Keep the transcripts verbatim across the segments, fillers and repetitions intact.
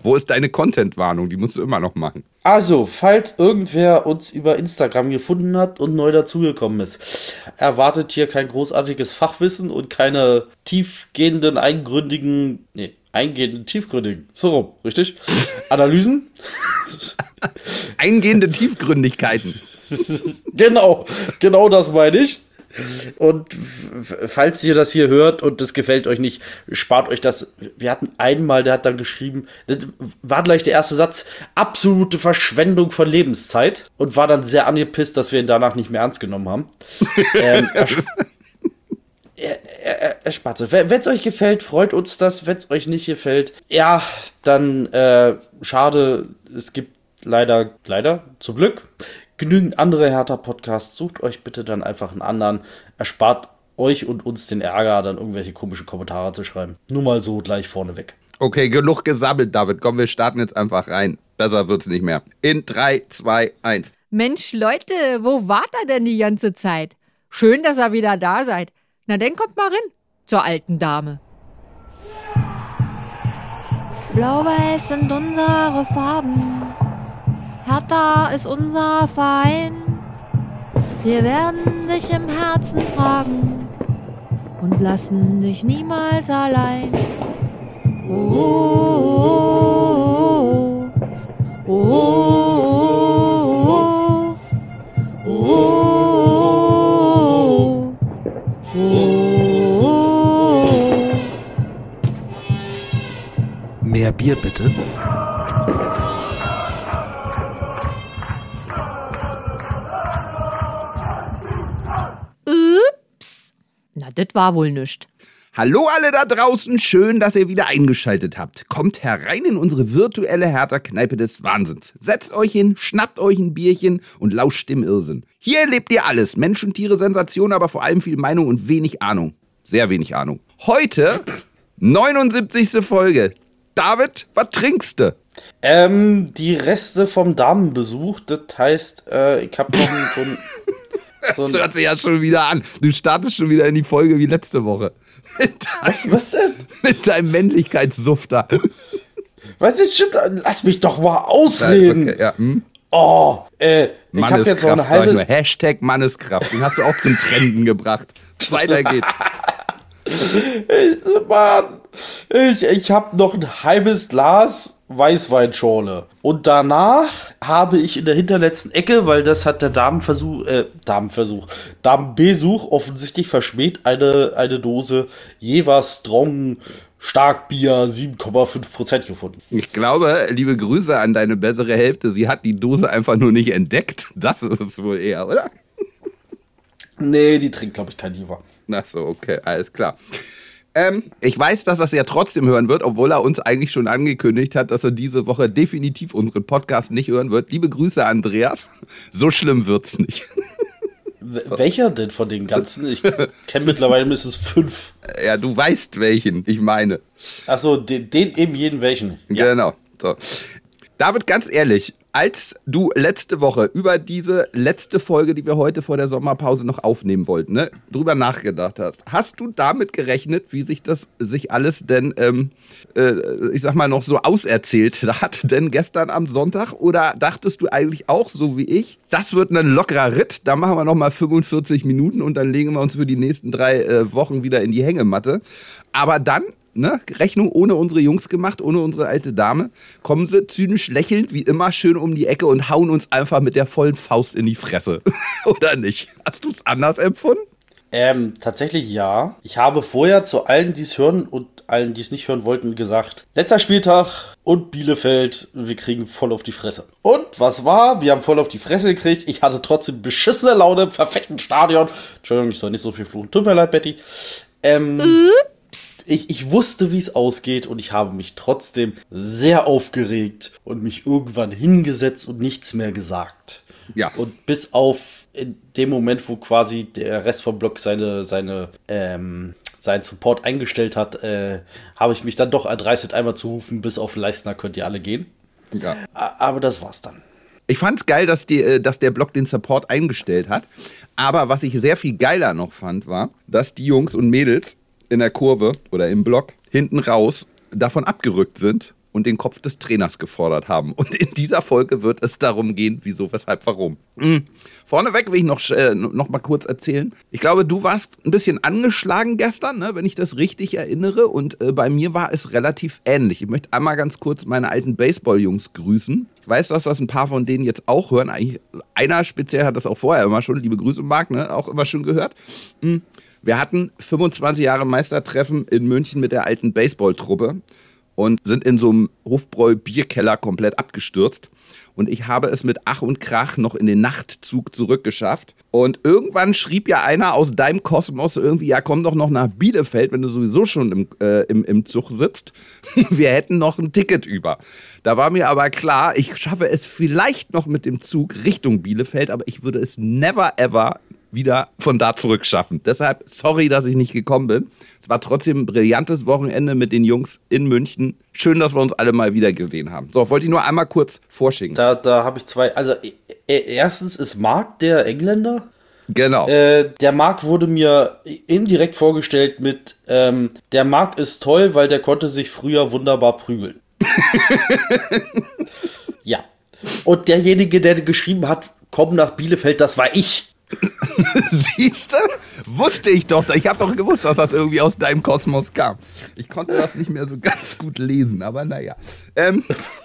Wo ist deine Content-Warnung? Die musst du immer noch machen. Also, falls irgendwer uns über Instagram gefunden hat und neu dazugekommen ist, erwartet hier kein großartiges Fachwissen und keine tiefgehenden, eingründigen, nee, eingehenden, tiefgründigen, so rum, richtig? Analysen? Eingehende Tiefgründigkeiten. Genau, genau das meine ich. Und f- falls ihr das hier hört und das gefällt euch nicht, spart euch das. Wir hatten einmal, der hat dann geschrieben, das war gleich der erste Satz, absolute Verschwendung von Lebenszeit, und war dann sehr angepisst, dass wir ihn danach nicht mehr ernst genommen haben. ähm, er, er, er, er spart so. Wenn es euch gefällt, freut uns das. Wenn es euch nicht gefällt, ja, dann äh, schade. Es gibt leider, leider, zum Glück, genügend andere Hertha-Podcasts. Sucht euch bitte dann einfach einen anderen. Erspart euch und uns den Ärger, dann irgendwelche komischen Kommentare zu schreiben. Nur mal so gleich vorneweg. Okay, genug gesammelt, David. Komm, wir starten jetzt einfach rein. Besser wird's nicht mehr. In drei, zwei, eins. Mensch, Leute, wo wart ihr denn die ganze Zeit? Schön, dass ihr wieder da seid. Na, dann kommt mal rein zur alten Dame. Blau-Weiß sind unsere Farben. Hertha ist unser Verein. Wir werden dich im Herzen tragen und lassen dich niemals allein. Oh, oh, oh, oh, oh, oh, oh, oh. Mehr Bier bitte. Na, das war wohl nischt. Hallo alle da draußen, schön, dass ihr wieder eingeschaltet habt. Kommt herein in unsere virtuelle Hertha-Kneipe des Wahnsinns. Setzt euch hin, schnappt euch ein Bierchen und lauscht dem Irrsinn. Hier erlebt ihr alles, Mensch und Tiere, Sensation, aber vor allem viel Meinung und wenig Ahnung. Sehr wenig Ahnung. Heute neunundsiebzigste Folge. David, was trinkst du? Ähm, die Reste vom Damenbesuch, das heißt, äh, ich hab noch ein, so ein So das hört sich ja schon wieder an. Du startest schon wieder in die Folge wie letzte Woche. Mit was, was denn? Mit deinem Männlichkeitssufter. Was ist schon? Lass mich doch mal ausreden. Okay, ja, hm. Oh, äh, ich hab jetzt so eine Manneskraft, sag ich nur. halbe... Hashtag Manneskraft. Den hast du auch zum Trenden gebracht. Weiter geht's. Ich, Mann, ich, ich hab noch ein halbes Glas Weißweinschorle. Und danach habe ich in der hinterletzten Ecke, weil das hat der Damenversuch, äh, Damenversuch, Damenbesuch offensichtlich verschmäht, eine, eine Dose Jever Strong Starkbier sieben Komma fünf Prozent gefunden. Ich glaube, liebe Grüße an deine bessere Hälfte. Sie hat die Dose einfach nur nicht entdeckt. Das ist es wohl eher, oder? Nee, die trinkt, glaube ich, kein Jever. Ach so, okay, alles klar. Ähm, ich weiß, dass er es ja trotzdem hören wird, obwohl er uns eigentlich schon angekündigt hat, dass er diese Woche definitiv unseren Podcast nicht hören wird. Liebe Grüße, Andreas. So schlimm wird's nicht. So. Welcher denn von den ganzen? Ich kenne mittlerweile mindestens fünf. Ja, du weißt welchen, ich meine. Achso, den, den eben jeden welchen. Ja. Genau. So. David, ganz ehrlich, als du letzte Woche über diese letzte Folge, die wir heute vor der Sommerpause noch aufnehmen wollten, ne, drüber nachgedacht hast, hast du damit gerechnet, wie sich das sich alles denn, ähm, äh, ich sag mal, noch so auserzählt hat, denn gestern am Sonntag? Oder dachtest du eigentlich auch, so wie ich, das wird ein lockerer Ritt, da machen wir noch mal fünfundvierzig Minuten und dann legen wir uns für die nächsten drei äh, Wochen wieder in die Hängematte. Aber dann, ne, Rechnung ohne unsere Jungs gemacht, ohne unsere alte Dame, kommen sie zynisch lächelnd, wie immer, schön um die Ecke und hauen uns einfach mit der vollen Faust in die Fresse. Oder nicht? Hast du es anders empfunden? Ähm, tatsächlich ja. Ich habe vorher zu allen, die es hören und allen, die es nicht hören wollten, gesagt, letzter Spieltag und Bielefeld, wir kriegen voll auf die Fresse. Und was war? Wir haben voll auf die Fresse gekriegt. Ich hatte trotzdem beschissene Laune im perfekten Stadion. Entschuldigung, ich soll nicht so viel fluchen. Tut mir leid, Betty. Ähm... Ich, ich wusste, wie es ausgeht und ich habe mich trotzdem sehr aufgeregt und mich irgendwann hingesetzt und nichts mehr gesagt. Ja. Und bis auf in dem Moment, wo quasi der Rest vom Block seine, seine, ähm, seinen Support eingestellt hat, äh, habe ich mich dann doch erdreistet, einmal zu rufen, bis auf Leistner könnt ihr alle gehen. Ja. Aber das war's dann. Ich fand's geil, dass, die, dass der Block den Support eingestellt hat. Aber was ich sehr viel geiler noch fand, war, dass die Jungs und Mädels in der Kurve oder im Block hinten raus davon abgerückt sind und den Kopf des Trainers gefordert haben. Und in dieser Folge wird es darum gehen, wieso, weshalb, warum. Mhm. Vorneweg will ich noch, äh, noch mal kurz erzählen. Ich glaube, du warst ein bisschen angeschlagen gestern, ne, wenn ich das richtig erinnere. Und äh, bei mir war es relativ ähnlich. Ich möchte einmal ganz kurz meine alten Baseball-Jungs grüßen. Ich weiß, dass das ein paar von denen jetzt auch hören. Eigentlich, einer speziell hat das auch vorher immer schon, liebe Grüße Marc, ne, auch immer schon gehört. Mhm. Wir hatten fünfundzwanzig Jahre Meistertreffen in München mit der alten Baseballtruppe und sind in so einem Hofbräu-Bierkeller komplett abgestürzt. Und ich habe es mit Ach und Krach noch in den Nachtzug zurückgeschafft. Und irgendwann schrieb ja einer aus deinem Kosmos irgendwie, ja komm doch noch nach Bielefeld, wenn du sowieso schon im, äh, im, im Zug sitzt. Wir hätten noch ein Ticket über. Da war mir aber klar, ich schaffe es vielleicht noch mit dem Zug Richtung Bielefeld, aber ich würde es never ever wieder von da zurück schaffen. Deshalb sorry, dass ich nicht gekommen bin. Es war trotzdem ein brillantes Wochenende mit den Jungs in München. Schön, dass wir uns alle mal wieder gesehen haben. So, wollte ich nur einmal kurz vorschicken. Da, da habe ich zwei. Also äh, erstens ist Marc der Engländer. Genau. Äh, der Marc wurde mir indirekt vorgestellt mit, ähm, der Marc ist toll, weil der konnte sich früher wunderbar prügeln. Ja. Und derjenige, der geschrieben hat, komm nach Bielefeld, das war ich. Siehst du? Wusste ich doch. Ich habe doch gewusst, dass das irgendwie aus deinem Kosmos kam. Ich konnte das nicht mehr so ganz gut lesen, aber naja. Ähm.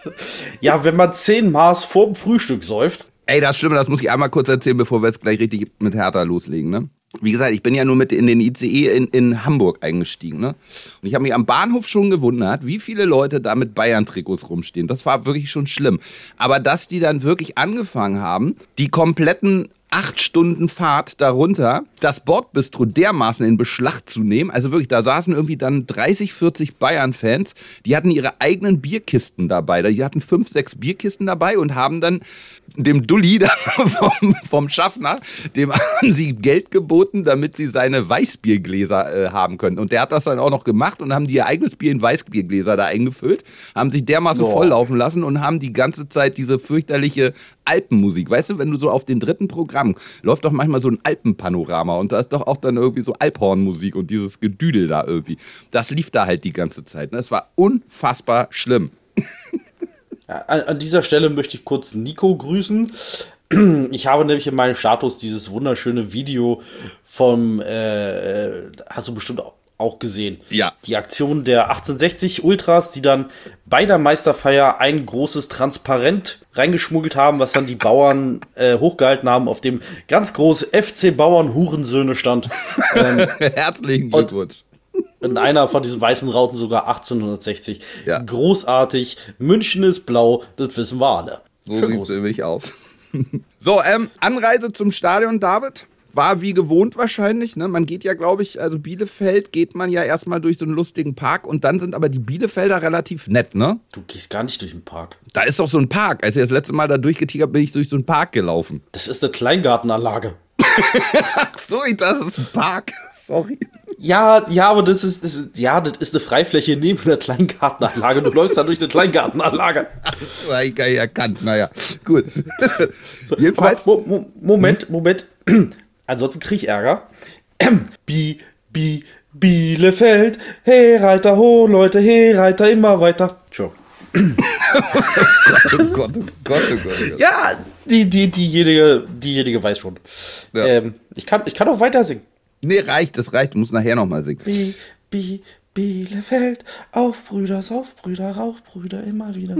Ja, wenn man zehn Maß vorm Frühstück säuft. Ey, das Schlimme, das muss ich einmal kurz erzählen, bevor wir jetzt gleich richtig mit Hertha loslegen, ne? Wie gesagt, ich bin ja nur mit in den I C E in, in Hamburg eingestiegen, ne? Und ich habe mich am Bahnhof schon gewundert, wie viele Leute da mit Bayern-Trikots rumstehen. Das war wirklich schon schlimm. Aber dass die dann wirklich angefangen haben, die kompletten acht Stunden Fahrt darunter, das Bordbistro dermaßen in Beschlag zu nehmen. Also wirklich, da saßen irgendwie dann dreißig, vierzig Bayern-Fans, die hatten ihre eigenen Bierkisten dabei. Die hatten fünf, sechs Bierkisten dabei und haben dann dem Dulli vom, vom Schaffner, dem haben sie Geld geboten, damit sie seine Weißbiergläser äh, haben können. Und der hat das dann auch noch gemacht und haben die ihr eigenes Bier in Weißbiergläser da eingefüllt, haben sich dermaßen oh. volllaufen lassen und haben die ganze Zeit diese fürchterliche Alpenmusik. Weißt du, wenn du so auf den dritten Programm läuft doch manchmal so ein Alpenpanorama und da ist doch auch dann irgendwie so Alphornmusik und dieses Gedüdel da irgendwie. Das lief da halt die ganze Zeit. Es war unfassbar schlimm. Ja, an, an dieser Stelle möchte ich kurz Nico grüßen. Ich habe nämlich in meinem Status dieses wunderschöne Video vom, äh, hast du bestimmt auch auch gesehen. Ja. Die Aktion der achtzehnhundertsechzig Ultras, die dann bei der Meisterfeier ein großes Transparent reingeschmuggelt haben, was dann die Bauern äh, hochgehalten haben, auf dem ganz groß F C Bauern Hurensöhne stand. Ähm, Herzlichen Glückwunsch. In einer von diesen weißen Rauten sogar achtzehnhundertsechzig. Ja. Großartig. München ist blau, das wissen wir alle. So sieht es nämlich aus. So, ähm, Anreise zum Stadion, David. War wie gewohnt wahrscheinlich, ne? Man geht ja, glaube ich, also Bielefeld geht man ja erstmal durch so einen lustigen Park und dann sind aber die Bielefelder relativ nett, ne? Du gehst gar nicht durch den Park. Da ist doch so ein Park. Als ich das letzte Mal da durchgetigert bin, ich durch so einen Park gelaufen. Das ist eine Kleingartenanlage. Ach so, das ist ein Park. Sorry. Ja, ja, aber das ist, das ist, ja, das ist eine Freifläche neben einer Kleingartenanlage. Du läufst da durch eine Kleingartenanlage. War ich gar nicht erkannt. Naja, gut. So, Jedenfalls. Mo Mo Moment, Moment. Ansonsten krieg ich Ärger. Bi, Bi, Bielefeld. Hey Reiter, ho, Leute, hey Reiter, immer weiter. Ciao. Oh Gott, oh Gott, oh Gott, oh Gott, oh Gott. Ja, die, die, diejenige, diejenige weiß schon. Ja. Ähm, ich, kann, ich kann auch weiter singen. Nee, reicht, das reicht. Du musst nachher nochmal singen. Bi, Bi, Bielefeld. Auf Brüder, sauf Brüder, rauf Brüder, immer wieder.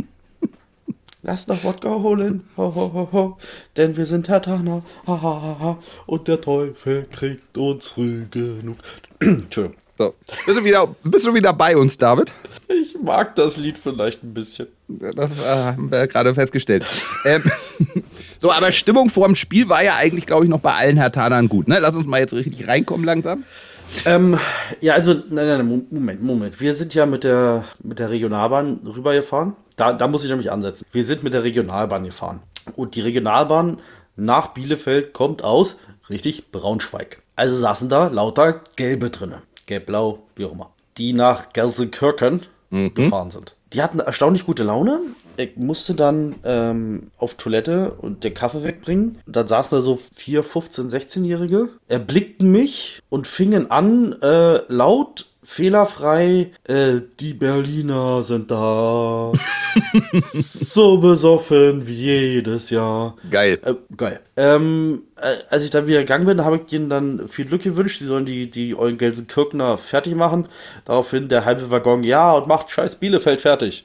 Lass noch Wodka holen, ho, ho, ho, ho, denn wir sind Hertaner, ha, ha, ha, ha, und der Teufel kriegt uns früh genug. Entschuldigung. So. Bist du wieder, bist du wieder bei uns, David? Ich mag das Lied vielleicht ein bisschen. Das äh, haben wir gerade festgestellt. ähm, so, aber Stimmung vor dem Spiel war ja eigentlich, glaube ich, noch bei allen Hertanern gut, ne? Lass uns mal jetzt richtig reinkommen langsam. Ähm, ja, also, nein, nein, Moment, Moment. Wir sind ja mit der, mit der Regionalbahn rübergefahren. Da, da muss ich nämlich ansetzen. Wir sind mit der Regionalbahn gefahren. Und die Regionalbahn nach Bielefeld kommt aus, richtig, Braunschweig. Also saßen da lauter Gelbe drinne. Gelb-Blau, wie auch immer. Die nach Gelsenkirchen mhm. gefahren sind. Die hatten erstaunlich gute Laune. Ich musste dann ähm, auf Toilette und den Kaffee wegbringen. Und dann saßen da so vier, fünfzehn, sechzehnjährige. Erblickten mich und fingen an, äh, laut fehlerfrei, äh, die Berliner sind da. So besoffen wie jedes Jahr. Geil. Äh, geil. Ähm, äh, als ich dann wieder gegangen bin, habe ich ihnen dann viel Glück gewünscht. Sie sollen die, die Eulen Gelsenkirchener fertig machen. Daraufhin der halbe Waggon, ja, und macht scheiß Bielefeld fertig.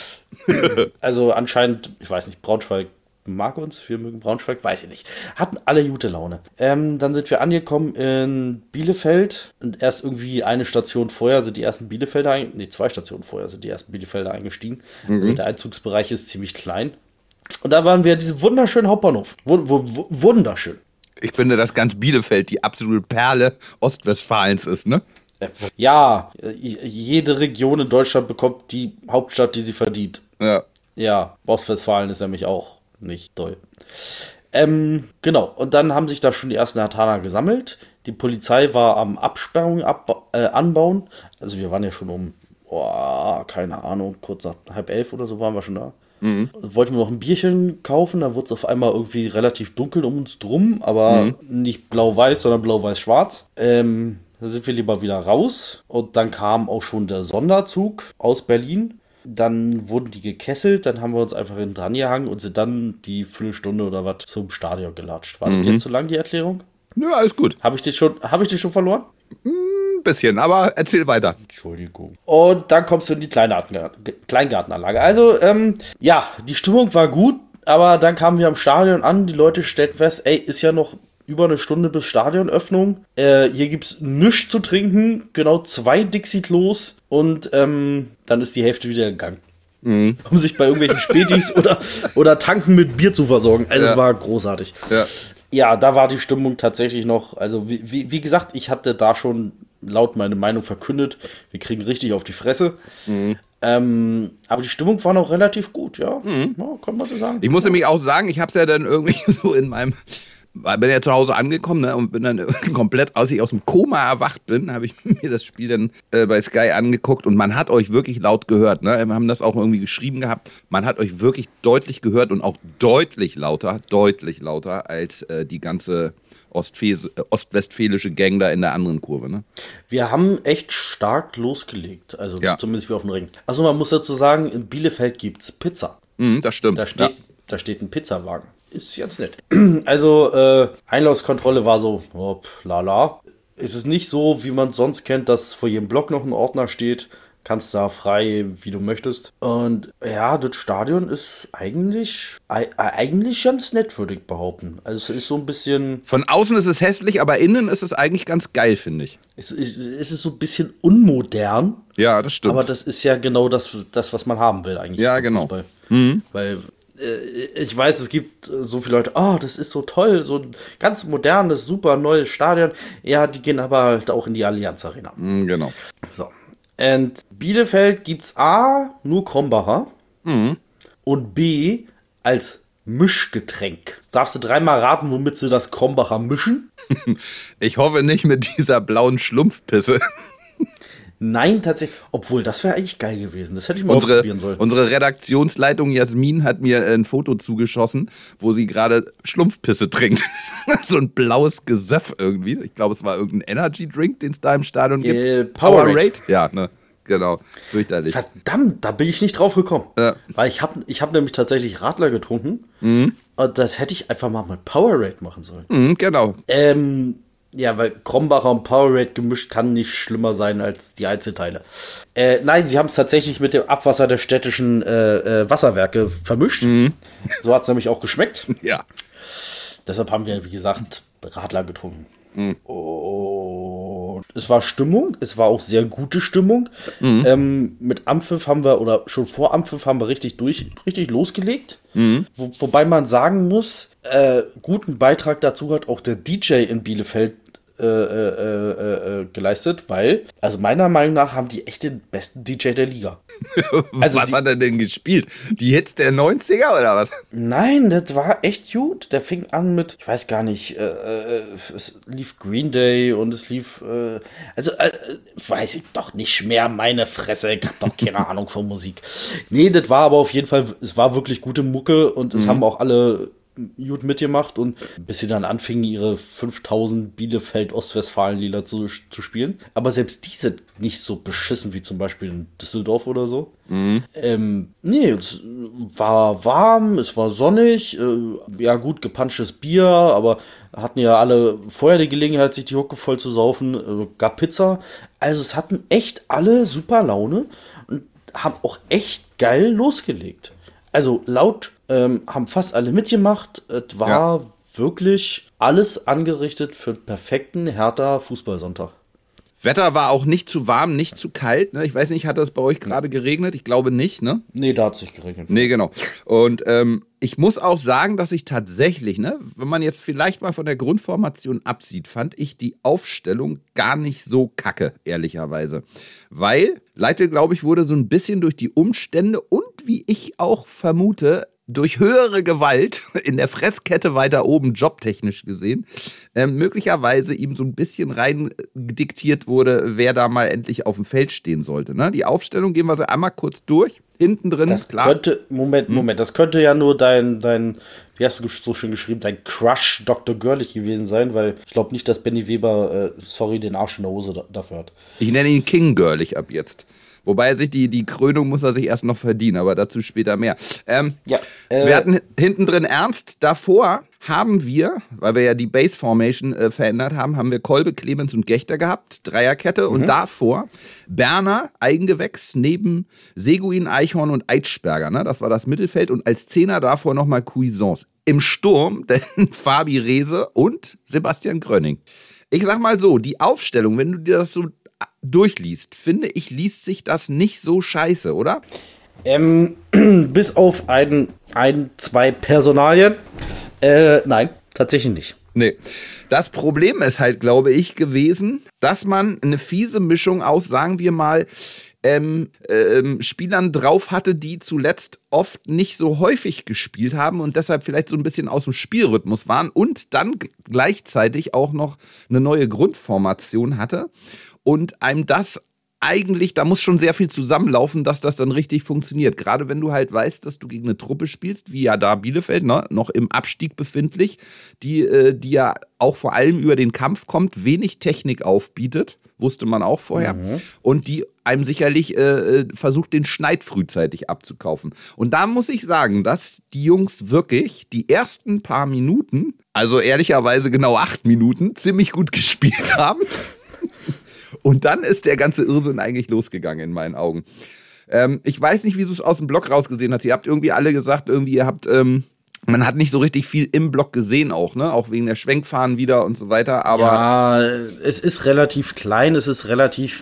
Also anscheinend, ich weiß nicht, Braunschweig mag uns, wir mögen Braunschweig, weiß ich nicht. Hatten alle gute Laune. Ähm, dann sind wir angekommen in Bielefeld und erst irgendwie eine Station vorher sind die ersten Bielefelder, ein- nee, zwei Stationen vorher sind die ersten Bielefelder eingestiegen. Mhm. Also der Einzugsbereich ist ziemlich klein. Und da waren wir an diesem wunderschönen Hauptbahnhof. Wund- wu- wu- wunderschön. Ich finde, dass ganz Bielefeld die absolute Perle Ostwestfalens ist, ne? Äh, Ja, äh, jede Region in Deutschland bekommt die Hauptstadt, die sie verdient. Ja. Ja, Ostwestfalen ist nämlich auch nicht toll. Ähm, genau, und dann haben sich da schon die ersten Hartaner gesammelt. Die Polizei war am Absperrung abba- äh, anbauen. Also wir waren ja schon um, oh, keine Ahnung, kurz nach halb elf oder so waren wir schon da. Mhm. Wollten wir noch ein Bierchen kaufen, da wurde es auf einmal irgendwie relativ dunkel um uns drum, aber Mhm. nicht blau-weiß, sondern blau-weiß-schwarz. Ähm, da sind wir lieber wieder raus und dann kam auch schon der Sonderzug aus Berlin. Dann wurden die gekesselt, dann haben wir uns einfach hinten dran gehangen und sind dann die Viertelstunde oder was zum Stadion gelatscht. War das jetzt zu lang, die Erklärung? Ja, alles gut. Habe ich dich schon, habe ich dich schon verloren? Ein bisschen, aber erzähl weiter. Entschuldigung. Und dann kommst du in die Kleingarten, Kleingartenanlage. Also, ähm, ja, die Stimmung war gut, aber dann kamen wir am Stadion an, die Leute stellten fest, ey, ist ja noch über eine Stunde bis Stadionöffnung. Äh, hier gibt's nichts zu trinken, genau zwei Dixie-Klos und ähm, dann ist die Hälfte wieder gegangen. Mhm. Um sich bei irgendwelchen Spätis oder, oder Tanken mit Bier zu versorgen. Also Ja. es war großartig. Ja. Ja, da war die Stimmung tatsächlich noch, also wie, wie, wie gesagt, ich hatte da schon laut meine Meinung verkündet, wir kriegen richtig auf die Fresse. Mhm. Ähm, aber die Stimmung war noch relativ gut, ja. Mhm. Ja, kann man so sagen. Ich muss nämlich auch sagen, ich habe es ja dann irgendwie so in meinem, bin ja zu Hause angekommen, ne, und bin dann komplett, als ich aus dem Koma erwacht bin, habe ich mir das Spiel dann äh, bei Sky angeguckt und man hat euch wirklich laut gehört, ne? Wir haben das auch irgendwie geschrieben gehabt, man hat euch wirklich deutlich gehört und auch deutlich lauter, deutlich lauter als äh, die ganze Ostfes- äh, ostwestfälische Gang da in der anderen Kurve, ne? Wir haben echt stark losgelegt, also Ja. zumindest wie auf dem Ring. Also man muss dazu sagen, in Bielefeld gibt's Pizza. Mhm, das stimmt. Da steht, Ja. da steht ein Pizzawagen. Ist ganz nett. Also, äh, Einlaufskontrolle war so, oh, lala. Es ist nicht so, wie man es sonst kennt, dass vor jedem Block noch ein Ordner steht. Kannst da frei, wie du möchtest. Und ja, das Stadion ist eigentlich, e- eigentlich ganz nett, würde ich behaupten. Also es ist so ein bisschen, Von außen ist es hässlich, aber innen ist es eigentlich ganz geil, finde ich. es ist, es ist so ein bisschen unmodern. Ja, das stimmt. Aber das ist ja genau das, das was man haben will eigentlich. Ja, im genau. Fußball. Weil äh, ich weiß, es gibt äh, so viele Leute, oh, das ist so toll, so ein ganz modernes, super neues Stadion. Ja, die gehen aber halt auch in die Allianz Arena. Mhm, genau. So. Und Bielefeld gibt's A, nur Krombacher und B, als Mischgetränk. Darfst du dreimal raten, womit sie das Krombacher mischen? Ich hoffe nicht mit dieser blauen Schlumpfpisse. Nein, tatsächlich. Obwohl, das wäre eigentlich geil gewesen. Das hätte ich mal Unsere, ausprobieren sollen. unsere Redaktionsleitung Jasmin hat mir ein Foto zugeschossen, wo sie gerade Schlumpfpisse trinkt. So ein blaues Gesöff irgendwie. Ich glaube, es war irgendein Energy-Drink, den es da im Stadion gibt. Äh, Powerade. Ja, ne. Genau. Fürchterlich. Verdammt, da bin ich nicht drauf gekommen. Ja. Weil ich habe ich hab nämlich tatsächlich Radler getrunken. Und das hätte ich einfach mal mit Powerade machen sollen. Mhm, genau. Ähm, ja, weil Krombacher und Powerade gemischt kann nicht schlimmer sein als die Einzelteile. Äh, nein, sie haben es tatsächlich mit dem Abwasser der städtischen äh, äh, Wasserwerke vermischt. So hat es nämlich auch geschmeckt. Ja. Deshalb haben wir, wie gesagt, Radler getrunken. Und es war Stimmung, es war auch sehr gute Stimmung. Ähm, mit Ampfiff haben wir, oder schon vor Ampfiff haben wir richtig durch, richtig losgelegt. Wo, wobei man sagen muss, äh, guten Beitrag dazu hat auch der D J in Bielefeld äh, äh, äh, äh, geleistet, weil, also meiner Meinung nach haben die echt den besten D J der Liga. Also was die- hat er denn gespielt? Die Hits der neunziger oder was? Nein, das war echt gut. Der fing an mit, ich weiß gar nicht, äh, äh, es lief Green Day und es lief, äh, also äh, weiß ich doch nicht mehr, meine Fresse, ich hab doch keine Ahnung von Musik. Nee, das war aber auf jeden Fall, es war wirklich gute Mucke und es haben auch alle gut mitgemacht und bis sie dann anfingen, ihre fünftausend Bielefeld-Ostwestfalen-Lieder zu, zu spielen. Aber selbst die sind nicht so beschissen wie zum Beispiel in Düsseldorf oder so. Mhm. Ähm, nee, es war warm, es war sonnig, äh, ja gut, gepanschtes Bier, aber hatten ja alle vorher die Gelegenheit, sich die Hucke voll zu saufen, äh, gab Pizza. Also es hatten echt alle super Laune und haben auch echt geil losgelegt. Also laut ähm, haben fast alle mitgemacht. Es war ja. wirklich alles angerichtet für einen perfekten Hertha Fußballsonntag. Wetter war auch nicht zu warm, nicht zu kalt. Ne? Ich weiß nicht, hat das bei euch gerade geregnet? Ich glaube nicht, ne? Nee, da hat es nicht geregnet. Nee, genau. Und ähm, ich muss auch sagen, dass ich tatsächlich, ne, wenn man jetzt vielleicht mal von der Grundformation absieht, fand ich die Aufstellung gar nicht so kacke, ehrlicherweise. Weil Leitl, glaube ich, wurde so ein bisschen durch die Umstände und wie ich auch vermute, durch höhere Gewalt in der Fresskette weiter oben, jobtechnisch gesehen, äh, möglicherweise ihm so ein bisschen rein diktiert wurde, wer da mal endlich auf dem Feld stehen sollte. Ne? Die Aufstellung gehen wir so einmal kurz durch. Hinten drin, das klar. Könnte, Moment, Moment, das könnte ja nur dein, dein, wie hast du so schön geschrieben, dein Crush Doktor Görlich gewesen sein, weil ich glaube nicht, dass Benny Weber, äh, sorry, den Arsch in der Hose da, dafür hat. Ich nenne ihn King Görlich ab jetzt. Wobei er sich die, die Krönung muss er sich erst noch verdienen, aber dazu später mehr. Ähm, ja, äh, wir hatten hinten drin Ernst. Davor haben wir, weil wir ja die Base Formation äh, verändert haben, haben wir Kolbe, Clemens und Gächter gehabt, Dreierkette. Mhm. Und davor Berner, Eigengewächs, neben Seguin, Eichhorn und Eitschberger. Ne? Das war das Mittelfeld. Und als Zehner davor nochmal Cuisance. Im Sturm denn Fabi Rehse und Sebastian Gröning. Ich sag mal so, die Aufstellung, wenn du dir das so durchliest, finde ich, liest sich das nicht so scheiße, oder? Ähm, bis auf ein, ein, zwei Personalien. Äh, nein, tatsächlich nicht. Nee. Das Problem ist halt, glaube ich, gewesen, dass man eine fiese Mischung aus, sagen wir mal, ähm, ähm, Spielern drauf hatte, die zuletzt oft nicht so häufig gespielt haben und deshalb vielleicht so ein bisschen aus dem Spielrhythmus waren und dann gleichzeitig auch noch eine neue Grundformation hatte. Und einem das eigentlich, da muss schon sehr viel zusammenlaufen, dass das dann richtig funktioniert. Gerade wenn du halt weißt, dass du gegen eine Truppe spielst, wie ja da Bielefeld, ne, noch im Abstieg befindlich, die, äh, die ja auch vor allem über den Kampf kommt, wenig Technik aufbietet, wusste man auch vorher. Mhm. Und die einem sicherlich äh, versucht, den Schneid frühzeitig abzukaufen. Und da muss ich sagen, dass die Jungs wirklich die ersten paar Minuten, also ehrlicherweise genau acht Minuten, ziemlich gut gespielt haben. Und dann ist der ganze Irrsinn eigentlich losgegangen in meinen Augen. Ähm, ich weiß nicht, wie du es aus dem Blog rausgesehen hast. Ihr habt irgendwie alle gesagt, irgendwie ihr habt, ähm, man hat nicht so richtig viel im Blog gesehen auch, ne? Auch wegen der Schwenkfahnen wieder und so weiter. Aber ja, es ist relativ klein, es ist relativ,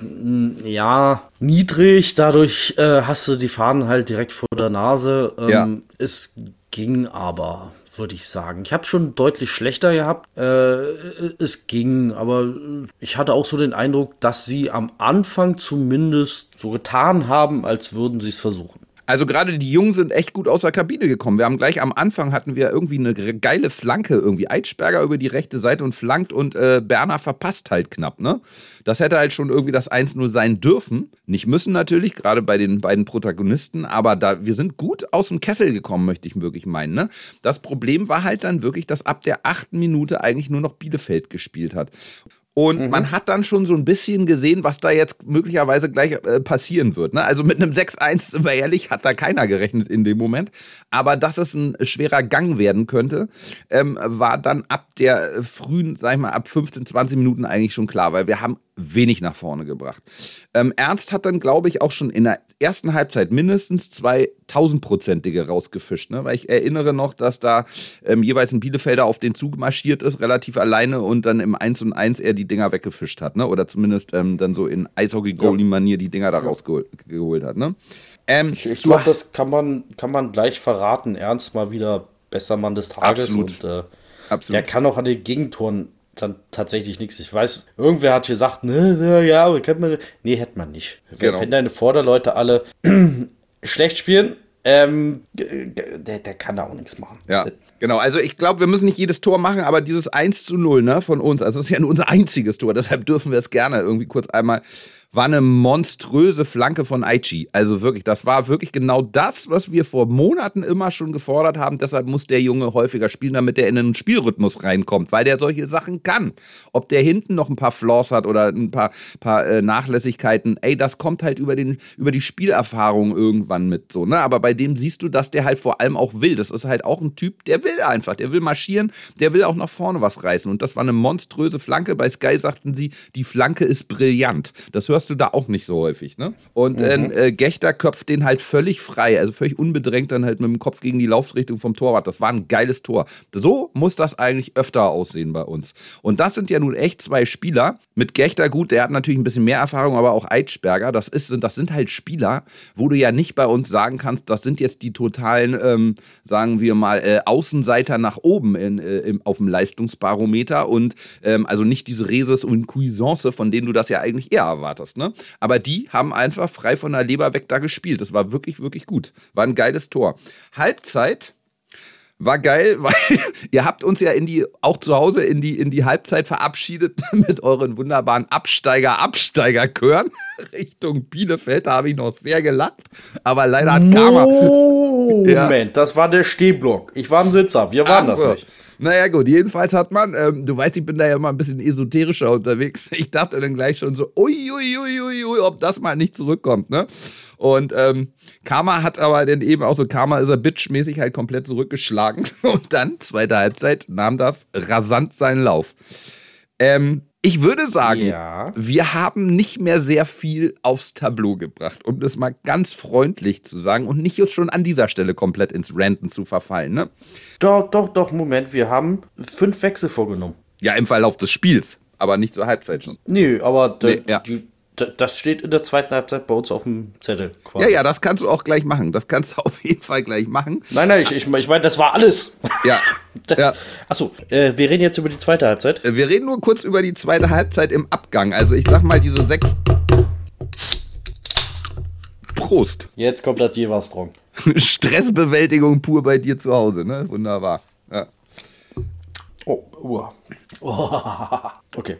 ja, niedrig. Dadurch äh, hast du die Fahnen halt direkt vor der Nase. Ähm, ja. Es ging aber, würde ich sagen. Ich habe schon deutlich schlechter gehabt. Äh, es ging, aber ich hatte auch so den Eindruck, dass sie am Anfang zumindest so getan haben, als würden sie es versuchen. Also gerade die Jungen sind echt gut aus der Kabine gekommen. Wir haben gleich am Anfang hatten wir irgendwie eine geile Flanke, irgendwie Eitschberger über die rechte Seite und flankt und äh, Berner verpasst halt knapp, ne? Das hätte halt schon irgendwie das eins null sein dürfen. Nicht müssen natürlich, gerade bei den beiden Protagonisten, aber da wir sind gut aus dem Kessel gekommen, möchte ich wirklich meinen, ne? Das Problem war halt dann wirklich, dass ab der achten Minute eigentlich nur noch Bielefeld gespielt hat. Und mhm. man hat dann schon so ein bisschen gesehen, was da jetzt möglicherweise gleich äh, passieren wird. Ne? Also mit einem sechs eins, sind wir ehrlich, hat da keiner gerechnet in dem Moment. Aber dass es ein schwerer Gang werden könnte, ähm, war dann ab der frühen, sag ich mal, ab fünfzehn, zwanzig Minuten eigentlich schon klar, weil wir haben wenig nach vorne gebracht. Ähm, Ernst hat dann, glaube ich, auch schon in der ersten Halbzeit mindestens zwei tausendprozentige rausgefischt, ne? Weil ich erinnere noch, dass da ähm, jeweils ein Bielefelder auf den Zug marschiert ist, relativ alleine und dann im eins und eins er die Dinger weggefischt hat, ne? Oder zumindest ähm, dann so in Eishockey-Goalie-Manier die Dinger da ja. rausgeholt hat, ne? Ähm, ich ich glaube, das kann man, kann man gleich verraten. Ernst mal wieder bester Mann des Tages. Absolut. Und äh, Absolut. er kann auch an den Gegentoren dann tatsächlich nichts. Ich weiß, irgendwer hat gesagt, ne, ne ja, aber kennt man. Nee, hätte man nicht. Genau. Wenn deine Vorderleute alle schlecht spielen, ähm, der, der kann da auch nichts machen. Ja, genau. Also ich glaube, wir müssen nicht jedes Tor machen, aber dieses eins zu null, ne, von uns, also das ist ja nur unser einziges Tor, deshalb dürfen wir es gerne irgendwie kurz einmal war eine monströse Flanke von Aichi. Also wirklich, das war wirklich genau das, was wir vor Monaten immer schon gefordert haben. Deshalb muss der Junge häufiger spielen, damit er in einen Spielrhythmus reinkommt, weil der solche Sachen kann. Ob der hinten noch ein paar Flaws hat oder ein paar, paar äh, Nachlässigkeiten, ey, das kommt halt über, den, über die Spielerfahrung irgendwann mit. So, ne? Aber bei dem siehst du, dass der halt vor allem auch will. Das ist halt auch ein Typ, der will einfach, der will marschieren, der will auch nach vorne was reißen. Und das war eine monströse Flanke. Bei Sky sagten sie, die Flanke ist brillant. Das hörst du da auch nicht so häufig, ne? Und mhm. äh, Gechter köpft den halt völlig frei, also völlig unbedrängt dann halt mit dem Kopf gegen die Laufrichtung vom Torwart. Das war ein geiles Tor. So muss das eigentlich öfter aussehen bei uns. Und das sind ja nun echt zwei Spieler. Mit Gechter, gut, der hat natürlich ein bisschen mehr Erfahrung, aber auch Eitschberger, das, ist, das sind halt Spieler, wo du ja nicht bei uns sagen kannst, das sind jetzt die totalen, ähm, sagen wir mal, äh, Außenseiter nach oben in, äh, im, auf dem Leistungsbarometer und ähm, also nicht diese Reses und Cuisance, von denen du das ja eigentlich eher erwartest, ne? Aber die haben einfach frei von der Leber weg da gespielt. Das war wirklich, wirklich gut. War ein geiles Tor. Halbzeit war geil, weil ihr habt uns ja in die, auch zu Hause in die, in die Halbzeit verabschiedet mit euren wunderbaren Absteiger-Absteiger-Chören Richtung Bielefeld. Da habe ich noch sehr gelacht. Aber leider hat Karma... Moment, ja. Das war der Stehblock. Ich war ein Sitzer. Wir waren Ach das so. nicht. Naja gut, jedenfalls hat man, ähm, du weißt, ich bin da ja immer ein bisschen esoterischer unterwegs. Ich dachte dann gleich schon so, uiuiuiui, ui, ui, ui, ob das mal nicht zurückkommt, ne? Und ähm, Karma hat aber dann eben auch so, Karma ist er bitch-mäßig halt komplett zurückgeschlagen. Und dann, zweite Halbzeit, nahm das rasant seinen Lauf. Ähm, ich würde sagen, ja. wir haben nicht mehr sehr viel aufs Tableau gebracht, um das mal ganz freundlich zu sagen und nicht jetzt schon an dieser Stelle komplett ins Ranten zu verfallen, ne? Doch, doch, doch, Moment, wir haben fünf Wechsel vorgenommen. Ja, im Verlauf des Spiels, aber nicht zur Halbzeit schon. Nee, aber nee, ja. die, das steht in der zweiten Halbzeit bei uns auf dem Zettel. Quasi. Ja, ja, das kannst du auch gleich machen. Das kannst du auf jeden Fall gleich machen. Nein, nein, ich, ich, ich meine, das war alles. Ja. ja. Achso, äh, wir reden jetzt über die zweite Halbzeit. Wir reden nur kurz über die zweite Halbzeit im Abgang. Also ich sag mal, diese sechs... Prost. Jetzt kommt das jeweils dran. Stressbewältigung pur bei dir zu Hause, ne? Wunderbar. Ja. Oh, uh. oh. Okay.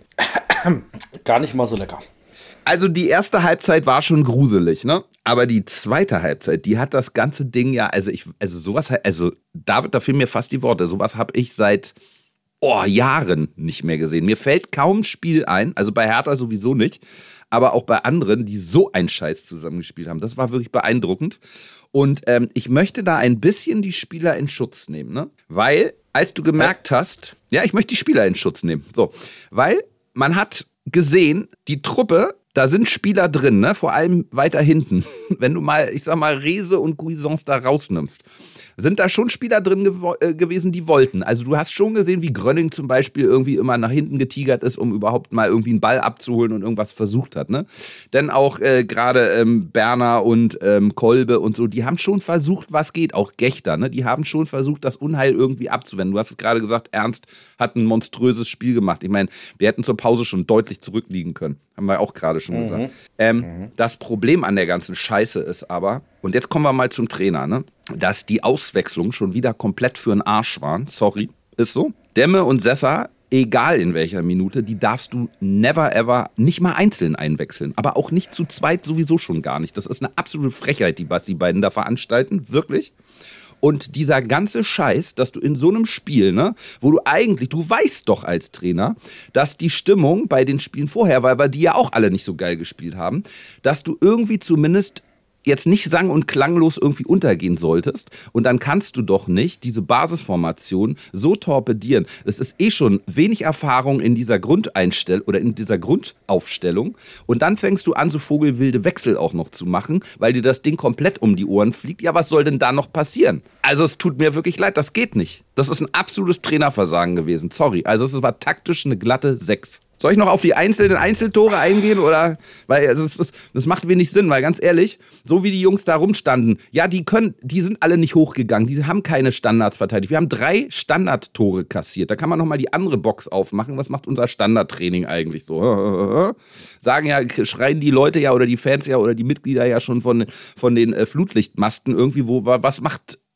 Gar nicht mal so lecker. Also die erste Halbzeit war schon gruselig, ne? Aber die zweite Halbzeit, die hat das ganze Ding ja, also ich, also sowas, also David, da fehlen mir fast die Worte. Sowas habe ich seit oh, Jahren nicht mehr gesehen. Mir fällt kaum ein Spiel ein, also bei Hertha sowieso nicht, aber auch bei anderen, die so einen Scheiß zusammengespielt haben. Das war wirklich beeindruckend. Und ähm, ich möchte da ein bisschen die Spieler in Schutz nehmen, ne? Weil, als du gemerkt hast, ja, ich möchte die Spieler in Schutz nehmen. So, weil man hat gesehen, die Truppe, da sind Spieler drin, ne? Vor allem weiter hinten. Wenn du mal, ich sag mal, Rese und Cuisance da rausnimmst, sind da schon Spieler drin gew- äh, gewesen, die wollten. Also du hast schon gesehen, wie Grönning zum Beispiel irgendwie immer nach hinten getigert ist, um überhaupt mal irgendwie einen Ball abzuholen und irgendwas versucht hat, ne? Denn auch äh, gerade ähm, Berner und ähm, Kolbe und so, die haben schon versucht, was geht. Auch Gechter, ne? Die haben schon versucht, das Unheil irgendwie abzuwenden. Du hast es gerade gesagt, Ernst hat ein monströses Spiel gemacht. Ich meine, wir hätten zur Pause schon deutlich zurückliegen können. Haben wir auch gerade schon mhm. gesagt. Ähm, mhm. Das Problem an der ganzen Scheiße ist aber, und jetzt kommen wir mal zum Trainer, ne? Dass die Auswechslungen schon wieder komplett für den Arsch waren. Sorry, ist so. Demme und Sessa, egal in welcher Minute, die darfst du never ever, nicht mal einzeln einwechseln. Aber auch nicht zu zweit sowieso schon gar nicht. Das ist eine absolute Frechheit, die, was die beiden da veranstalten. Wirklich. Und dieser ganze Scheiß, dass du in so einem Spiel, ne, wo du eigentlich, du weißt doch als Trainer, dass die Stimmung bei den Spielen vorher, weil wir die ja auch alle nicht so geil gespielt haben, dass du irgendwie zumindest jetzt nicht sang- und klanglos irgendwie untergehen solltest. Und dann kannst du doch nicht diese Basisformation so torpedieren. Es ist eh schon wenig Erfahrung in dieser Grundeinstellung oder in dieser Grundaufstellung. Und dann fängst du an, so vogelwilde Wechsel auch noch zu machen, weil dir das Ding komplett um die Ohren fliegt. Ja, was soll denn da noch passieren? Also es tut mir wirklich leid, das geht nicht. Das ist ein absolutes Trainerversagen gewesen. Sorry. Also es war taktisch eine glatte sechs. Soll ich noch auf die einzelnen Einzeltore eingehen? Oder? Weil also es ist, das macht wenig Sinn, weil ganz ehrlich, so wie die Jungs da rumstanden, ja, die können, die sind alle nicht hochgegangen, die haben keine Standards verteidigt. Wir haben drei Standardtore kassiert. Da kann man nochmal die andere Box aufmachen. Was macht unser Standardtraining eigentlich so? Sagen ja, schreien die Leute ja oder die Fans ja oder die Mitglieder ja schon von, von den äh, Flutlichtmasten irgendwie, wo was macht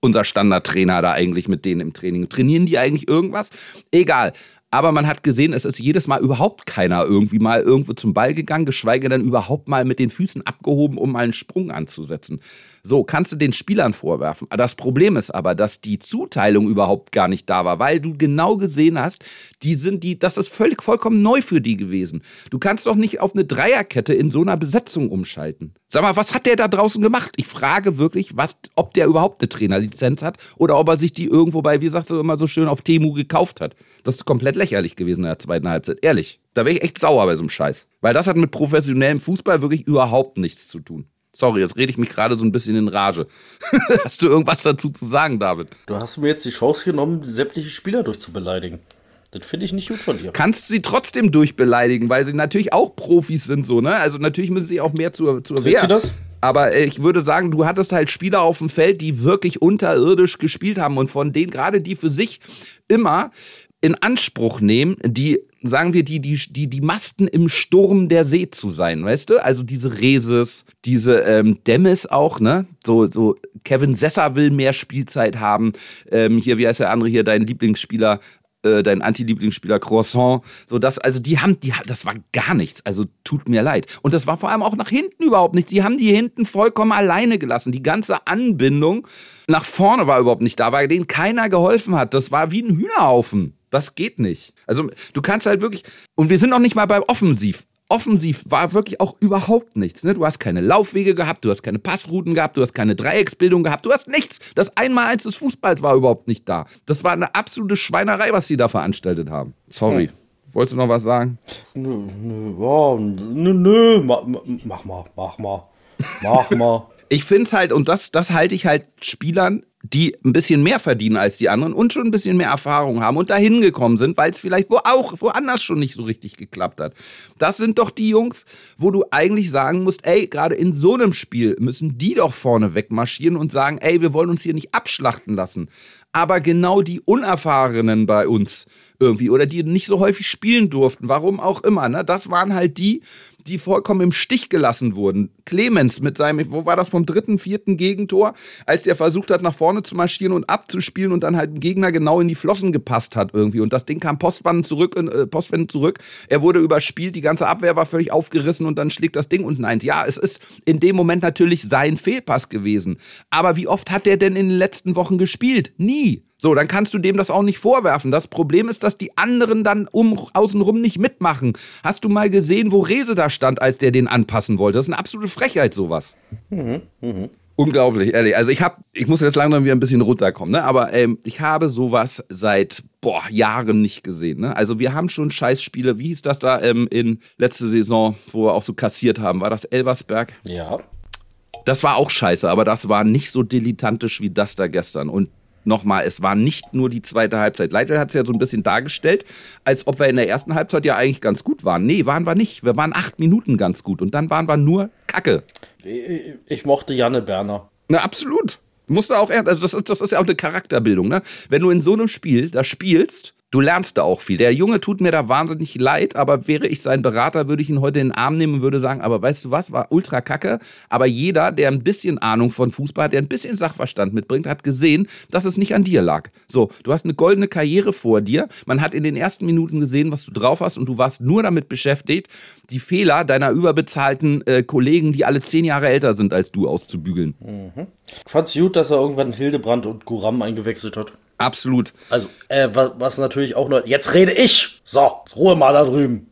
unser Standardtrainer da eigentlich mit denen im Training? Trainieren die eigentlich irgendwas? Egal. Aber man hat gesehen, es ist jedes Mal überhaupt keiner irgendwie mal irgendwo zum Ball gegangen, geschweige denn überhaupt mal mit den Füßen abgehoben, um mal einen Sprung anzusetzen. So, kannst du den Spielern vorwerfen. Das Problem ist aber, dass die Zuteilung überhaupt gar nicht da war, weil du genau gesehen hast, die sind die, das ist völlig vollkommen neu für die gewesen. Du kannst doch nicht auf eine Dreierkette in so einer Besetzung umschalten. Sag mal, was hat der da draußen gemacht? Ich frage wirklich, was, ob der überhaupt eine Trainerlizenz hat oder ob er sich die irgendwo bei, wie sagst du immer so schön, auf Temu gekauft hat. Das ist komplett lächerlich gewesen in der zweiten Halbzeit. Ehrlich, da wäre ich echt sauer bei so einem Scheiß. Weil das hat mit professionellem Fußball wirklich überhaupt nichts zu tun. Sorry, jetzt rede ich mich gerade so ein bisschen in Rage. Hast du irgendwas dazu zu sagen, David? Du hast mir jetzt die Chance genommen, sämtliche Spieler durchzubeleidigen. Das finde ich nicht gut von dir. Kannst du sie trotzdem durchbeleidigen, weil sie natürlich auch Profis sind, so, ne? Also natürlich müssen sie auch mehr zur, zur Wehr. Sie das? Aber ich würde sagen, du hattest halt Spieler auf dem Feld, die wirklich unterirdisch gespielt haben und von denen gerade die für sich immer in Anspruch nehmen, die, sagen wir, die, die, die, die Masten im Sturm der See zu sein, weißt du? Also diese Reses, diese ähm, Demis auch, ne? So, so Kevin Sessa will mehr Spielzeit haben. Ähm, hier, wie heißt der andere hier, dein Lieblingsspieler? Dein Anti-Lieblingsspieler Croissant, so das, also die haben, die, das war gar nichts, also tut mir leid. Und das war vor allem auch nach hinten überhaupt nichts. Die haben die hinten vollkommen alleine gelassen. Die ganze Anbindung nach vorne war überhaupt nicht da, weil denen keiner geholfen hat. Das war wie ein Hühnerhaufen. Das geht nicht. Also du kannst halt wirklich, und wir sind noch nicht mal bei Offensiv. Offensiv war wirklich auch überhaupt nichts. Ne? Du hast keine Laufwege gehabt, du hast keine Passrouten gehabt, du hast keine Dreiecksbildung gehabt, du hast nichts. Das Einmaleins des Fußballs war überhaupt nicht da. Das war eine absolute Schweinerei, was sie da veranstaltet haben. Sorry. Hm. Wolltest du noch was sagen? Nö, nö, ja, nö, nö, mach, mach mal, mach mal, mach mal. Ich finde es halt, und das, das halte ich halt Spielern, die ein bisschen mehr verdienen als die anderen und schon ein bisschen mehr Erfahrung haben und dahin gekommen sind, weil es vielleicht wo auch woanders schon nicht so richtig geklappt hat. Das sind doch die Jungs, wo du eigentlich sagen musst, ey, gerade in so einem Spiel müssen die doch vorne wegmarschieren und sagen, ey, wir wollen uns hier nicht abschlachten lassen. Aber genau die Unerfahrenen bei uns irgendwie oder die nicht so häufig spielen durften, warum auch immer, ne? Das waren halt die, die vollkommen im Stich gelassen wurden. Clemens mit seinem, wo war das, vom dritten, vierten Gegentor, als der versucht hat, nach vorne zu marschieren und abzuspielen und dann halt dem Gegner genau in die Flossen gepasst hat irgendwie. Und das Ding kam postwendend zurück, äh, postwendend zurück. Er wurde überspielt, die ganze Abwehr war völlig aufgerissen und dann schlägt das Ding unten eins. Ja, es ist in dem Moment natürlich sein Fehlpass gewesen. Aber wie oft hat der denn in den letzten Wochen gespielt? Nie. So, dann kannst du dem das auch nicht vorwerfen. Das Problem ist, dass die anderen dann um, außenrum nicht mitmachen. Hast du mal gesehen, wo Rese da stand, als der den anpassen wollte? Das ist eine absolute Frechheit, sowas. Mhm, mh. Unglaublich, ehrlich. Also ich hab, ich muss jetzt langsam wieder ein bisschen runterkommen, ne? Aber ähm, ich habe sowas seit boah, Jahren nicht gesehen. Ne? Also wir haben schon Scheißspiele. Wie hieß das da ähm, in letzte Saison, wo wir auch so kassiert haben? War das Elversberg? Ja. Das war auch scheiße, aber das war nicht so dilettantisch wie das da gestern. Und nochmal, es war nicht nur die zweite Halbzeit. Leitl hat es ja so ein bisschen dargestellt, als ob wir in der ersten Halbzeit ja eigentlich ganz gut waren. Nee, waren wir nicht. Wir waren acht Minuten ganz gut und dann waren wir nur Kacke. Ich, ich mochte Janne Berner. Na, absolut. Musst du auch, also das ist, das ist ja auch eine Charakterbildung, ne? Wenn du in so einem Spiel da spielst, du lernst da auch viel. Der Junge tut mir da wahnsinnig leid, aber wäre ich sein Berater, würde ich ihn heute in den Arm nehmen und würde sagen, aber weißt du was, war ultra kacke, aber jeder, der ein bisschen Ahnung von Fußball hat, der ein bisschen Sachverstand mitbringt, hat gesehen, dass es nicht an dir lag. So, du hast eine goldene Karriere vor dir, man hat in den ersten Minuten gesehen, was du drauf hast und du warst nur damit beschäftigt, die Fehler deiner überbezahlten äh, Kollegen, die alle zehn Jahre älter sind als du, auszubügeln. Mhm. Ich fand's gut, dass er irgendwann Hildebrand und Guram eingewechselt hat. Absolut. Also, äh, was, was natürlich auch noch... Jetzt rede ich! So, Ruhe mal da drüben.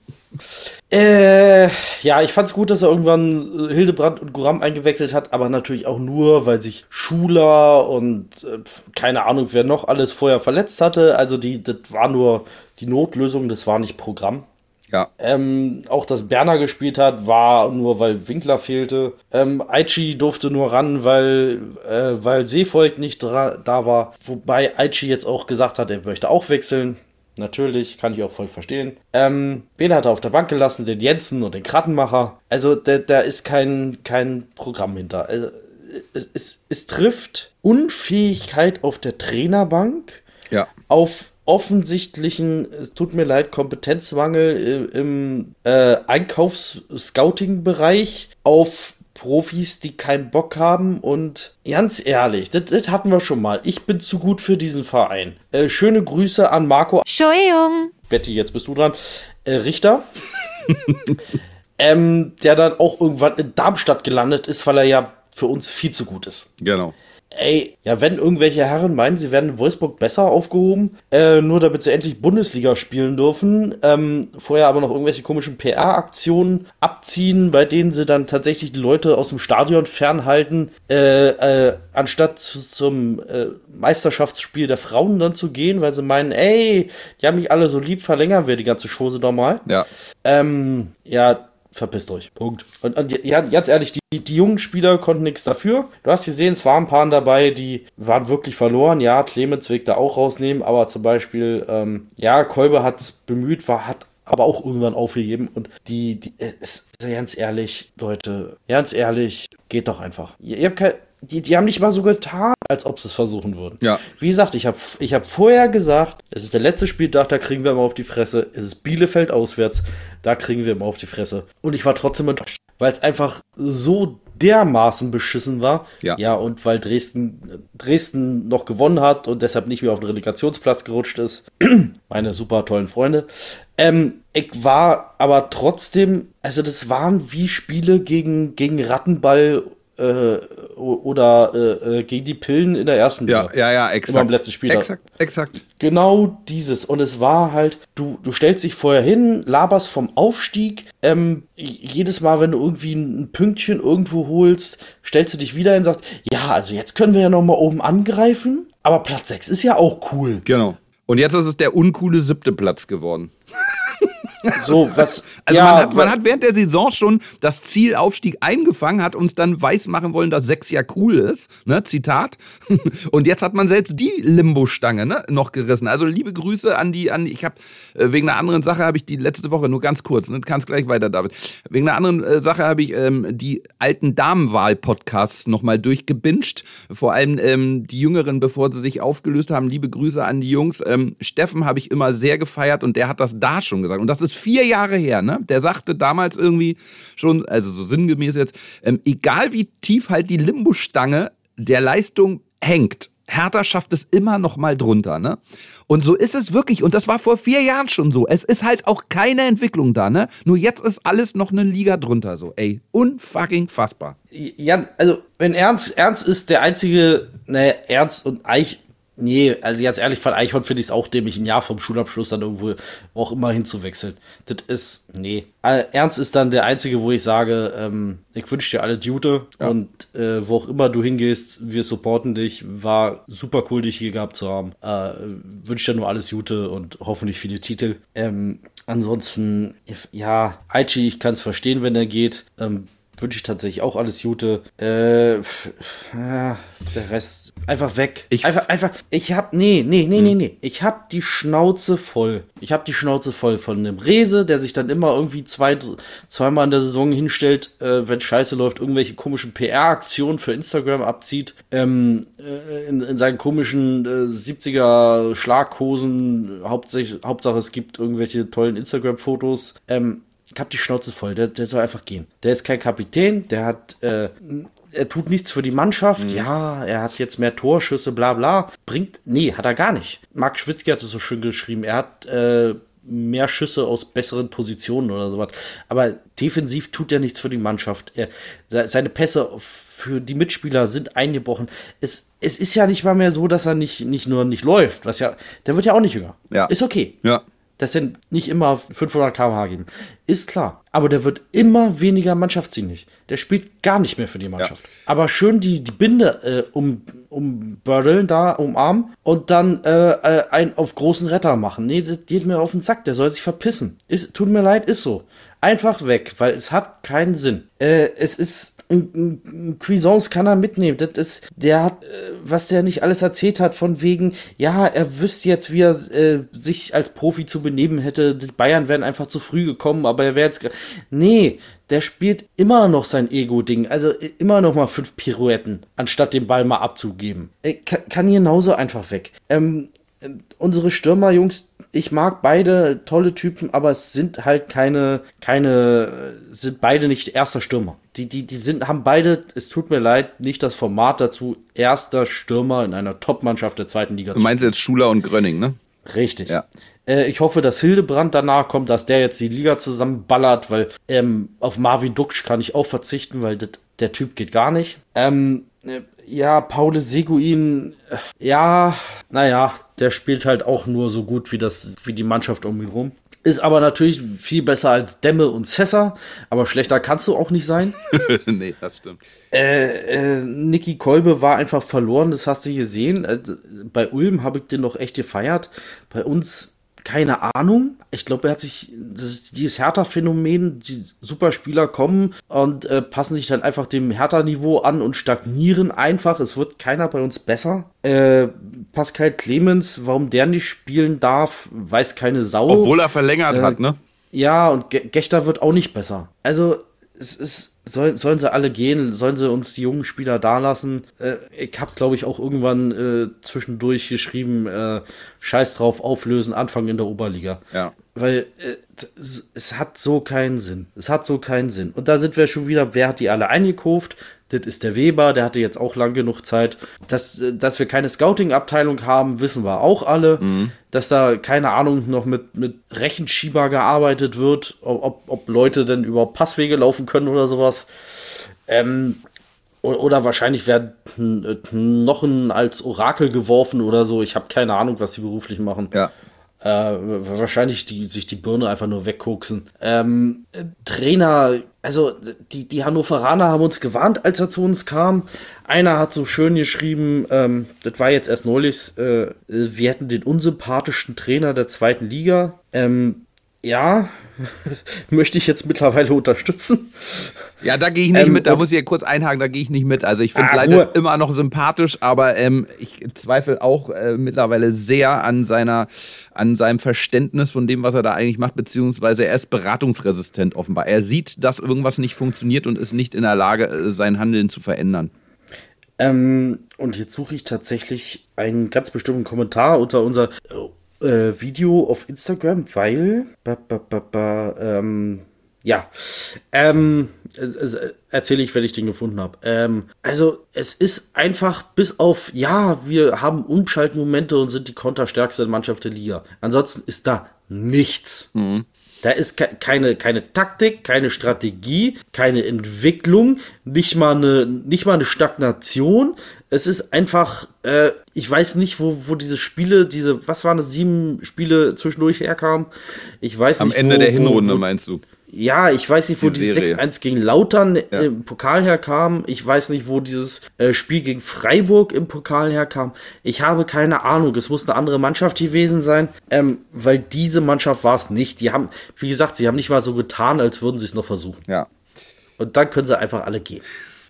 äh, ja, ich fand's gut, dass er irgendwann Hildebrand und Guram eingewechselt hat, aber natürlich auch nur, weil sich Schuler und äh, keine Ahnung, wer noch alles vorher verletzt hatte. Also, die, das war nur die Notlösung, das war nicht Programm. Ja. Ähm, auch, dass Berner gespielt hat, war nur, weil Winkler fehlte. Ähm, Aichi durfte nur ran, weil, äh, weil Seevolk nicht dra- da war. Wobei Aichi jetzt auch gesagt hat, er möchte auch wechseln. Natürlich, kann ich auch voll verstehen. Ähm, wen hat er auf der Bank gelassen? Den Jensen und den Krattenmacher. Also, da, da ist kein, kein Programm hinter. Also, es, es, es trifft Unfähigkeit auf der Trainerbank, ja, auf offensichtlichen, tut mir leid, Kompetenzmangel im äh, Einkaufs-Scouting-Bereich, auf Profis, die keinen Bock haben und ganz ehrlich, das, das hatten wir schon mal. Ich bin zu gut für diesen Verein. Äh, schöne Grüße an Marco. Entschuldigung. Betty, jetzt bist du dran. Äh, Richter. ähm, der dann auch irgendwann in Darmstadt gelandet ist, weil er ja für uns viel zu gut ist. Genau. Ey, ja, wenn irgendwelche Herren meinen, sie werden in Wolfsburg besser aufgehoben, äh, nur damit sie endlich Bundesliga spielen dürfen, ähm, vorher aber noch irgendwelche komischen P R-Aktionen abziehen, bei denen sie dann tatsächlich die Leute aus dem Stadion fernhalten, äh, äh, anstatt zu, zum äh, Meisterschaftsspiel der Frauen dann zu gehen, weil sie meinen, ey, die haben mich alle so lieb, verlängern wir die ganze Chose doch mal. Ja. Ähm, ja, verpisst euch. Punkt. Und, und ja, ganz ehrlich, die, die jungen Spieler konnten nichts dafür. Du hast gesehen, es waren ein paar dabei, die waren wirklich verloren. Ja, Clemens will ich da auch rausnehmen, aber zum Beispiel, ähm, ja, Kolbe hat es bemüht, war, hat aber auch irgendwann aufgegeben. Und die, die, ist, ganz ehrlich, Leute, ganz ehrlich, geht doch einfach. Ihr, ihr habt kein, die, die haben nicht mal so getan, als ob sie es versuchen würden. Ja. Wie gesagt, ich habe ich hab vorher gesagt, es ist der letzte Spieltag, da kriegen wir immer auf die Fresse. Es ist Bielefeld auswärts, da kriegen wir immer auf die Fresse. Und ich war trotzdem enttäuscht, weil es einfach so dermaßen beschissen war. Ja. Ja, und weil Dresden, Dresden noch gewonnen hat und deshalb nicht mehr auf den Relegationsplatz gerutscht ist. Meine super tollen Freunde. Ähm, ich war aber trotzdem, also das waren wie Spiele gegen, gegen Rattenball äh, oder äh, gegen die Pillen in der ersten Ja, Liga. ja, ja, exakt. Immer am letzten Spieltag. Exakt, exakt. Genau dieses. Und es war halt, du, du stellst dich vorher hin, laberst vom Aufstieg. Ähm, jedes Mal, wenn du irgendwie ein Pünktchen irgendwo holst, stellst du dich wieder hin und sagst, ja, also jetzt können wir ja noch mal oben angreifen. Aber Platz sechs ist ja auch cool. Genau. Und jetzt ist es der uncoole siebte Platz geworden. So, was. Also ja, man, hat, man hat während der Saison schon das Ziel Aufstieg eingefangen, hat uns dann weismachen wollen, dass sechs ja cool ist, ne, Zitat. Und jetzt hat man selbst die Limbo-Stange, ne, noch gerissen. Also liebe Grüße an die, an die ich habe, äh, wegen einer anderen Sache habe ich die letzte Woche, nur ganz kurz, ne, du kannst gleich weiter, David. Wegen einer anderen äh, Sache habe ich ähm, die alten Damenwahl-Podcasts nochmal durchgebinged. Vor allem ähm, die Jüngeren, bevor sie sich aufgelöst haben. Liebe Grüße an die Jungs. Ähm, Steffen habe ich immer sehr gefeiert und der hat das da schon gesagt. Und das ist vier Jahre her, ne? Der sagte damals irgendwie schon, also so sinngemäß jetzt, ähm, egal wie tief halt die Limbo-Stange der Leistung hängt, Hertha schafft es immer noch mal drunter, ne? Und so ist es wirklich. Und das war vor vier Jahren schon so. Es ist halt auch keine Entwicklung da, ne? Nur jetzt ist alles noch eine Liga drunter, so. Ey, unfucking fassbar. Ja, also, wenn Ernst, Ernst ist der einzige, ne, Ernst und Eich, nee, also ganz ehrlich, von Eichhorn finde ich es auch dämlich, ein Jahr vom Schulabschluss dann irgendwo auch immer hinzuwechseln. Das ist, nee. Ernst ist dann der einzige, wo ich sage, ähm, ich wünsche dir alle Gute ja. Und äh, wo auch immer du hingehst, wir supporten dich. War super cool, dich hier gehabt zu haben. Äh, wünsche dir nur alles Gute und hoffentlich viele Titel. Ähm, ansonsten, ja, Aichi, ich kann es verstehen, wenn er geht. Ähm, wünsche ich tatsächlich auch alles Gute. Äh, pf, ja, der Rest einfach weg. Ich einfach, einfach, ich hab, nee, nee, nee, hm. nee, nee. Ich hab die Schnauze voll. Ich hab die Schnauze voll von dem Rese, der sich dann immer irgendwie zwei, zweimal in der Saison hinstellt, äh, wenn Scheiße läuft, irgendwelche komischen P R-Aktionen für Instagram abzieht, ähm, äh, in, in seinen komischen äh, siebziger Schlaghosen, Hauptsache, Hauptsache es gibt irgendwelche tollen Instagram-Fotos, ähm, ich hab die Schnauze voll, der, der soll einfach gehen. Der ist kein Kapitän, der hat, äh, er tut nichts für die Mannschaft, mhm. ja, er hat jetzt mehr Torschüsse, bla bla. Bringt, nee, hat er gar nicht. Marc Schwitzky hat es so schön geschrieben, er hat äh, mehr Schüsse aus besseren Positionen oder sowas. Aber defensiv tut er nichts für die Mannschaft. Er, seine Pässe für die Mitspieler sind eingebrochen. Es, es ist ja nicht mal mehr so, dass er nicht, nicht nur nicht läuft, was ja, der wird ja auch nicht jünger. Ja. Ist okay. Ja. Dass er nicht immer fünfhundert Kilometer pro Stunde geben. Ist klar. Aber der wird immer weniger mannschaftsdienlich. Der spielt gar nicht mehr für die Mannschaft. Ja. Aber schön die, die Binde äh, um, um Bördeln da umarmen und dann äh, äh, einen auf großen Retter machen. Nee, das geht mir auf den Sack. Der soll sich verpissen. Ist, tut mir leid, ist so. Einfach weg, weil es hat keinen Sinn. Äh, es ist Ein, ein Cuisance kann er mitnehmen. Das ist, der hat, äh, was der nicht alles erzählt hat, von wegen, ja, er wüsste jetzt, wie er äh, sich als Profi zu benehmen hätte. Die Bayern wären einfach zu früh gekommen, aber er wäre jetzt. Nee, der spielt immer noch sein Ego-Ding. Also immer noch mal fünf Pirouetten, anstatt den Ball mal abzugeben. Äh, kann, kann genauso einfach weg. Ähm, unsere Stürmerjungs, ich mag beide tolle Typen, aber es sind halt keine, keine, sind beide nicht erster Stürmer. Die, die, die sind, haben beide, es tut mir leid, nicht das Format dazu, erster Stürmer in einer Top-Mannschaft der zweiten Liga zu spielen. Du meinst jetzt Schuler und Grönning, ne? Richtig. Ja. Äh, ich hoffe, dass Hildebrand danach kommt, dass der jetzt die Liga zusammenballert, weil ähm, auf Marvin Duksch kann ich auch verzichten, weil das, der Typ geht gar nicht. Ähm, äh, ja, Paul Seguin, äh, ja, naja, der spielt halt auch nur so gut wie das, wie die Mannschaft um ihn rum. Ist aber natürlich viel besser als Demme und Sessa, aber schlechter kannst du auch nicht sein. Nee, das stimmt. Äh, äh, Niki Kolbe war einfach verloren, das hast du gesehen. Äh, bei Ulm habe ich den noch echt gefeiert. Bei uns keine Ahnung. Ich glaube, er hat sich, das ist dieses Hertha-Phänomen, die Superspieler kommen und äh, passen sich dann einfach dem Hertha-Niveau an und stagnieren einfach. Es wird keiner bei uns besser. Äh, Pascal Clemens, warum der nicht spielen darf, weiß keine Sau. Obwohl er verlängert äh, hat, ne? Ja, und Ge- Gechter wird auch nicht besser. Also, es ist, soll, sollen sie alle gehen, sollen sie uns die jungen Spieler da lassen. Äh, ich habe, glaube ich, auch irgendwann äh, zwischendurch geschrieben, äh, scheiß drauf, auflösen, Anfang in der Oberliga. Ja. Weil äh, es, es hat so keinen Sinn. Es hat so keinen Sinn. Und da sind wir schon wieder, wer hat die alle eingekauft? Das ist der Weber, der hatte jetzt auch lang genug Zeit. Dass, dass wir keine Scouting-Abteilung haben, wissen wir auch alle. Mhm. Dass da, keine Ahnung, noch mit, mit Rechenschieber gearbeitet wird, ob, ob Leute denn überhaupt Passwege laufen können oder sowas. Ähm, oder wahrscheinlich werden Knochen als Orakel geworfen oder so. Ich habe keine Ahnung, was die beruflich machen. Ja. Äh, wahrscheinlich die, sich die Birne einfach nur wegkoksen. Ähm, Trainer, also die, die Hannoveraner haben uns gewarnt, als er zu uns kam. Einer hat so schön geschrieben, ähm, das war jetzt erst neulich, äh, wir hätten den unsympathischen Trainer der zweiten Liga. Ähm, ja, möchte ich jetzt mittlerweile unterstützen. Ja, da gehe ich nicht ähm, mit, da muss ich ja kurz einhaken, da gehe ich nicht mit. Also ich finde ah, Leite immer noch sympathisch, aber ähm, ich zweifle auch äh, mittlerweile sehr an seiner, an seinem Verständnis von dem, was er da eigentlich macht, beziehungsweise er ist beratungsresistent offenbar. Er sieht, dass irgendwas nicht funktioniert und ist nicht in der Lage, sein Handeln zu verändern. Ähm, und jetzt suche ich tatsächlich einen ganz bestimmten Kommentar unter unser äh, Video auf Instagram, weil ba, ba, ba, ba, ähm, ja, ähm, erzähle ich, wenn ich den gefunden habe. Ähm, also es ist einfach bis auf, ja, wir haben Umschaltmomente und sind die konterstärkste Mannschaft der Liga. Ansonsten ist da nichts. Mhm. Da ist ke- keine, keine Taktik, keine Strategie, keine Entwicklung, nicht mal eine, nicht mal eine Stagnation. Es ist einfach, äh, ich weiß nicht, wo, wo diese Spiele, diese, was waren das, sieben Spiele zwischendurch herkamen. Ich weiß Am nicht, Ende wo, der Hinrunde, wo, wo, meinst du? Ja, ich weiß nicht, wo die dieses sechs eins gegen Lautern ja. im Pokal herkam. Ich weiß nicht, wo dieses äh, Spiel gegen Freiburg im Pokal herkam. Ich habe keine Ahnung. Es muss eine andere Mannschaft gewesen sein, ähm, weil diese Mannschaft war es nicht. Die haben, wie gesagt, sie haben nicht mal so getan, als würden sie es noch versuchen. Ja. Und dann können sie einfach alle gehen.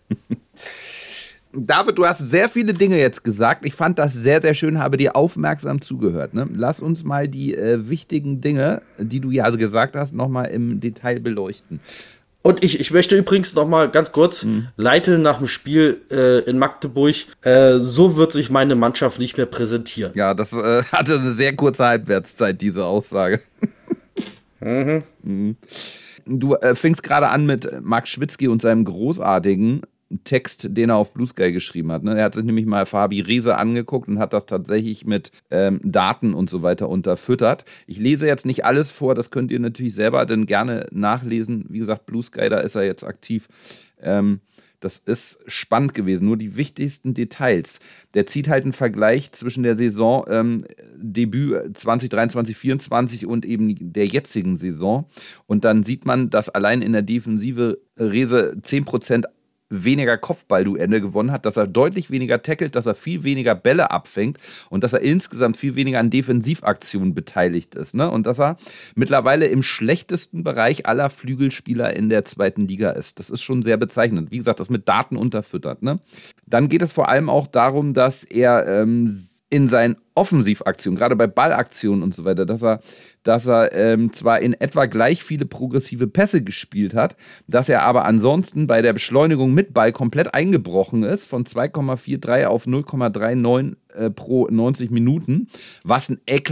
David, du hast sehr viele Dinge jetzt gesagt. Ich fand das sehr, sehr schön, habe dir aufmerksam zugehört. Ne? Lass uns mal die äh, wichtigen Dinge, die du ja gesagt hast, nochmal im Detail beleuchten. Und ich, ich möchte übrigens nochmal ganz kurz, mhm. Leitl nach dem Spiel äh, in Magdeburg, äh, so wird sich meine Mannschaft nicht mehr präsentieren. Ja, das äh, hatte eine sehr kurze Halbwertszeit, diese Aussage. mhm. Mhm. Du äh, fingst gerade an mit Marc Schwitzky und seinem großartigen Text, den er auf Blue Sky geschrieben hat. Ne? Er hat sich nämlich mal Fabi Rehse angeguckt und hat das tatsächlich mit ähm, Daten und so weiter unterfüttert. Ich lese jetzt nicht alles vor, das könnt ihr natürlich selber dann gerne nachlesen. Wie gesagt, Blue Sky, da ist er jetzt aktiv. Ähm, das ist spannend gewesen, nur die wichtigsten Details. Der zieht halt einen Vergleich zwischen der Saison ähm, Debüt zwanzig dreiundzwanzig vierundzwanzig und eben der jetzigen Saison. Und dann sieht man, dass allein in der Defensive Rehse zehn Prozent weniger Kopfballduelle gewonnen hat, dass er deutlich weniger tackelt, dass er viel weniger Bälle abfängt und dass er insgesamt viel weniger an Defensivaktionen beteiligt ist. Ne? Und dass er mittlerweile im schlechtesten Bereich aller Flügelspieler in der zweiten Liga ist. Das ist schon sehr bezeichnend. Wie gesagt, das mit Daten unterfüttert. Ne? Dann geht es vor allem auch darum, dass er ähm, in seinen Offensivaktionen, gerade bei Ballaktionen und so weiter, dass er, dass er ähm, zwar in etwa gleich viele progressive Pässe gespielt hat, dass er aber ansonsten bei der Beschleunigung mit Ball komplett eingebrochen ist, von zwei Komma drei vier auf null Komma neununddreißig äh, pro neunzig Minuten, was ein eklatant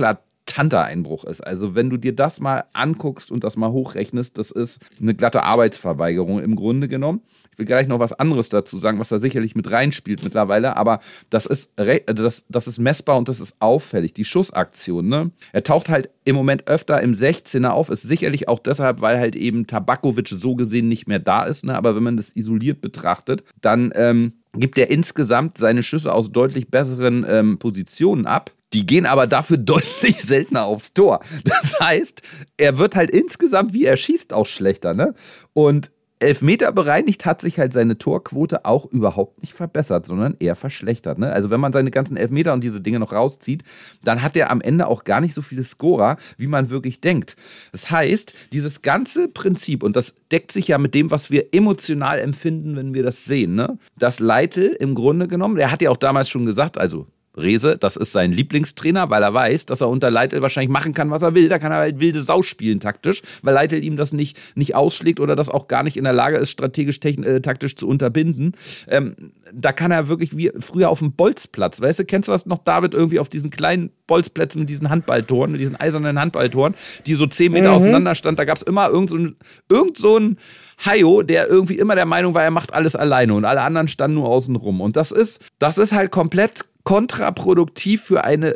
eklatanter Einbruch ist. Also wenn du dir das mal anguckst und das mal hochrechnest, das ist eine glatte Arbeitsverweigerung im Grunde genommen. Ich will gleich noch was anderes dazu sagen, was da sicherlich mit reinspielt mittlerweile, aber das ist, das, das ist messbar und das ist auffällig. Die Schussaktion, ne? Er taucht halt im Moment öfter im sechzehner auf, ist sicherlich auch deshalb, weil halt eben Tabakovic so gesehen nicht mehr da ist, ne? Aber wenn man das isoliert betrachtet, dann ähm, gibt er insgesamt seine Schüsse aus deutlich besseren ähm, Positionen ab. Die gehen aber dafür deutlich seltener aufs Tor. Das heißt, er wird halt insgesamt, wie er schießt, auch schlechter, ne? Und Elfmeter bereinigt hat sich halt seine Torquote auch überhaupt nicht verbessert, sondern eher verschlechtert. Ne? Also wenn man seine ganzen Elfmeter und diese Dinge noch rauszieht, dann hat er am Ende auch gar nicht so viele Scorer, wie man wirklich denkt. Das heißt, dieses ganze Prinzip, und das deckt sich ja mit dem, was wir emotional empfinden, wenn wir das sehen, ne? Dass Leitl im Grunde genommen, der hat ja auch damals schon gesagt, also Rehse, das ist sein Lieblingstrainer, weil er weiß, dass er unter Leitl wahrscheinlich machen kann, was er will. Da kann er halt wilde Sau spielen taktisch, weil Leitl ihm das nicht, nicht ausschlägt oder das auch gar nicht in der Lage ist, strategisch, techn- äh, taktisch zu unterbinden. Ähm, da kann er wirklich wie früher auf dem Bolzplatz, weißt du, kennst du das noch, David, irgendwie auf diesen kleinen Bolzplätzen mit diesen Handballtoren, mit diesen eisernen Handballtoren, die so zehn Meter mhm. auseinander stand, da gab es immer irgend so ein, irgend so ein Hayo, der irgendwie immer der Meinung war, er macht alles alleine und alle anderen standen nur außen rum. Und das ist, das ist halt komplett kontraproduktiv für eine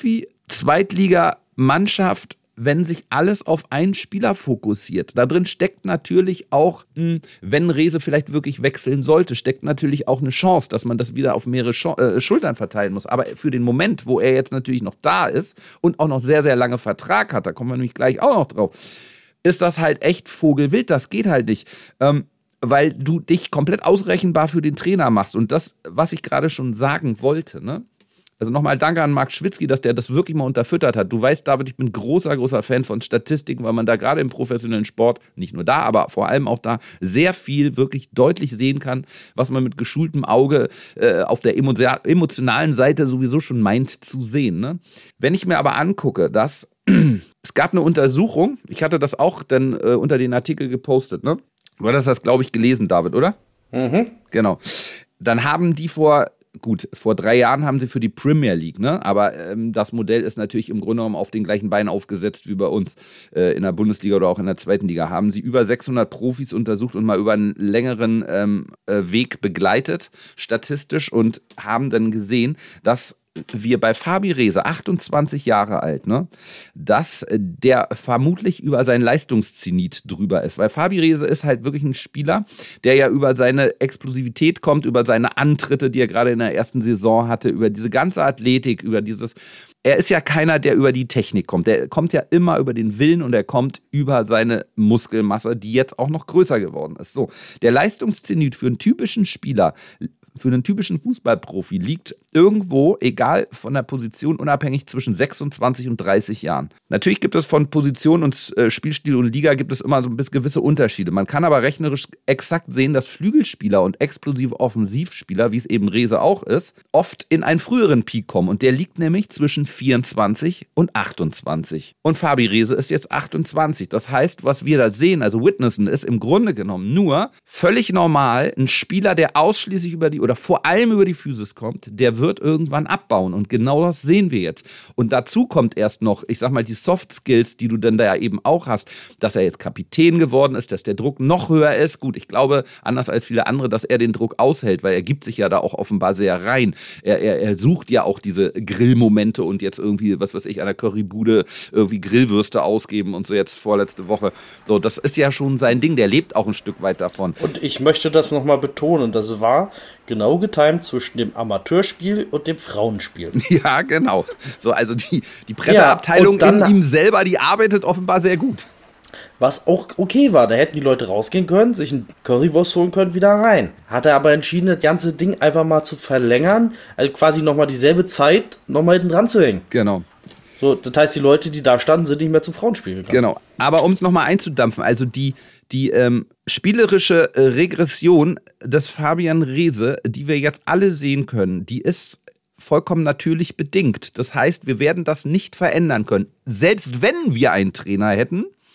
Profi-Zweitliga-Mannschaft, wenn sich alles auf einen Spieler fokussiert. Da drin steckt natürlich auch, wenn Rehse vielleicht wirklich wechseln sollte, steckt natürlich auch eine Chance, dass man das wieder auf mehrere Schultern verteilen muss. Aber für den Moment, wo er jetzt natürlich noch da ist und auch noch sehr, sehr lange Vertrag hat, da kommen wir nämlich gleich auch noch drauf, ist das halt echt Vogelwild. Das geht halt nicht. Ähm, weil du dich komplett ausrechenbar für den Trainer machst. Und das, was ich gerade schon sagen wollte, ne? Also nochmal danke an Marc Schwitzky, dass der das wirklich mal unterfüttert hat. Du weißt, David, ich bin großer, großer Fan von Statistiken, weil man da gerade im professionellen Sport, nicht nur da, aber vor allem auch da, sehr viel wirklich deutlich sehen kann, was man mit geschultem Auge äh, auf der emotionalen Seite sowieso schon meint zu sehen. Ne? Wenn ich mir aber angucke, dass es gab eine Untersuchung, ich hatte das auch dann äh, unter den Artikel gepostet, ne? Du hattest das, glaube ich, gelesen, David, oder? Mhm. Genau. Dann haben die vor, gut, vor drei Jahren haben sie für die Premier League, ne? Aber ähm, das Modell ist natürlich im Grunde genommen auf den gleichen Beinen aufgesetzt wie bei uns äh, in der Bundesliga oder auch in der zweiten Liga. Haben sie über sechshundert Profis untersucht und mal über einen längeren ähm, äh, Weg begleitet, statistisch, und haben dann gesehen, dass wir bei Fabi Rehse, achtundzwanzig Jahre alt, ne, dass der vermutlich über sein Leistungszenit drüber ist. Weil Fabi Rehse ist halt wirklich ein Spieler, der ja über seine Explosivität kommt, über seine Antritte, die er gerade in der ersten Saison hatte, über diese ganze Athletik, über dieses... Er ist ja keiner, der über die Technik kommt. Der kommt ja immer über den Willen und er kommt über seine Muskelmasse, die jetzt auch noch größer geworden ist. So, der Leistungszenit für einen typischen Spieler, für einen typischen Fußballprofi liegt irgendwo, egal von der Position, unabhängig zwischen sechsundzwanzig und dreißig Jahren. Natürlich gibt es von Position und äh, Spielstil und Liga gibt es immer so ein bisschen gewisse Unterschiede. Man kann aber rechnerisch exakt sehen, dass Flügelspieler und explosive Offensivspieler, wie es eben Rehse auch ist, oft in einen früheren Peak kommen. Und der liegt nämlich zwischen vierundzwanzig und achtundzwanzig. Und Fabi Rehse ist jetzt achtundzwanzig. Das heißt, was wir da sehen, also witnessen, ist im Grunde genommen nur völlig normal ein Spieler, der ausschließlich über die oder vor allem über die Physis kommt, der wird irgendwann abbauen. Und genau das sehen wir jetzt. Und dazu kommt erst noch, ich sag mal, die Soft Skills, die du dann da ja eben auch hast, dass er jetzt Kapitän geworden ist, dass der Druck noch höher ist. Gut, ich glaube, anders als viele andere, dass er den Druck aushält, weil er gibt sich ja da auch offenbar sehr rein. Er, er, er sucht ja auch diese Grillmomente und jetzt irgendwie, was weiß ich, an der Currybude irgendwie Grillwürste ausgeben und so jetzt vorletzte Woche. So, das ist ja schon sein Ding. Der lebt auch ein Stück weit davon. Und ich möchte das nochmal betonen, das war genau getimt zwischen dem Amateurspiel und dem Frauenspiel. Ja, genau. So, also die, die Presseabteilung ja, in ihm selber, die arbeitet offenbar sehr gut. Was auch okay war, da hätten die Leute rausgehen können, sich einen Currywurst holen können, wieder rein. Hat er aber entschieden, das ganze Ding einfach mal zu verlängern, also quasi nochmal dieselbe Zeit nochmal hinten dran zu hängen. Genau. So, das heißt, die Leute, die da standen, sind nicht mehr zum Frauenspiel gegangen. Genau. Aber um es nochmal einzudampfen, also die, die ähm, spielerische äh, Regression des Fabian Rehse, die wir jetzt alle sehen können, die ist vollkommen natürlich bedingt. Das heißt, wir werden das nicht verändern können. Selbst wenn wir einen Trainer hätten,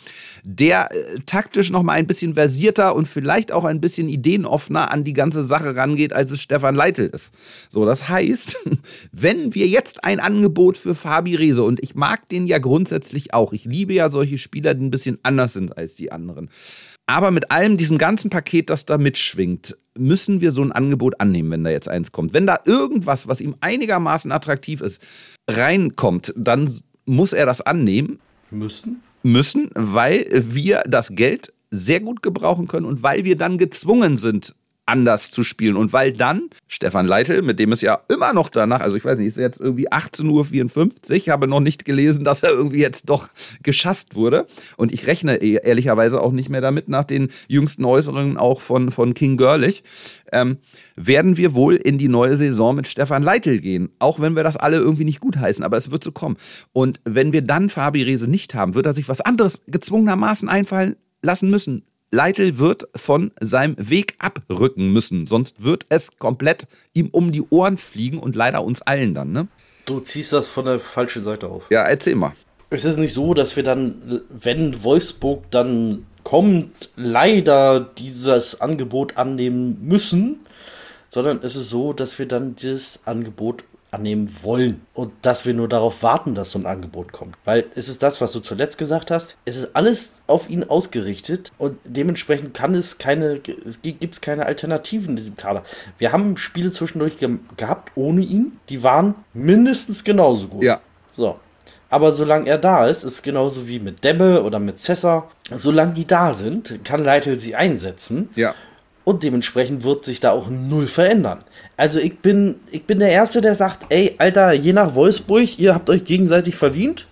der äh, taktisch noch mal ein bisschen versierter und vielleicht auch ein bisschen ideenoffener an die ganze Sache rangeht, als es Stefan Leitl ist. So, das heißt, wenn wir jetzt ein Angebot für Fabi Rehse, und ich mag den ja grundsätzlich auch, ich liebe ja solche Spieler, die ein bisschen anders sind als die anderen, aber mit allem diesem ganzen Paket, das da mitschwingt, müssen wir so ein Angebot annehmen, wenn da jetzt eins kommt. Wenn da irgendwas, was ihm einigermaßen attraktiv ist, reinkommt, dann muss er das annehmen. Müssen? Müssen, weil wir das Geld sehr gut gebrauchen können und weil wir dann gezwungen sind, anders zu spielen. Und weil dann Stefan Leitl, mit dem es ja immer noch danach, also ich weiß nicht, ist jetzt irgendwie achtzehn Uhr vierundfünfzig, habe noch nicht gelesen, dass er irgendwie jetzt doch geschasst wurde. Und ich rechne ehrlicherweise auch nicht mehr damit, nach den jüngsten Äußerungen auch von, von King Görlich, ähm, werden wir wohl in die neue Saison mit Stefan Leitl gehen. Auch wenn wir das alle irgendwie nicht gut heißen, aber es wird so kommen. Und wenn wir dann Fabi Rehse nicht haben, wird er sich was anderes gezwungenermaßen einfallen lassen müssen. Leitl wird von seinem Weg abrücken müssen, sonst wird es komplett ihm um die Ohren fliegen und leider uns allen dann, ne? Du ziehst das von der falschen Seite auf. Ja, erzähl mal. Es ist nicht so, dass wir dann, wenn Wolfsburg dann kommt, leider dieses Angebot annehmen müssen, sondern es ist so, dass wir dann dieses Angebot annehmen wollen und dass wir nur darauf warten, dass so ein Angebot kommt. Weil es ist das, was du zuletzt gesagt hast, es ist alles auf ihn ausgerichtet und dementsprechend kann es keine, es gibt es keine Alternativen in diesem Kader. Wir haben Spiele zwischendurch ge- gehabt ohne ihn, die waren mindestens genauso gut. Ja. So. Aber solange er da ist, ist genauso wie mit Debbe oder mit Cessa, solange die da sind, kann Leitl sie einsetzen. Ja. Und dementsprechend wird sich da auch null verändern. Also ich bin, ich bin der Erste, der sagt, ey, Alter, je nach Wolfsburg, ihr habt euch gegenseitig verdient.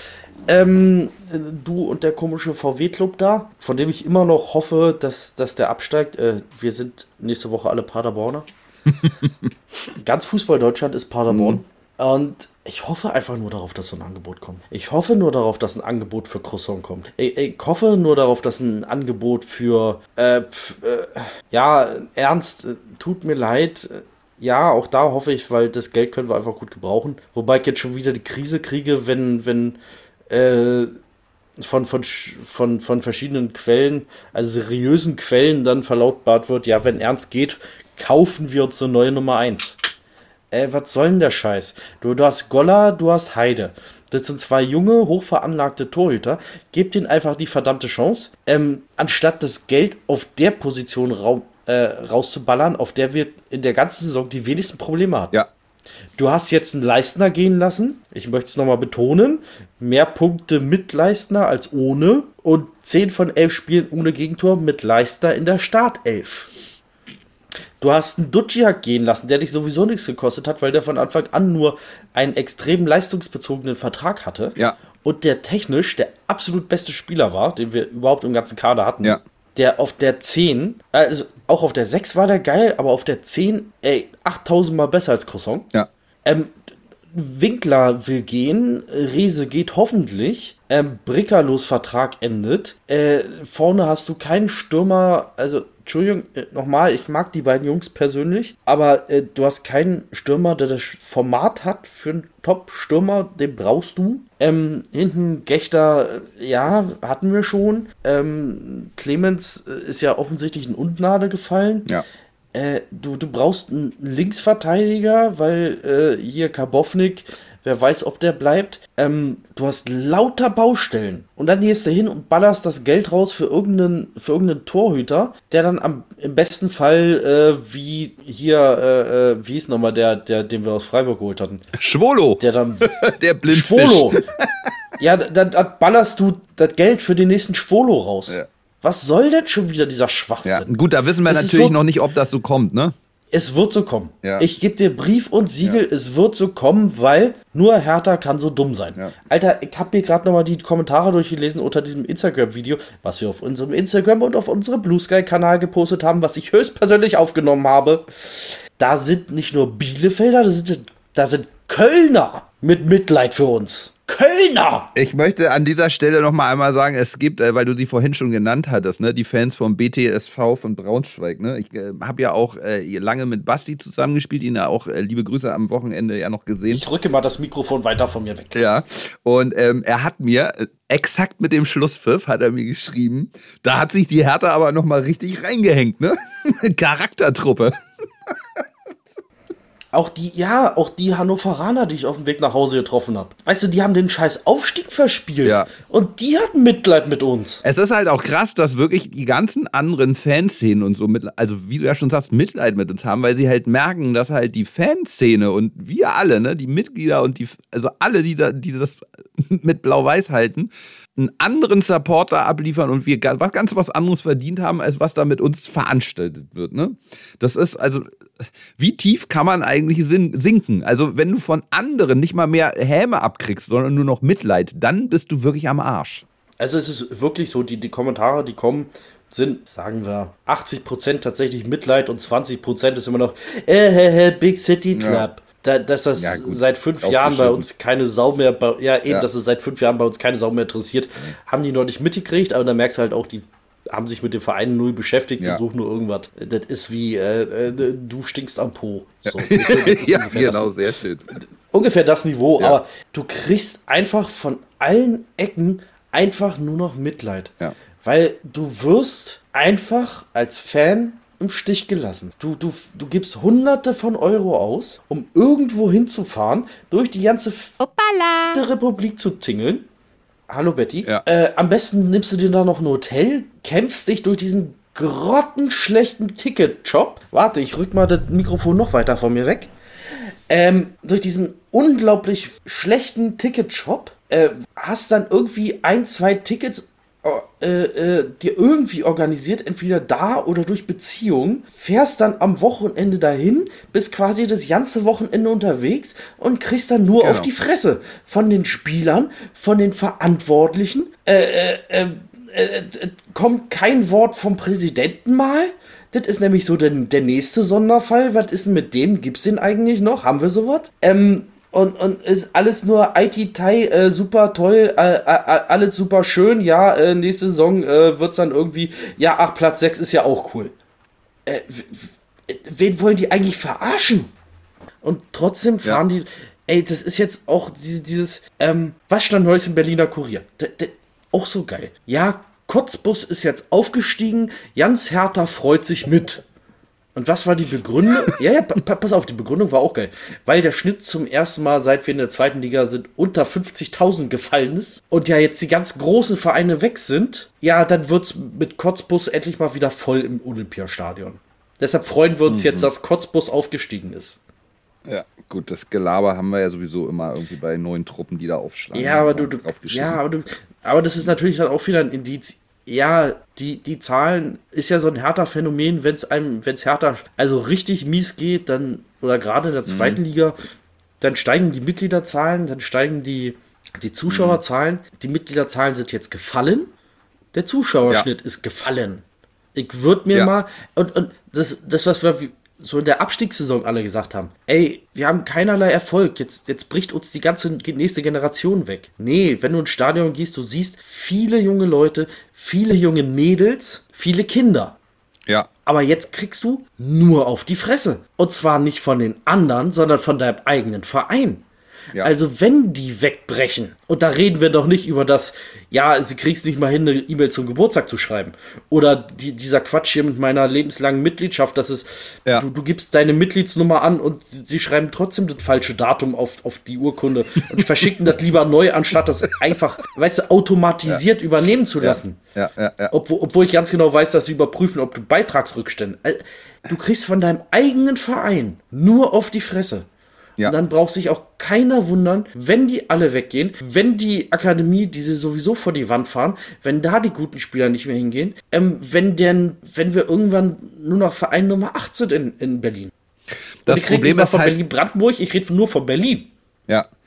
Ähm, du und der komische V W-Club da, von dem ich immer noch hoffe, dass, dass der absteigt. Äh, wir sind nächste Woche alle Paderborner. Ganz Fußball-Deutschland ist Paderborn. Mhm. Und ich hoffe einfach nur darauf, dass so ein Angebot kommt. Ich hoffe nur darauf, dass ein Angebot für Croissant kommt. Ich, ich hoffe nur darauf, dass ein Angebot für, äh, pf, äh, ja, Ernst, äh, tut mir leid. Ja, auch da hoffe ich, weil das Geld können wir einfach gut gebrauchen. Wobei ich jetzt schon wieder die Krise kriege, wenn, wenn, äh, von, von, von, von verschiedenen Quellen, also seriösen Quellen dann verlautbart wird, ja, wenn Ernst geht, kaufen wir uns eine neue Nummer eins. Ey, was soll denn der Scheiß? Du, du hast Goller, du hast Heide. Das sind zwei junge, hochveranlagte Torhüter. Gebt ihnen einfach die verdammte Chance. Ähm, anstatt das Geld auf der Position ra- äh, rauszuballern, auf der wir in der ganzen Saison die wenigsten Probleme hatten. Ja. Du hast jetzt einen Leistner gehen lassen. Ich möchte es nochmal betonen. Mehr Punkte mit Leistner als ohne. Und zehn von elf Spielen ohne Gegentor mit Leistner in der Startelf. Du hast einen Duciak gehen lassen, der dich sowieso nichts gekostet hat, weil der von Anfang an nur einen extrem leistungsbezogenen Vertrag hatte. Ja. Und der technisch der absolut beste Spieler war, den wir überhaupt im ganzen Kader hatten. Ja. Der auf der zehn, also auch auf der sechs war der geil, aber auf der zehn, ey, achttausend Mal besser als Croissant. Ja. Ähm, Winkler will gehen, Rehse geht hoffentlich, ähm, Brickerlos Vertrag endet, äh, vorne hast du keinen Stürmer, also Entschuldigung, äh, nochmal, ich mag die beiden Jungs persönlich, aber äh, du hast keinen Stürmer, der das Format hat für einen Top-Stürmer, den brauchst du. Ähm, hinten Gechter, äh, ja, hatten wir schon. Ähm, Clemens äh, ist ja offensichtlich in Ungnade gefallen. Ja. Äh, du, du brauchst einen Linksverteidiger, weil äh, hier Karbovnik, wer weiß, ob der bleibt. Ähm, du hast lauter Baustellen. Und dann gehst du hin und ballerst das Geld raus für irgendeinen, für irgendeinen Torhüter, der dann am, im besten Fall, äh, wie hier, äh, äh, wie hieß nochmal der, der, den wir aus Freiburg geholt hatten? Schwolo. Der dann. Der Blindfisch. Schwolo. Ja, dann, dann ballerst du das Geld für den nächsten Schwolo raus. Ja. Was soll denn schon wieder dieser Schwachsinn? Ja, gut, da wissen wir das natürlich so, noch nicht, ob das so kommt, ne? Es wird so kommen. Ja. Ich gebe dir Brief und Siegel, ja. Es wird so kommen, weil nur Hertha kann so dumm sein. Ja. Alter, ich habe mir gerade nochmal die Kommentare durchgelesen unter diesem Instagram-Video, was wir auf unserem Instagram und auf unserem Blue Sky-Kanal gepostet haben, was ich höchstpersönlich aufgenommen habe. Da sind nicht nur Bielefelder, da sind, da sind Kölner mit Mitleid für uns. Kölner! Ich möchte an dieser Stelle noch mal einmal sagen, es gibt, äh, weil du sie vorhin schon genannt hattest, ne, die Fans vom B T S V von Braunschweig. Ne? Ich äh, habe ja auch äh, lange mit Basti zusammengespielt, ihn ja auch, äh, liebe Grüße, am Wochenende ja noch gesehen. Ich rücke mal das Mikrofon weiter von mir weg. Ja, und ähm, er hat mir, äh, exakt mit dem Schlusspfiff, hat er mir geschrieben, da hat sich die Hertha aber noch mal richtig reingehängt, ne? Charaktertruppe. Auch die, ja, auch die Hannoveraner, die ich auf dem Weg nach Hause getroffen habe. Weißt du, die haben den scheiß Aufstieg verspielt. Ja. Und die hatten Mitleid mit uns. Es ist halt auch krass, dass wirklich die ganzen anderen Fanszenen und so, mit, also wie du ja schon sagst, Mitleid mit uns haben, weil sie halt merken, dass halt die Fanszene und wir alle, ne, die Mitglieder und die, also alle, die, da, die das mit Blau-Weiß halten, einen anderen Supporter abliefern und wir was ganz was anderes verdient haben, als was da mit uns veranstaltet wird. Ne? Das ist also, wie tief kann man eigentlich sin- sinken? Also wenn du von anderen nicht mal mehr Häme abkriegst, sondern nur noch Mitleid, dann bist du wirklich am Arsch. Also es ist wirklich so, die, die Kommentare, die kommen, sind, sagen wir, achtzig Prozent tatsächlich Mitleid und zwanzig Prozent ist immer noch äh, äh, Big City Club. Ja. Da, dass das ja, seit fünf Jahren bei uns keine Sau mehr, bei, ja eben, ja. dass es seit fünf Jahren bei uns keine Sau mehr interessiert, haben die noch nicht mitgekriegt, aber da merkst du halt auch, die haben sich mit dem Verein null beschäftigt ja. und suchen nur irgendwas. Das ist wie, äh, äh, du stinkst am Po. So, das ist, das ist ja, genau, das, sehr schön. Ungefähr das Niveau, ja. aber du kriegst einfach von allen Ecken einfach nur noch Mitleid. Ja. Weil du wirst einfach als Fan im Stich gelassen. Du, du, du gibst Hunderte von Euro aus, um irgendwo hinzufahren, durch die ganze Hoppala. Republik zu tingeln. Hallo Betty. Ja. Äh, am besten nimmst du dir da noch ein Hotel, kämpfst dich durch diesen grottenschlechten Ticketshop. Warte, ich rück mal das Mikrofon noch weiter von mir weg. Ähm, durch diesen unglaublich schlechten Ticketshop äh, hast dann irgendwie ein, zwei Tickets Äh, äh, dir irgendwie organisiert, entweder da oder durch Beziehungen, fährst dann am Wochenende dahin, bist quasi das ganze Wochenende unterwegs und kriegst dann nur genau. auf die Fresse von den Spielern, von den Verantwortlichen. Äh, äh, äh, äh, kommt kein Wort vom Präsidenten mal. Das ist nämlich so der, der nächste Sonderfall. Was ist denn mit dem? Gibt's den eigentlich noch? Haben wir sowas? Ähm, Und, und ist alles nur I T-Tai, äh, super toll, äh, äh, alles super schön, ja, äh, nächste Saison äh, wird's dann irgendwie, ja, ach, Platz sechs ist ja auch cool. Äh, w- w- wen wollen die eigentlich verarschen? Und trotzdem fahren ja. die, ey, das ist jetzt auch dieses, dieses ähm, was stand neues im Berliner Kurier? D- d- auch so geil. Ja, Kotzbus ist jetzt aufgestiegen, Jans Hertha freut sich mit. Und was war die Begründung? ja, ja, pa- pass auf, die Begründung war auch geil. Weil der Schnitt zum ersten Mal, seit wir in der zweiten Liga sind, unter fünfzigtausend gefallen ist und ja jetzt die ganz großen Vereine weg sind, ja, dann wird's mit Kotzbus endlich mal wieder voll im Olympiastadion. Deshalb freuen wir uns mhm. jetzt, dass Kotzbus aufgestiegen ist. Ja, gut, das Gelaber haben wir ja sowieso immer irgendwie bei neuen Truppen, die da aufschlagen. Ja, aber du, du ja, aber du, aber das ist natürlich dann auch wieder ein Indiz. Ja, die, die Zahlen ist ja so ein Hertha-Phänomen, wenn es einem, wenn es Hertha also richtig mies geht, dann, oder gerade in der zweiten mhm. Liga, dann steigen die Mitgliederzahlen, dann steigen die, die Zuschauerzahlen. Mhm. Die Mitgliederzahlen sind jetzt gefallen. Der Zuschauerschnitt ja. ist gefallen. Ich würde mir ja. mal, und, und das, das, was wir so in der Abstiegssaison alle gesagt haben, ey, wir haben keinerlei Erfolg, jetzt, jetzt bricht uns die ganze nächste Generation weg. Nee, wenn du ins Stadion gehst, du siehst viele junge Leute, viele junge Mädels, viele Kinder. Ja. Aber jetzt kriegst du nur auf die Fresse. Und zwar nicht von den anderen, sondern von deinem eigenen Verein. Ja. Also wenn die wegbrechen, und da reden wir doch nicht über das, ja, sie kriegst nicht mal hin, eine E-Mail zum Geburtstag zu schreiben. Oder die, dieser Quatsch hier mit meiner lebenslangen Mitgliedschaft, das ist, ja. du, du gibst deine Mitgliedsnummer an und sie schreiben trotzdem das falsche Datum auf, auf die Urkunde und verschicken das lieber neu, anstatt das einfach, weißt du, automatisiert ja. übernehmen zu lassen. Ja. Ja, ja, ja. Obwohl, obwohl ich ganz genau weiß, dass sie überprüfen, ob du Beitragsrückstände. Du kriegst von deinem eigenen Verein nur auf die Fresse. Ja. Und dann braucht sich auch keiner wundern, wenn die alle weggehen, wenn die Akademie, die sie sowieso vor die Wand fahren, wenn da die guten Spieler nicht mehr hingehen, ähm, wenn denn, wenn wir irgendwann nur noch Verein Nummer acht sind in, in Berlin. Das ich Problem rede ist von halt Berlin-Brandenburg, ich rede nur von Berlin. Ja.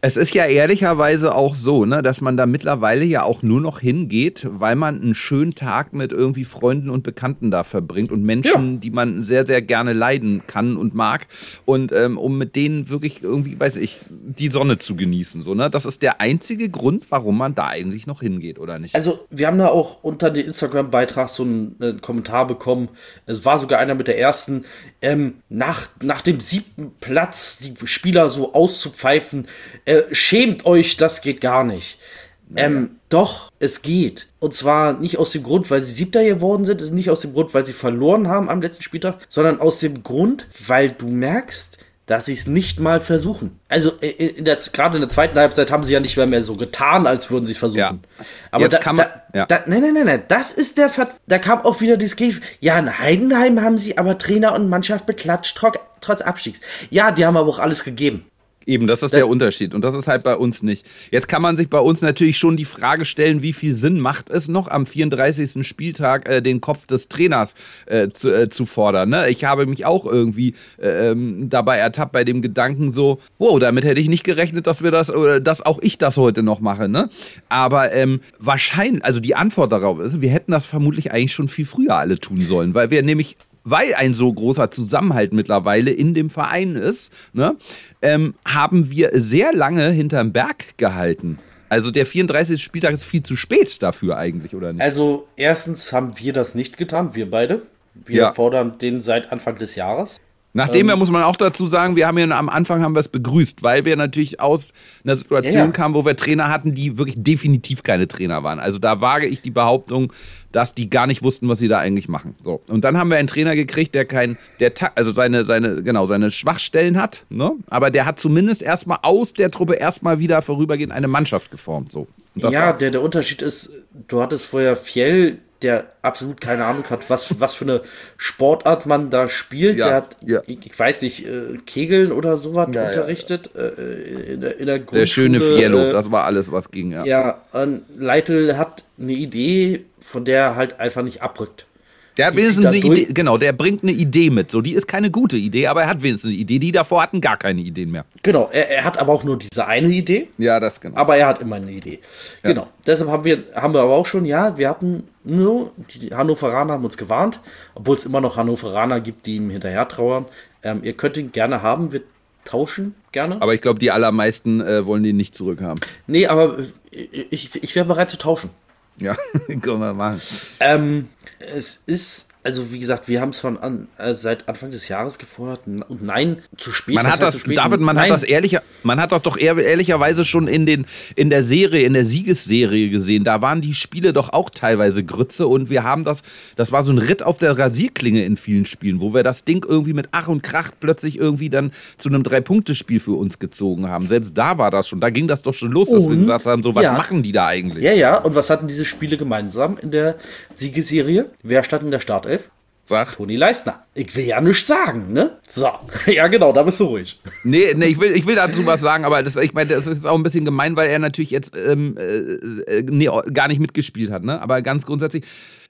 Es ist ja ehrlicherweise auch so, ne, dass man da mittlerweile ja auch nur noch hingeht, weil man einen schönen Tag mit irgendwie Freunden und Bekannten da verbringt und Menschen, ja. die man sehr, sehr gerne leiden kann und mag. Und ähm, um mit denen wirklich irgendwie, weiß ich, die Sonne zu genießen. So, ne? Das ist der einzige Grund, warum man da eigentlich noch hingeht, oder nicht? Also, wir haben da auch unter den Instagram-Beitrag so einen, einen Kommentar bekommen. Es war sogar einer mit der ersten, ähm, nach, nach dem siebten Platz die Spieler so auszupfeifen, äh, schämt euch, das geht gar nicht. Ähm, doch, es geht. Und zwar nicht aus dem Grund, weil sie Siebter geworden sind, es ist nicht aus dem Grund, weil sie verloren haben am letzten Spieltag, sondern aus dem Grund, weil du merkst, dass sie es nicht mal versuchen. Also in der, gerade in der zweiten Halbzeit haben sie ja nicht mehr, mehr so getan, als würden sie es versuchen. Ja. Aber Jetzt da, kann man, da, ja. da, nein, nein, nein, nein, das ist der, Ver- da kam auch wieder dieses Gegenspiel. Ja, in Heidenheim haben sie aber Trainer und Mannschaft beklatscht, trotz, trotz Abstiegs. Ja, die haben aber auch alles gegeben. Eben, das ist der Unterschied. Und das ist halt bei uns nicht. Jetzt kann man sich bei uns natürlich schon die Frage stellen, wie viel Sinn macht es noch, am vierunddreißigsten Spieltag äh, den Kopf des Trainers äh, zu, äh, zu fordern. Ne? Ich habe mich auch irgendwie äh, dabei ertappt bei dem Gedanken so, wow, damit hätte ich nicht gerechnet, dass wir das, oder dass auch ich das heute noch mache. Ne? Aber ähm, wahrscheinlich, also die Antwort darauf ist, wir hätten das vermutlich eigentlich schon viel früher alle tun sollen, weil wir nämlich weil ein so großer Zusammenhalt mittlerweile in dem Verein ist, ne, ähm, haben wir sehr lange hinterm Berg gehalten. Also der vierunddreißigste Spieltag ist viel zu spät dafür eigentlich, oder nicht? Also erstens haben wir das nicht getan, wir beide. Wir ja. fordern den seit Anfang des Jahres. Nachdem wir, ähm, muss man auch dazu sagen, wir haben ja am Anfang haben wir es begrüßt, weil wir natürlich aus einer Situation ja, ja. kamen, wo wir Trainer hatten, die wirklich definitiv keine Trainer waren. Also da wage ich die Behauptung, dass die gar nicht wussten, was sie da eigentlich machen. So. Und dann haben wir einen Trainer gekriegt, der kein, der also seine, seine, genau, seine Schwachstellen hat, ne? Aber der hat zumindest erstmal aus der Truppe erstmal wieder vorübergehend eine Mannschaft geformt. So. Ja, der, der Unterschied ist, du hattest vorher Fjell, der absolut keine Ahnung hat, was, was für eine Sportart man da spielt. Ja, der hat, ja. ich, ich weiß nicht, äh, Kegeln oder sowas ja, unterrichtet ja. Äh, in, der, in der Grundschule. Der schöne Fiello, äh, das war alles, was ging, ja. Ja, und Leitl hat eine Idee, von der er halt einfach nicht abrückt. Der hat Die wenigstens zieht eine da durch. Idee, genau, der bringt eine Idee mit. So, die ist keine gute Idee, aber er hat wenigstens eine Idee. Die davor hatten gar keine Ideen mehr. Genau, er, er hat aber auch nur diese eine Idee. Ja, das genau. Aber er hat immer eine Idee. Ja. Genau. Deshalb haben wir, haben wir aber auch schon, ja, wir hatten nur, die Hannoveraner haben uns gewarnt, obwohl es immer noch Hannoveraner gibt, die ihm hinterher trauern. Ähm, ihr könnt ihn gerne haben, wir tauschen gerne. Aber ich glaube, die allermeisten äh, wollen den nicht zurückhaben. Nee, aber ich, ich, ich wäre bereit zu tauschen. Ja, können wir machen. Ähm, es ist, also wie gesagt, wir haben es von an, äh, seit Anfang des Jahres gefordert und nein, zu spät. Man Was hat heißt das, zu spät? David, man Nein. hat das ehrlicher, man hat das doch eher, ehrlicherweise schon in den, in der Serie, in der Siegesserie gesehen. Da waren die Spiele doch auch teilweise Grütze und wir haben das, das war so ein Ritt auf der Rasierklinge in vielen Spielen, wo wir das Ding irgendwie mit Ach und Krach plötzlich irgendwie dann zu einem Drei-Punkte-Spiel für uns gezogen haben. Selbst da war das schon, da ging das doch schon los, dass Und? wir gesagt haben, so, was Ja. machen die da eigentlich? Ja, ja, und was hatten diese Spiele gemeinsam in der Siegesserie? Wer stand in der Startelf? Sag. Toni Leistner. Ich will ja nichts sagen, ne? So, ja genau, da bist du ruhig. Nee, nee, ich will, ich will dazu was sagen, aber das, ich meine, das ist auch ein bisschen gemein, weil er natürlich jetzt ähm, äh, nee, gar nicht mitgespielt hat, ne? Aber ganz grundsätzlich,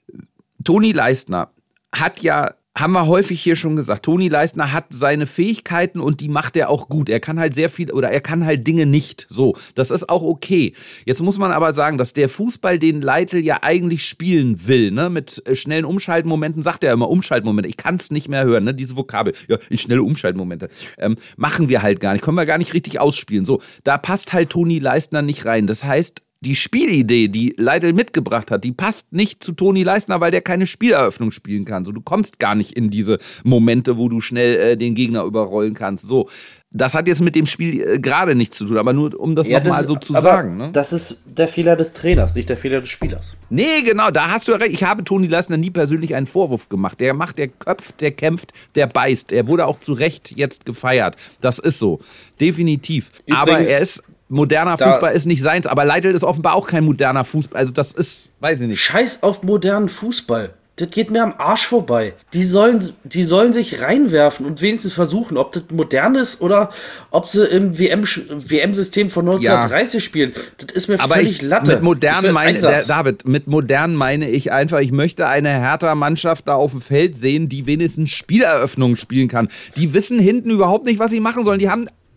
Toni Leistner hat ja, haben wir häufig hier schon gesagt, Toni Leistner hat seine Fähigkeiten und die macht er auch gut. Er kann halt sehr viel oder er kann halt Dinge nicht. So, das ist auch okay. Jetzt muss man aber sagen, dass der Fußball, den Leitl ja eigentlich spielen will, ne, mit äh, schnellen Umschaltmomenten, sagt er immer Umschaltmomente. Ich kann es nicht mehr hören, ne, diese Vokabel. Ja, schnelle Umschaltmomente. Ähm, machen wir halt gar nicht, können wir gar nicht richtig ausspielen. So, da passt halt Toni Leistner nicht rein. Das heißt, die Spielidee, die Leitl mitgebracht hat, die passt nicht zu Toni Leistner, weil der keine Spieleröffnung spielen kann. So, du kommst gar nicht in diese Momente, wo du schnell äh, den Gegner überrollen kannst. So, das hat jetzt mit dem Spiel äh, gerade nichts zu tun, aber nur um das Ja, nochmal das so ist- zu aber sagen. Ne? Das ist der Fehler des Trainers, nicht der Fehler des Spielers. Nee, genau, da hast du recht. Ich habe Toni Leistner nie persönlich einen Vorwurf gemacht. Der macht, der köpft, der kämpft, der beißt. Er wurde auch zu Recht jetzt gefeiert. Das ist so. Definitiv. Übrigens, aber er ist, moderner da- Fußball ist nicht seins. Aber Leitl ist offenbar auch kein moderner Fußball. Also das ist, weiß ich nicht. Scheiß auf modernen Fußball. Das geht mir am Arsch vorbei. Die sollen, die sollen sich reinwerfen und wenigstens versuchen, ob das modern ist oder ob sie im W M sch- W M-System von neunzehnhundertdreißig spielen. Das ist mir Aber völlig ich, Latte. mit modern Ich will meine, der, Einsatz. David, mit modern meine ich einfach, ich möchte eine Hertha-Mannschaft da auf dem Feld sehen, die wenigstens Spieleröffnungen spielen kann. Die wissen hinten überhaupt nicht, was sie machen sollen. Die haben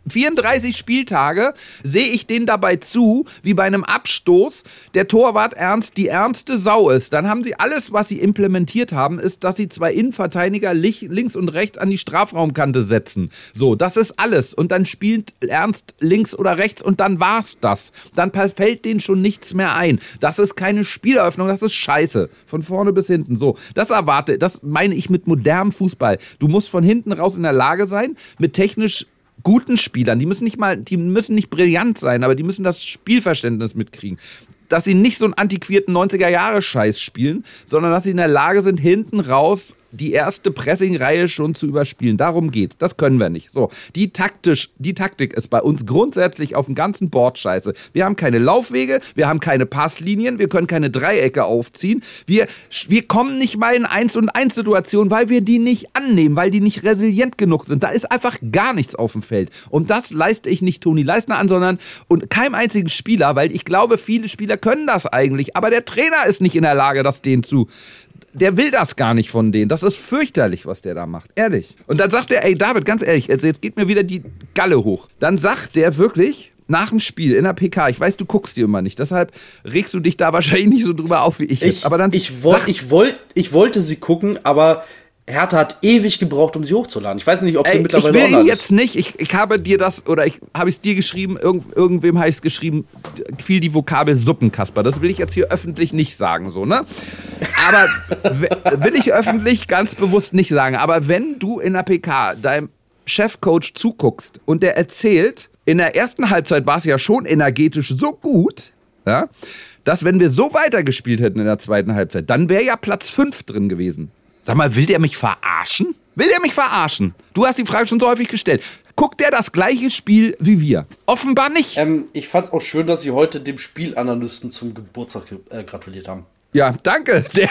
vierunddreißig Spieltage sehe ich denen dabei zu, wie bei einem Abstoß der Torwart Ernst die ernste Sau ist. Dann haben sie alles, was sie implementiert haben, ist, dass sie zwei Innenverteidiger links und rechts an die Strafraumkante setzen. So, das ist alles. Und dann spielt Ernst links oder rechts und dann war's das. Dann fällt denen schon nichts mehr ein. Das ist keine Spieleröffnung, das ist Scheiße. Von vorne bis hinten. So, das erwarte, das meine ich mit modernem Fußball. Du musst von hinten raus in der Lage sein, mit technisch guten Spielern, die müssen nicht mal, die müssen nicht brillant sein, aber die müssen das Spielverständnis mitkriegen. Dass sie nicht so einen antiquierten neunziger-Jahre-Scheiß spielen, sondern dass sie in der Lage sind, hinten raus die erste Pressing-Reihe schon zu überspielen. Darum geht's. Das können wir nicht. So, die taktisch, die Taktik ist bei uns grundsätzlich auf dem ganzen Board scheiße. Wir haben keine Laufwege, wir haben keine Passlinien, wir können keine Dreiecke aufziehen. Wir, wir kommen nicht mal in eins und eins Situationen, weil wir die nicht annehmen, weil die nicht resilient genug sind. Da ist einfach gar nichts auf dem Feld. Und das leiste ich nicht Toni Leistner an, sondern und keinem einzigen Spieler, weil ich glaube, viele Spieler können das eigentlich, aber der Trainer ist nicht in der Lage, das denen zu... Der will das gar nicht von denen. Das ist fürchterlich, was der da macht. Ehrlich. Und dann sagt er, ey David, ganz ehrlich, also jetzt geht mir wieder die Galle hoch. Dann sagt der wirklich nach dem Spiel in der P K, ich weiß, du guckst die immer nicht, deshalb regst du dich da wahrscheinlich nicht so drüber auf wie ich. Ich, jetzt. Aber dann ich, woll, sagt, ich, wollt, ich wollte sie gucken, aber Hertha hat ewig gebraucht, um sie hochzuladen. Ich weiß nicht, ob sie ey, mittlerweile ich will online ihn ist. jetzt nicht, ich, ich habe dir das, oder ich habe es dir geschrieben, irgend, irgendwem habe ich es geschrieben, fiel die Vokabel Suppenkasper. Das will ich jetzt hier öffentlich nicht sagen, so, ne? Aber will ich öffentlich ganz bewusst nicht sagen. Aber wenn du in der P K deinem Chefcoach zuguckst und der erzählt, in der ersten Halbzeit war es ja schon energetisch so gut, ja, dass wenn wir so weitergespielt hätten in der zweiten Halbzeit, dann wäre ja Platz fünf drin gewesen. Sag mal, will der mich verarschen? Will der mich verarschen? Du hast die Frage schon so häufig gestellt. Guckt der das gleiche Spiel wie wir? Offenbar nicht. Ähm, ich fand's auch schön, dass sie heute dem Spielanalysten zum Geburtstag äh, gratuliert haben. Ja, danke. Der,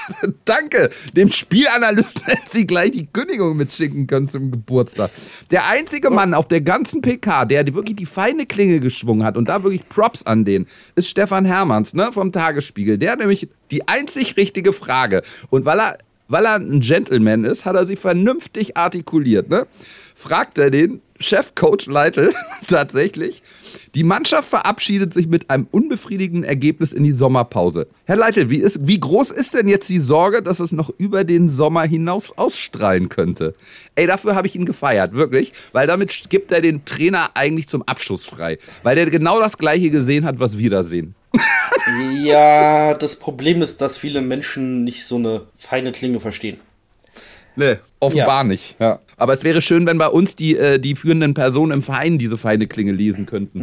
danke. Dem Spielanalysten hätten sie gleich die Kündigung mitschicken können zum Geburtstag. Der einzige Mann auf der ganzen P K, der wirklich die feine Klinge geschwungen hat und da wirklich Props an den, ist Stefan Hermanns, ne, vom Tagesspiegel. Der hat nämlich die einzig richtige Frage. Und weil er Weil er ein Gentleman ist, hat er sie vernünftig artikuliert. Ne? Fragt er den Chefcoach Leitl tatsächlich, die Mannschaft verabschiedet sich mit einem unbefriedigenden Ergebnis in die Sommerpause. Herr Leitl, wie, ist, wie groß ist denn jetzt die Sorge, dass es noch über den Sommer hinaus ausstrahlen könnte? Ey, dafür habe ich ihn gefeiert, wirklich. Weil damit gibt er den Trainer eigentlich zum Abschuss frei. Weil der genau das Gleiche gesehen hat, was wir da sehen. Ja, das Problem ist, dass viele Menschen nicht so eine feine Klinge verstehen. Nee, offenbar Ja. nicht. Ja. Aber es wäre schön, wenn bei uns die, äh, die führenden Personen im Verein diese feine Klinge lesen könnten.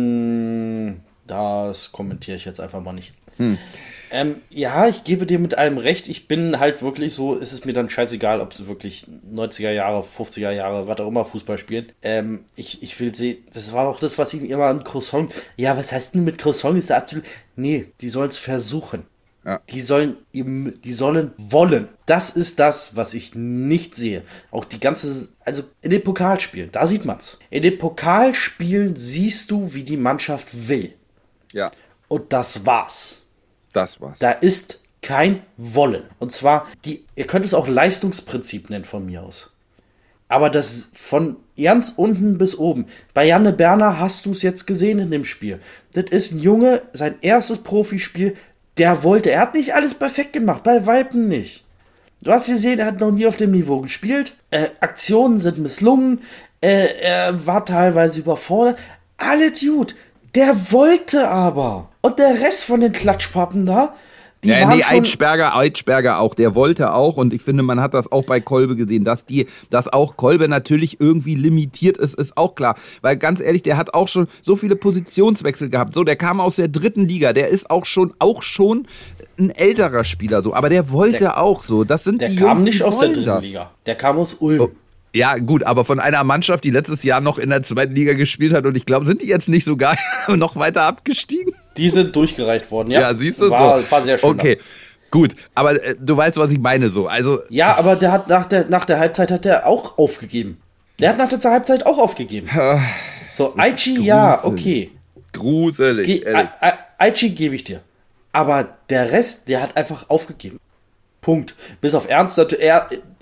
Hm, das kommentiere ich jetzt einfach mal nicht. Hm. Ähm, ja, ich gebe dir mit allem recht. Ich bin halt wirklich so, ist es mir dann scheißegal, ob sie wirklich neunziger Jahre, fünfziger Jahre, was auch immer Fußball spielen. Ähm, ich, ich will sehen, das war auch das, was ihnen immer an Croissant, ja, was heißt denn mit Croissant? Ist der absolut, nee, die sollen es versuchen. Ja. Die sollen, die sollen wollen. Das ist das, was ich nicht sehe. Auch die ganze, also in den Pokalspielen, da sieht man's. In den Pokalspielen siehst du, wie die Mannschaft will. Ja, Und das war's. das war's. Da ist kein Wollen. Und zwar, die, ihr könnt es auch Leistungsprinzip nennen von mir aus. Aber das von ganz unten bis oben. Bei Janne Berner hast du es jetzt gesehen in dem Spiel. Das ist ein Junge, sein erstes Profispiel, der wollte, er hat nicht alles perfekt gemacht, bei Weitem nicht. Du hast gesehen, er hat noch nie auf dem Niveau gespielt. Äh, Aktionen sind misslungen. Äh, er war teilweise überfordert. Alles gut. Der wollte aber. Und der Rest von den Klatschpappen da, die Ja, waren nee, schon... Eitschberger, Eitschberger auch, der wollte auch und ich finde, man hat das auch bei Kolbe gesehen, dass die, dass auch Kolbe natürlich irgendwie limitiert ist, ist auch klar, weil ganz ehrlich, der hat auch schon so viele Positionswechsel gehabt, so, der kam aus der dritten Liga, der ist auch schon, auch schon ein älterer Spieler, so, aber der wollte Der- auch so, das sind Der die kam Jungs, nicht die aus der wollen dritten das. Liga. Der kam aus Ulm. Oh. Ja, gut, aber von einer Mannschaft, die letztes Jahr noch in der zweiten Liga gespielt hat und ich glaube, sind die jetzt nicht sogar noch weiter abgestiegen? Die sind durchgereicht worden, ja. Ja, siehst du war, so. War sehr schön. Okay, gut, aber äh, du weißt, was ich meine so. Also Ja, aber der hat nach der, nach der Halbzeit hat er auch aufgegeben. Der hat nach der Halbzeit auch aufgegeben. So, Aichi, ja, gruselig. okay. gruselig. Ge ehrlich. A- A- Aichi gebe ich dir. Aber der Rest, der hat einfach aufgegeben. Punkt. Bis auf Ernst, er,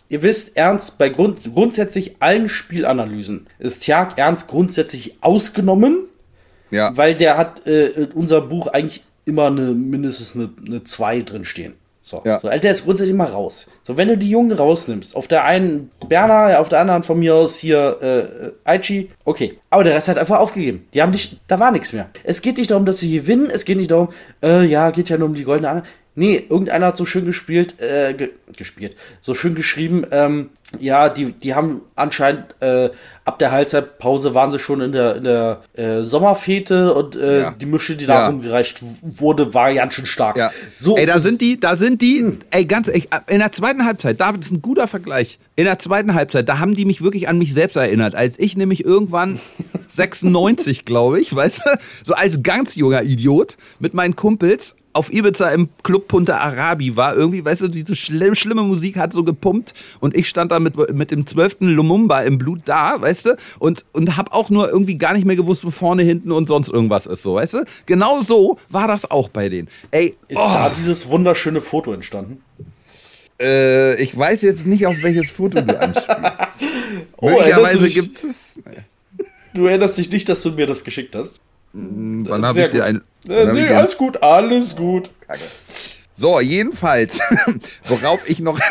ihr wisst, Ernst, bei Grund, grundsätzlich allen Spielanalysen ist Tjag Ernst grundsätzlich ausgenommen, Ja. weil der hat äh, in unserem Buch eigentlich immer eine, mindestens eine, eine zwei drin stehen. So, Ja. so, der ist grundsätzlich immer raus. So, wenn du die Jungen rausnimmst, auf der einen Berner, auf der anderen von mir aus hier äh, Aichi, okay. Aber der Rest hat einfach aufgegeben. Die haben nicht, da war nichts mehr. Es geht nicht darum, dass sie gewinnen, es geht nicht darum, äh, ja, geht ja nur um die goldene Anna. Nee, irgendeiner hat so schön gespielt, äh, ge gespielt, so schön geschrieben, ähm, ja, die, die haben anscheinend, äh, ab der Halbzeitpause waren sie schon in der, in der äh, Sommerfete und äh, Ja. die Mische, die da Ja. rumgereicht wurde, war ganz schön stark. Ja. So, ey, da ist- sind die, da sind die, ey, ganz ehrlich, in der zweiten Halbzeit, David, das ist ein guter Vergleich. In der zweiten Halbzeit, da haben die mich wirklich an mich selbst erinnert, als ich nämlich irgendwann sechsundneunzig, glaube ich, weißt du, so als ganz junger Idiot mit meinen Kumpels auf Ibiza im Club Punta Arabi war, irgendwie, weißt du, diese schlimm, schlimme Musik hat so gepumpt und ich stand da mit, mit dem zwölften Lumumba im Blut da, weißt du, und, und hab auch nur irgendwie gar nicht mehr gewusst, wo vorne, hinten und sonst irgendwas ist, so, weißt du. Genau so war das auch bei denen. Ey, ist oh, da dieses wunderschöne Foto entstanden. äh, ich weiß jetzt nicht, auf welches Foto du anspielst. Oh, erinnerst du Möglicherweise dich- gibt es... Du erinnerst dich nicht, dass du mir das geschickt hast? Wann habe Sehr ich dir gut. ein... Äh, wann hab nee, ich dir ein alles gut, alles gut. So, jedenfalls, worauf ich noch,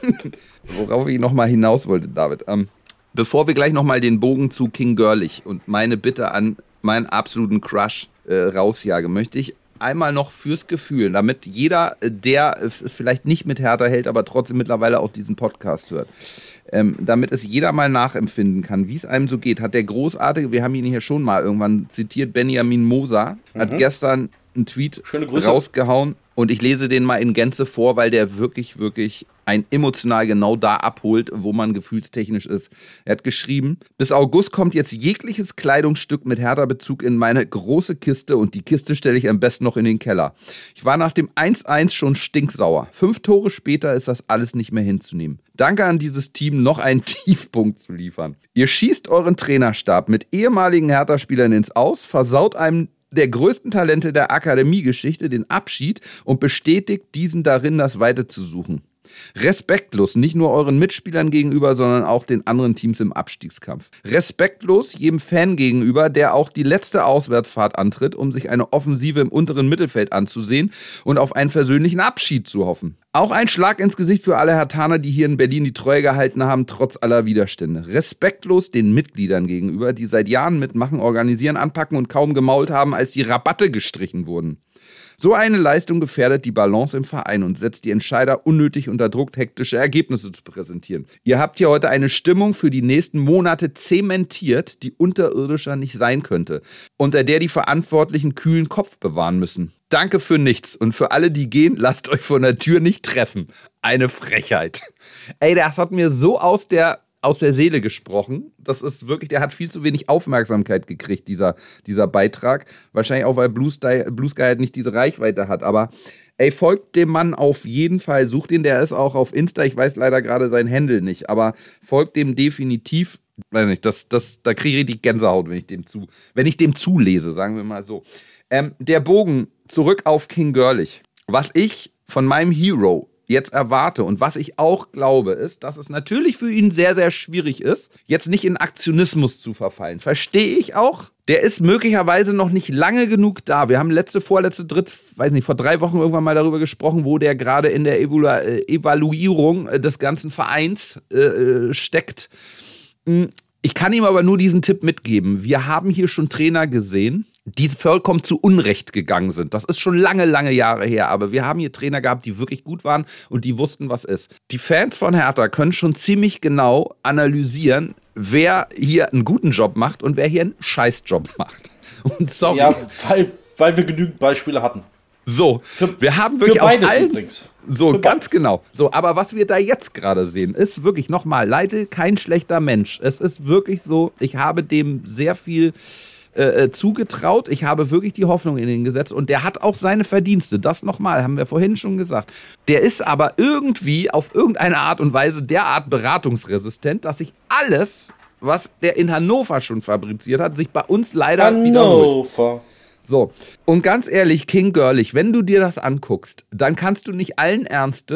worauf ich noch mal hinaus wollte, David. Ähm, bevor wir gleich noch mal den Bogen zu King Girlich und meine Bitte an meinen absoluten Crush äh, rausjagen, möchte ich einmal noch fürs Gefühl, damit jeder, äh, der äh, es vielleicht nicht mit Hertha hält, aber trotzdem mittlerweile auch diesen Podcast hört, ähm, damit es jeder mal nachempfinden kann, wie es einem so geht, hat der großartige, wir haben ihn hier schon mal irgendwann zitiert, Benjamin Moser, hat gestern einen Tweet Schöne Grüße. rausgehauen und ich lese den mal in Gänze vor, weil der wirklich, wirklich ein emotional genau da abholt, wo man gefühlstechnisch ist. Er hat geschrieben, bis August kommt jetzt jegliches Kleidungsstück mit Hertha-Bezug in meine große Kiste und die Kiste stelle ich am besten noch in den Keller. Ich war nach dem eins eins schon stinksauer. Fünf Tore später ist das alles nicht mehr hinzunehmen. Danke an dieses Team, noch einen Tiefpunkt zu liefern. Ihr schießt euren Trainerstab mit ehemaligen Hertha-Spielern ins Aus, versaut einem der größten Talente der Akademiegeschichte den Abschied und bestätigt diesen darin, das Weite zu suchen. Respektlos, nicht nur euren Mitspielern gegenüber, sondern auch den anderen Teams im Abstiegskampf. Respektlos jedem Fan gegenüber, der auch die letzte Auswärtsfahrt antritt, um sich eine Offensive im unteren Mittelfeld anzusehen und auf einen versöhnlichen Abschied zu hoffen. Auch ein Schlag ins Gesicht für alle Herthaner, die hier in Berlin die Treue gehalten haben, trotz aller Widerstände. Respektlos den Mitgliedern gegenüber, die seit Jahren mitmachen, organisieren, anpacken und kaum gemault haben, als die Rabatte gestrichen wurden. So eine Leistung gefährdet die Balance im Verein und setzt die Entscheider unnötig unter Druck, hektische Ergebnisse zu präsentieren. Ihr habt hier heute eine Stimmung für die nächsten Monate zementiert, die unterirdischer nicht sein könnte, unter der die Verantwortlichen kühlen Kopf bewahren müssen. Danke für nichts und für alle, die gehen, lasst euch von der Tür nicht treffen. Eine Frechheit. Ey, das hat mir so aus der... aus der Seele gesprochen. Das ist wirklich, der hat viel zu wenig Aufmerksamkeit gekriegt, dieser, dieser Beitrag. Wahrscheinlich auch, weil Blue Sky, Blue Sky halt nicht diese Reichweite hat. Aber ey, folgt dem Mann auf jeden Fall. Sucht ihn, der ist auch auf Insta. Ich weiß leider gerade sein Handle nicht. Aber folgt dem definitiv. Weiß nicht, das, das, da kriege ich richtig Gänsehaut, wenn ich dem zu, wenn ich dem zulese, sagen wir mal so. Ähm, der Bogen zurück auf King Girlich. Was ich von meinem Hero jetzt erwarte und was ich auch glaube, ist, dass es natürlich für ihn sehr, sehr schwierig ist, jetzt nicht in Aktionismus zu verfallen. Verstehe ich auch. Der ist möglicherweise noch nicht lange genug da. Wir haben letzte, vorletzte, dritt, weiß nicht, vor drei Wochen irgendwann mal darüber gesprochen, wo der gerade in der Evalu- äh, Evaluierung äh, des ganzen Vereins äh, steckt. Ich kann ihm aber nur diesen Tipp mitgeben. Wir haben hier schon Trainer gesehen, die vollkommen zu Unrecht gegangen sind. Das ist schon lange, lange Jahre her. Aber wir haben hier Trainer gehabt, die wirklich gut waren und die wussten, was ist. Die Fans von Hertha können schon ziemlich genau analysieren, wer hier einen guten Job macht und wer hier einen Scheißjob macht. Und sorry. Ja, weil, weil wir genügend Beispiele hatten. So, Für- wir haben wirklich für aus beides allen... übrigens. So, Für ganz beides. genau. So, aber was wir da jetzt gerade sehen, ist wirklich nochmal, Leitl kein schlechter Mensch. Es ist wirklich so, ich habe dem sehr viel äh, zugetraut. Ich habe wirklich die Hoffnung in ihn gesetzt und der hat auch seine Verdienste. Das nochmal, haben wir vorhin schon gesagt. Der ist aber irgendwie auf irgendeine Art und Weise derart beratungsresistent, dass sich alles, was der in Hannover schon fabriziert hat, sich bei uns leider wiederholt. Hannover. So, und ganz ehrlich, King Girlich, wenn du dir das anguckst, dann kannst du nicht allen Ernstes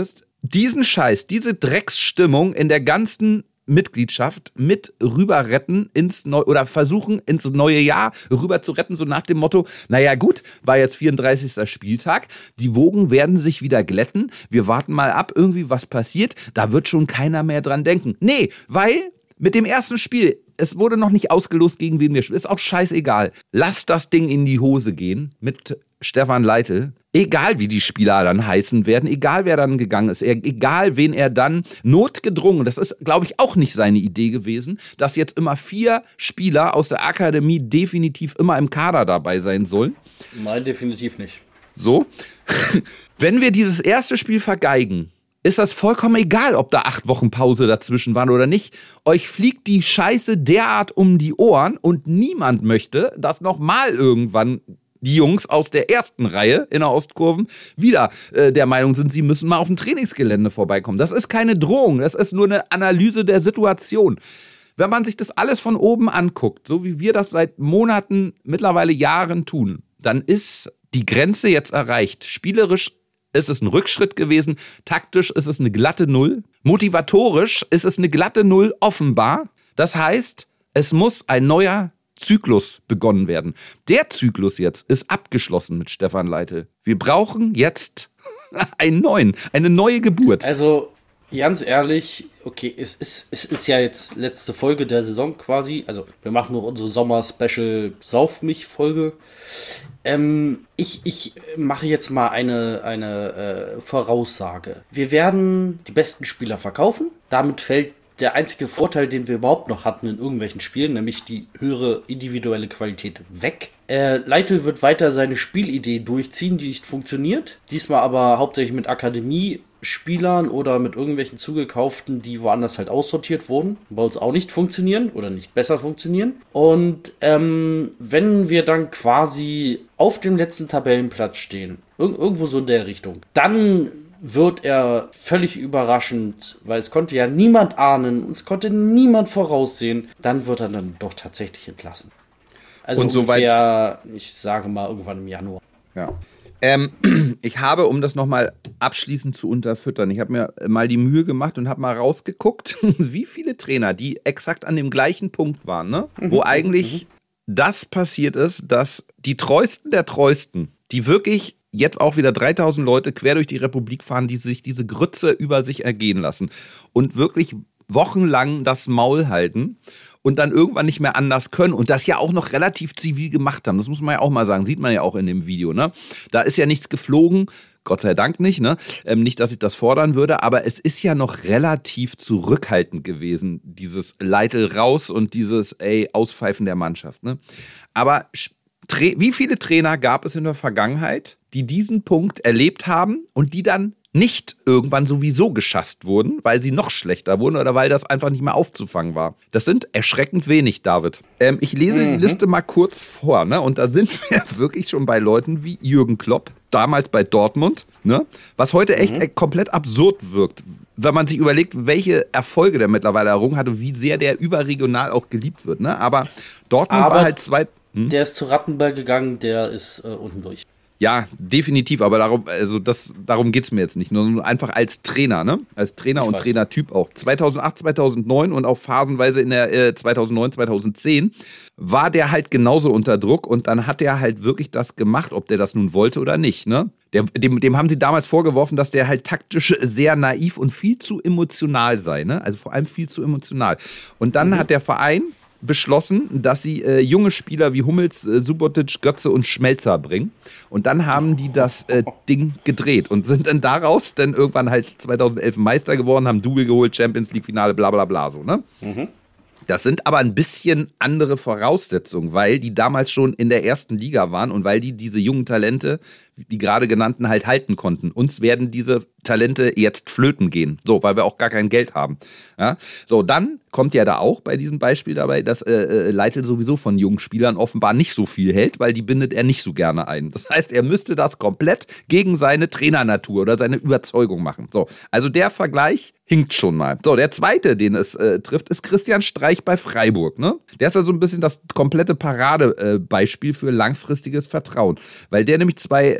diesen Scheiß, diese Drecksstimmung in der ganzen Mitgliedschaft mit rüber retten ins Neu- oder versuchen ins neue Jahr rüber zu retten, so nach dem Motto, naja gut, war jetzt vierunddreißigster Spieltag, die Wogen werden sich wieder glätten, wir warten mal ab, irgendwie was passiert, da wird schon keiner mehr dran denken. Nee, weil mit dem ersten Spiel, es wurde noch nicht ausgelost, gegen wen wir spielen, ist auch scheißegal. Lasst das Ding in die Hose gehen mit Stefan Leitl. Egal wie die Spieler dann heißen werden, egal wer dann gegangen ist, egal wen er dann notgedrungen, das ist, glaube ich, auch nicht seine Idee gewesen, dass jetzt immer vier Spieler aus der Akademie definitiv immer im Kader dabei sein sollen. Nein, definitiv nicht. So, wenn wir dieses erste Spiel vergeigen, ist das vollkommen egal, ob da acht Wochen Pause dazwischen waren oder nicht. Euch fliegt die Scheiße derart um die Ohren und niemand möchte, dass nochmal irgendwann die Jungs aus der ersten Reihe in der Ostkurven wieder äh, der Meinung sind, sie müssen mal auf dem Trainingsgelände vorbeikommen. Das ist keine Drohung, das ist nur eine Analyse der Situation. Wenn man sich das alles von oben anguckt, so wie wir das seit Monaten, mittlerweile Jahren tun, dann ist die Grenze jetzt erreicht. Spielerisch ist es ein Rückschritt gewesen, taktisch ist es eine glatte Null, motivatorisch ist es eine glatte Null offenbar. Das heißt, es muss ein neuer Zyklus begonnen werden. Der Zyklus jetzt ist abgeschlossen mit Stefan Leitl. Wir brauchen jetzt einen neuen, eine neue Geburt. Also, ganz ehrlich, okay, es ist, es ist ja jetzt letzte Folge der Saison quasi. Also, wir machen nur unsere Sommer-Special-Sauf-mich-Folge. Ähm, ich, ich mache jetzt mal eine, eine äh, Voraussage. Wir werden die besten Spieler verkaufen. Damit fällt der einzige Vorteil, den wir überhaupt noch hatten in irgendwelchen Spielen, nämlich die höhere individuelle Qualität, weg. Äh, Leitl wird weiter seine Spielidee durchziehen, die nicht funktioniert. Diesmal aber hauptsächlich mit Akademiespielern oder mit irgendwelchen zugekauften, die woanders halt aussortiert wurden, bei uns auch nicht funktionieren oder nicht besser funktionieren. Und ähm, wenn wir dann quasi auf dem letzten Tabellenplatz stehen, ir- irgendwo so in der Richtung, dann wird er völlig überraschend, weil es konnte ja niemand ahnen, es konnte niemand voraussehen, dann wird er dann doch tatsächlich entlassen. Also und ungefähr, ich sage mal, irgendwann im Januar. Ja. Ähm, ich habe, um das nochmal abschließend zu unterfüttern, ich habe mir mal die Mühe gemacht und habe mal rausgeguckt, wie viele Trainer, die exakt an dem gleichen Punkt waren, ne? Mhm. Wo eigentlich mhm. das passiert ist, dass die Treuesten der Treuesten, die wirklich jetzt auch wieder dreitausend Leute quer durch die Republik fahren, die sich diese Grütze über sich ergehen lassen und wirklich wochenlang das Maul halten und dann irgendwann nicht mehr anders können und das ja auch noch relativ zivil gemacht haben. Das muss man ja auch mal sagen, sieht man ja auch in dem Video, ne? Da ist ja nichts geflogen, Gott sei Dank nicht, ne? Ähm, nicht, dass ich das fordern würde, aber es ist ja noch relativ zurückhaltend gewesen, dieses Leitl raus und dieses, ey, Auspfeifen der Mannschaft, ne? Aber wie viele Trainer gab es in der Vergangenheit, die diesen Punkt erlebt haben und die dann nicht irgendwann sowieso geschasst wurden, weil sie noch schlechter wurden oder weil das einfach nicht mehr aufzufangen war? Das sind erschreckend wenig, David. Ähm, ich lese mhm. die Liste mal kurz vor, ne? Und da sind wir wirklich schon bei Leuten wie Jürgen Klopp, damals bei Dortmund, ne? Was heute echt mhm. komplett absurd wirkt, wenn man sich überlegt, welche Erfolge der mittlerweile errungen hat und wie sehr der überregional auch geliebt wird, ne? Aber Dortmund Aber war halt zwei... Hm? Der ist zu Rattenberg gegangen, der ist äh, unten durch. Ja, definitiv, aber darum, also das, darum geht es mir jetzt nicht. Nur einfach als Trainer, ne? Als Trainer ich und weiß. Trainertyp auch. zweitausendacht, zweitausendneun und auch phasenweise in der äh, zweitausendneun, zweitausendzehn war der halt genauso unter Druck und dann hat er halt wirklich das gemacht, ob der das nun wollte oder nicht, ne? Der, dem, dem haben sie damals vorgeworfen, dass der halt taktisch sehr naiv und viel zu emotional sei, ne? Also vor allem viel zu emotional. Und dann mhm. hat der Verein beschlossen, dass sie äh, junge Spieler wie Hummels, äh, Subotic, Götze und Schmelzer bringen. Und dann haben die das äh, Ding gedreht und sind dann daraus dann irgendwann halt zweitausendelf Meister geworden, haben Double geholt, Champions League Finale, bla bla bla so, ne? Mhm. Das sind aber ein bisschen andere Voraussetzungen, weil die damals schon in der ersten Liga waren und weil die diese jungen Talente, die gerade genannten, halt halten konnten. Uns werden diese Talente jetzt flöten gehen, so, weil wir auch gar kein Geld haben. Ja? So, dann kommt ja da auch bei diesem Beispiel dabei, dass äh, Leitl sowieso von jungen Spielern offenbar nicht so viel hält, weil die bindet er nicht so gerne ein. Das heißt, er müsste das komplett gegen seine Trainernatur oder seine Überzeugung machen. So, also der Vergleich hinkt schon mal. So, der zweite, den es äh, trifft, ist Christian Streich bei Freiburg. Ne? Der ist ja so ein bisschen das komplette Paradebeispiel für langfristiges Vertrauen, weil der nämlich zwei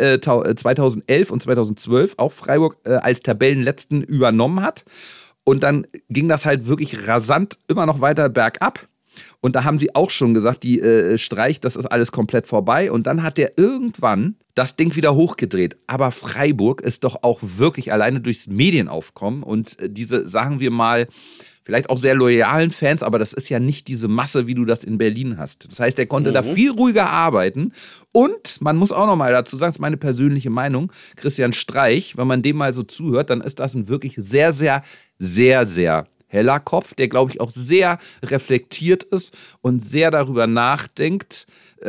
äh, zweitausendelf und zweitausendzwölf auch Freiburg äh, als Tabellenletzten übernommen hat. Und dann ging das halt wirklich rasant immer noch weiter bergab. Und da haben sie auch schon gesagt, die äh, Streich, das ist alles komplett vorbei. Und dann hat der irgendwann das Ding wieder hochgedreht. Aber Freiburg ist doch auch wirklich alleine durchs Medienaufkommen und äh, diese, sagen wir mal, vielleicht auch sehr loyalen Fans, aber das ist ja nicht diese Masse, wie du das in Berlin hast. Das heißt, er konnte mhm. da viel ruhiger arbeiten. Und man muss auch noch mal dazu sagen, das ist meine persönliche Meinung, Christian Streich, wenn man dem mal so zuhört, dann ist das ein wirklich sehr, sehr, sehr, sehr heller Kopf, der, glaube ich, auch sehr reflektiert ist und sehr darüber nachdenkt,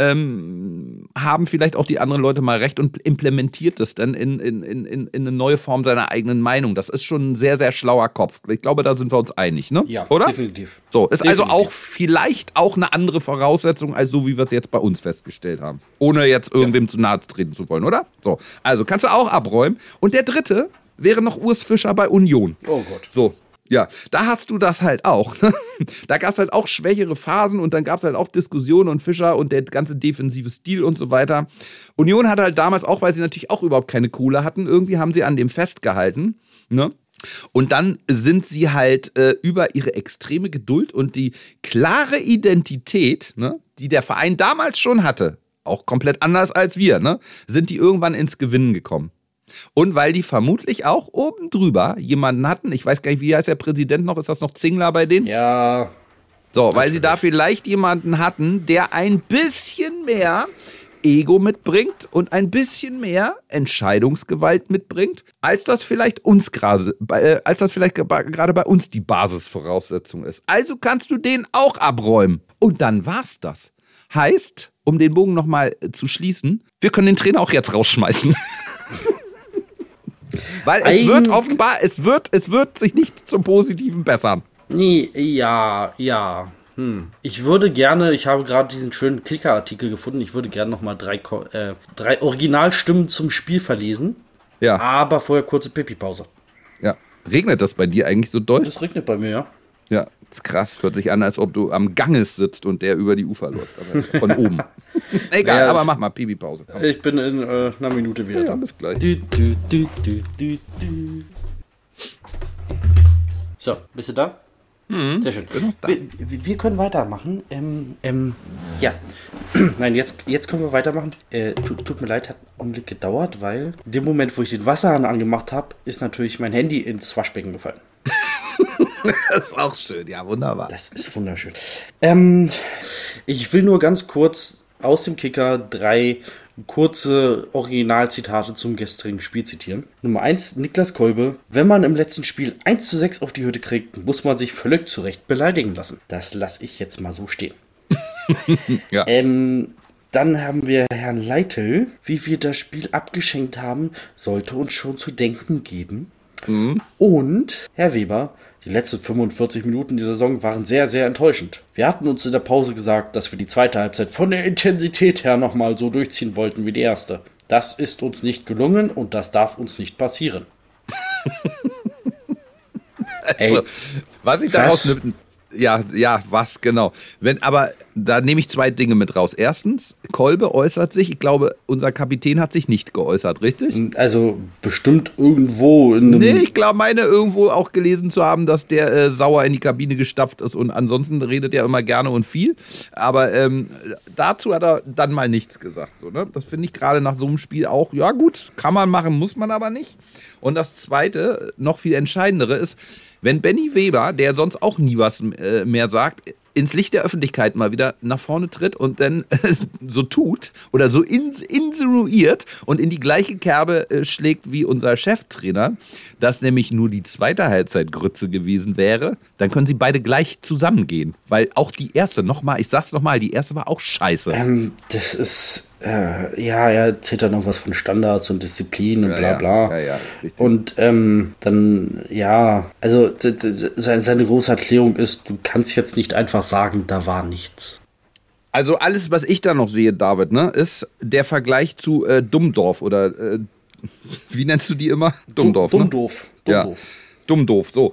ähm, haben vielleicht auch die anderen Leute mal recht und implementiert das dann in, in, in, in eine neue Form seiner eigenen Meinung. Das ist schon ein sehr, sehr schlauer Kopf. Ich glaube, da sind wir uns einig, ne? Ja, oder? Definitiv. So, ist definitiv. Also auch vielleicht auch eine andere Voraussetzung, als so, wie wir es jetzt bei uns festgestellt haben. Ohne jetzt irgendwem ja. zu nahe treten zu wollen, oder? So, also kannst du auch abräumen. Und der dritte wäre noch Urs Fischer bei Union. Oh Gott. So. Ja, da hast du das halt auch. Da gab es halt auch schwächere Phasen und dann gab es halt auch Diskussionen und Fischer und der ganze defensive Stil und so weiter. Union hatte halt damals auch, weil sie natürlich auch überhaupt keine Kohle hatten, irgendwie haben sie an dem festgehalten, ne? Und dann sind sie halt äh, über ihre extreme Geduld und die klare Identität, ne, die der Verein damals schon hatte, auch komplett anders als wir, ne, sind die irgendwann ins Gewinnen gekommen. Und weil die vermutlich auch oben drüber jemanden hatten, ich weiß gar nicht, wie heißt der Präsident noch, ist das noch Zingler bei denen? Ja. So, weil sie da vielleicht jemanden hatten, der ein bisschen mehr Ego mitbringt und ein bisschen mehr Entscheidungsgewalt mitbringt, als das vielleicht uns gerade, äh, als das vielleicht gerade bei uns die Basisvoraussetzung ist. Also kannst du den auch abräumen. Und dann war's das. Heißt, um den Bogen nochmal zu schließen, wir können den Trainer auch jetzt rausschmeißen. Weil es Eig- wird offenbar, es wird, es wird sich nicht zum Positiven bessern. Nee, ja, ja. Hm. Ich würde gerne, ich habe gerade diesen schönen Kicker-Artikel gefunden, ich würde gerne nochmal drei, äh, drei Originalstimmen zum Spiel verlesen. Ja. Aber vorher kurze Pipi-Pause. Ja. Regnet das bei dir eigentlich so doll? Das regnet bei mir, ja. Ja, das ist krass. Hört sich an, als ob du am Ganges sitzt und der über die Ufer läuft. Aber von oben. Egal, ja, aber mach mal Pipi-Pause. Komm. Ich bin in äh, einer Minute wieder ja, da. Bis gleich. Du, du, du, du, du, du. So, bist du da? Mhm, sehr schön. Da. Wir, wir können weitermachen. Ähm, ähm, ja. Nein, jetzt, jetzt können wir weitermachen. Äh, tut, tut mir leid, hat einen Augenblick gedauert, weil in dem Moment, wo ich den Wasserhahn angemacht habe, ist natürlich mein Handy ins Waschbecken gefallen. Das ist auch schön, ja, wunderbar. Das ist wunderschön. Ähm, ich will nur ganz kurz aus dem Kicker drei kurze Originalzitate zum gestrigen Spiel zitieren. Nummer eins, Niklas Kolbe. Wenn man im letzten Spiel eins zu sechs auf die Hütte kriegt, muss man sich völlig zu Recht beleidigen lassen. Das lasse ich jetzt mal so stehen. ja. Ähm, dann haben wir Herrn Leitl. Wie wir das Spiel abgeschenkt haben, sollte uns schon zu denken geben. Mhm. Und Herr Weber, die letzten fünfundvierzig Minuten der Saison waren sehr, sehr enttäuschend. Wir hatten uns in der Pause gesagt, dass wir die zweite Halbzeit von der Intensität her nochmal so durchziehen wollten wie die erste. Das ist uns nicht gelungen und das darf uns nicht passieren. Also, was ich daraus nimmt, ja, ja, was genau. Wenn, aber da nehme ich zwei Dinge mit raus. Erstens, Kolbe äußert sich. Ich glaube, unser Kapitän hat sich nicht geäußert, richtig? Also bestimmt irgendwo in einem... Nee, ich glaube, meine irgendwo auch gelesen zu haben, dass der äh, sauer in die Kabine gestapft ist und ansonsten redet er immer gerne und viel. Aber ähm, dazu hat er dann mal nichts gesagt. So, ne? Das finde ich gerade nach so einem Spiel auch, ja gut, kann man machen, muss man aber nicht. Und das Zweite, noch viel entscheidendere ist, wenn Benny Weber, der sonst auch nie was äh, mehr sagt, ins Licht der Öffentlichkeit mal wieder nach vorne tritt und dann äh, so tut oder so ins, insinuiert und in die gleiche Kerbe äh, schlägt wie unser Cheftrainer, dass nämlich nur die zweite Halbzeit Grütze gewesen wäre, dann können sie beide gleich zusammengehen. Weil auch die erste, nochmal, ich sag's nochmal, die erste war auch scheiße. Ähm, das ist, äh, ja, er erzählt da noch was von Standards und Disziplin und ja, bla bla. Ja, ja, ja, ist richtig. Und ähm, dann, ja, also d- d- seine, seine große Erklärung ist, du kannst jetzt nicht einfach sagen, da war nichts. Also alles, was ich da noch sehe, David, ne, ist der Vergleich zu äh, Dummdorf oder äh, wie nennst du die immer? Dummdorf, Dumm, ne? Dummdorf. Ja, Dummdorf, so.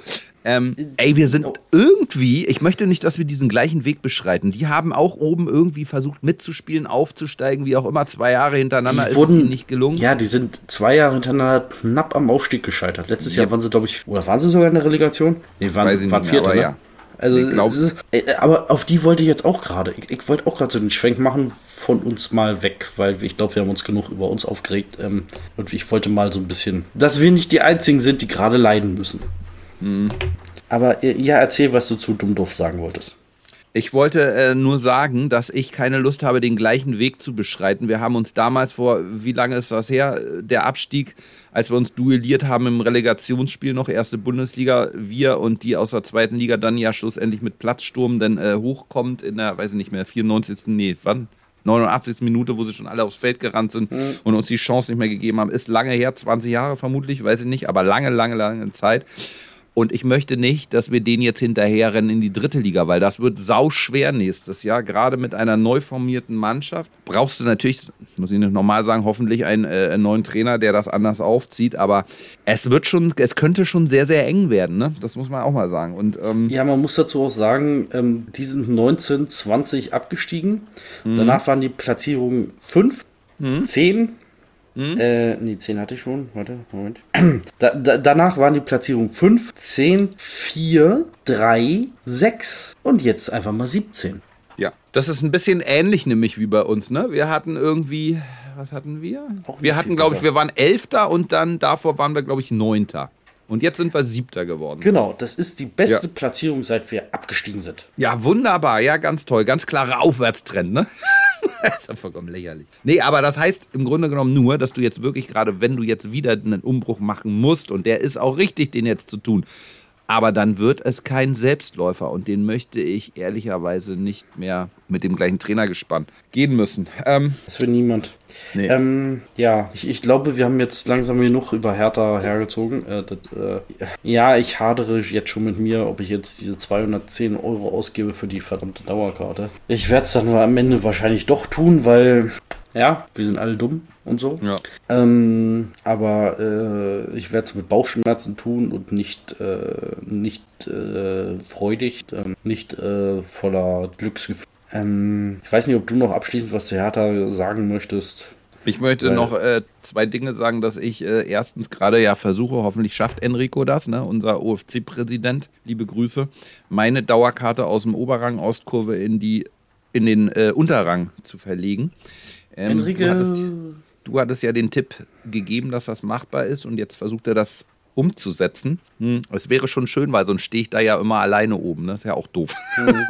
Ähm, ey, wir sind irgendwie, ich möchte nicht, dass wir diesen gleichen Weg beschreiten. Die haben auch oben irgendwie versucht mitzuspielen, aufzusteigen, wie auch immer, zwei Jahre hintereinander ist es ihnen nicht gelungen. Ja, die sind zwei Jahre hintereinander knapp am Aufstieg gescheitert. Letztes ja. Jahr waren sie, glaube ich, oder waren sie sogar in der Relegation? Nee, waren, Weiß ich waren nicht Vierte, mehr, aber ne? ja. Also, ich glaub, ist, aber auf die wollte ich jetzt auch gerade. Ich, ich wollte auch gerade so den Schwenk machen von uns mal weg, weil ich glaube, wir haben uns genug über uns aufgeregt. Ähm, und ich wollte mal so ein bisschen, dass wir nicht die Einzigen sind, die gerade leiden müssen. Mhm. Aber ja, erzähl, was du zu Dummdorf sagen wolltest. Ich wollte äh, nur sagen, dass ich keine Lust habe, den gleichen Weg zu beschreiten. Wir haben uns damals vor, wie lange ist das her, der Abstieg, als wir uns duelliert haben im Relegationsspiel noch, erste Bundesliga, wir und die aus der zweiten Liga dann ja schlussendlich mit Platzsturm dann äh, hochkommt in der, weiß ich nicht mehr, vierundneunzigsten Nee, wann? neunundachtzigsten Minute, wo sie schon alle aufs Feld gerannt sind mhm. und uns die Chance nicht mehr gegeben haben. Ist lange her, zwanzig Jahre vermutlich, weiß ich nicht, aber lange, lange, lange Zeit. Und ich möchte nicht, dass wir den jetzt hinterherrennen in die dritte Liga, weil das wird sauschwer nächstes Jahr. Gerade mit einer neu formierten Mannschaft brauchst du natürlich, muss ich nicht normal sagen, hoffentlich einen, äh, einen neuen Trainer, der das anders aufzieht. Aber es wird schon, es könnte schon sehr, sehr eng werden, ne? Das muss man auch mal sagen. Und, ähm, ja, man muss dazu auch sagen, ähm, die sind neunzehn, zwanzig abgestiegen. Mhm. Danach waren die Platzierungen fünf, mhm. zehn. Hm? Äh, nee, zehn hatte ich schon. Warte, Moment. Da, da, danach waren die Platzierungen fünf, zehn, vier, drei, sechs und jetzt einfach mal siebzehn. Ja, das ist ein bisschen ähnlich nämlich wie bei uns, ne? Wir hatten irgendwie, was hatten wir? Auch wir hatten, glaube ich, wir waren Elfter und dann davor waren wir, glaube ich, Neunter. Und jetzt sind wir Siebter geworden. Genau, das ist die beste ja. Platzierung, seit wir abgestiegen sind. Ja, wunderbar. Ja, ganz toll. Ganz klarer Aufwärtstrend, ne? Das ist ja vollkommen lächerlich. Nee, aber das heißt im Grunde genommen nur, dass du jetzt wirklich gerade, wenn du jetzt wieder einen Umbruch machen musst, und der ist auch richtig, den jetzt zu tun, aber dann wird es kein Selbstläufer und den möchte ich ehrlicherweise nicht mehr mit dem gleichen Trainergespann gehen müssen. Ähm, das will niemand. Nee. Ähm, ja, ich, ich glaube, wir haben jetzt langsam genug über Hertha hergezogen. Äh, das, äh, ja, ich hadere jetzt schon mit mir, ob ich jetzt diese zweihundertzehn Euro ausgebe für die verdammte Dauerkarte. Ich werde es dann nur am Ende wahrscheinlich doch tun, weil, ja, wir sind alle dumm und so. Ja. Ähm, aber äh, ich werde es mit Bauchschmerzen tun und nicht, äh, nicht äh, freudig, äh, nicht äh, voller Glücksgefühl. Ähm, ich weiß nicht, ob du noch abschließend was zu Hertha sagen möchtest. Ich möchte Weil, noch äh, zwei Dinge sagen, dass ich äh, erstens gerade ja versuche, hoffentlich schafft Enrico das, ne, unser O F C-Präsident, liebe Grüße, meine Dauerkarte aus dem Oberrang Ostkurve in, die, in den äh, Unterrang zu verlegen. Ähm, Enrique. Du hattest, du hattest ja den Tipp gegeben, dass das machbar ist und jetzt versucht er das umzusetzen. Hm, es wäre schon schön, weil sonst stehe ich da ja immer alleine oben. Das ist ja auch doof. Mhm.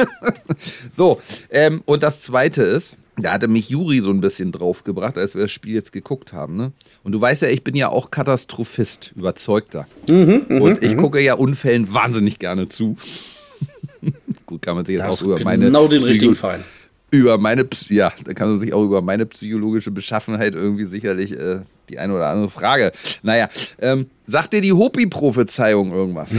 So, ähm, und das Zweite ist, da hatte mich Juri so ein bisschen draufgebracht, als wir das Spiel jetzt geguckt haben. Ne? Und du weißt ja, ich bin ja auch Katastrophist, überzeugter. Mhm, und ich mh. gucke ja Unfällen wahnsinnig gerne zu. Gut, kann man sich jetzt das auch über genau meine den Psycho- richtigen Verein. Über meine, ja, da kann man sich auch über meine psychologische Beschaffenheit irgendwie sicherlich äh, die eine oder andere Frage. Naja, ähm, sagt dir die Hopi-Prophezeiung irgendwas?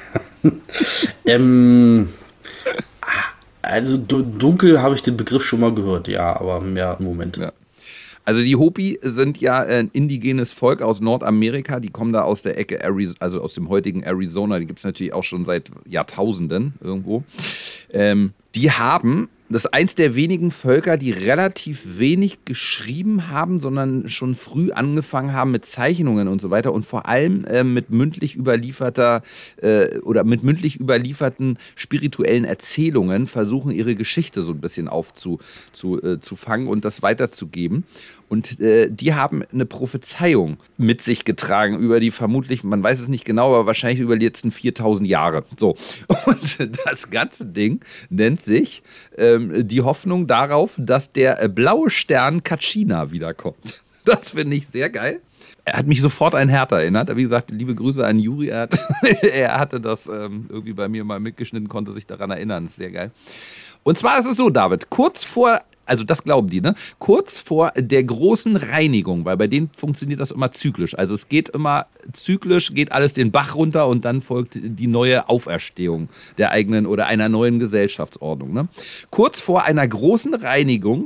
ähm, also dunkel habe ich den Begriff schon mal gehört, ja, aber mehr im Moment. Ja. Also die Hopi sind ja ein indigenes Volk aus Nordamerika, die kommen da aus der Ecke, Arizona, also aus dem heutigen Arizona, die gibt es natürlich auch schon seit Jahrtausenden irgendwo. Ähm, die haben, das ist eins der wenigen Völker, die relativ wenig geschrieben haben, sondern schon früh angefangen haben mit Zeichnungen und so weiter und vor allem äh, mit mündlich überlieferter äh, oder mit mündlich überlieferten spirituellen Erzählungen versuchen, ihre Geschichte so ein bisschen aufzufangen zu, äh, zu fangen und das weiterzugeben. Und äh, die haben eine Prophezeiung mit sich getragen über die vermutlich, man weiß es nicht genau, aber wahrscheinlich über die letzten viertausend Jahre. So. Und das ganze Ding nennt sich ähm, die Hoffnung darauf, dass der äh, blaue Stern Kachina wiederkommt. Das finde ich sehr geil. Er hat mich sofort an Hertha erinnert. Wie gesagt, liebe Grüße an Juri. Er, hat, er hatte das ähm, irgendwie bei mir mal mitgeschnitten, konnte sich daran erinnern. Das ist sehr geil. Und zwar ist es so, David, kurz vor, also das glauben die, ne? Kurz vor der großen Reinigung, weil bei denen funktioniert das immer zyklisch. Also es geht immer zyklisch, geht alles den Bach runter und dann folgt die neue Auferstehung der eigenen oder einer neuen Gesellschaftsordnung. Ne? Kurz vor einer großen Reinigung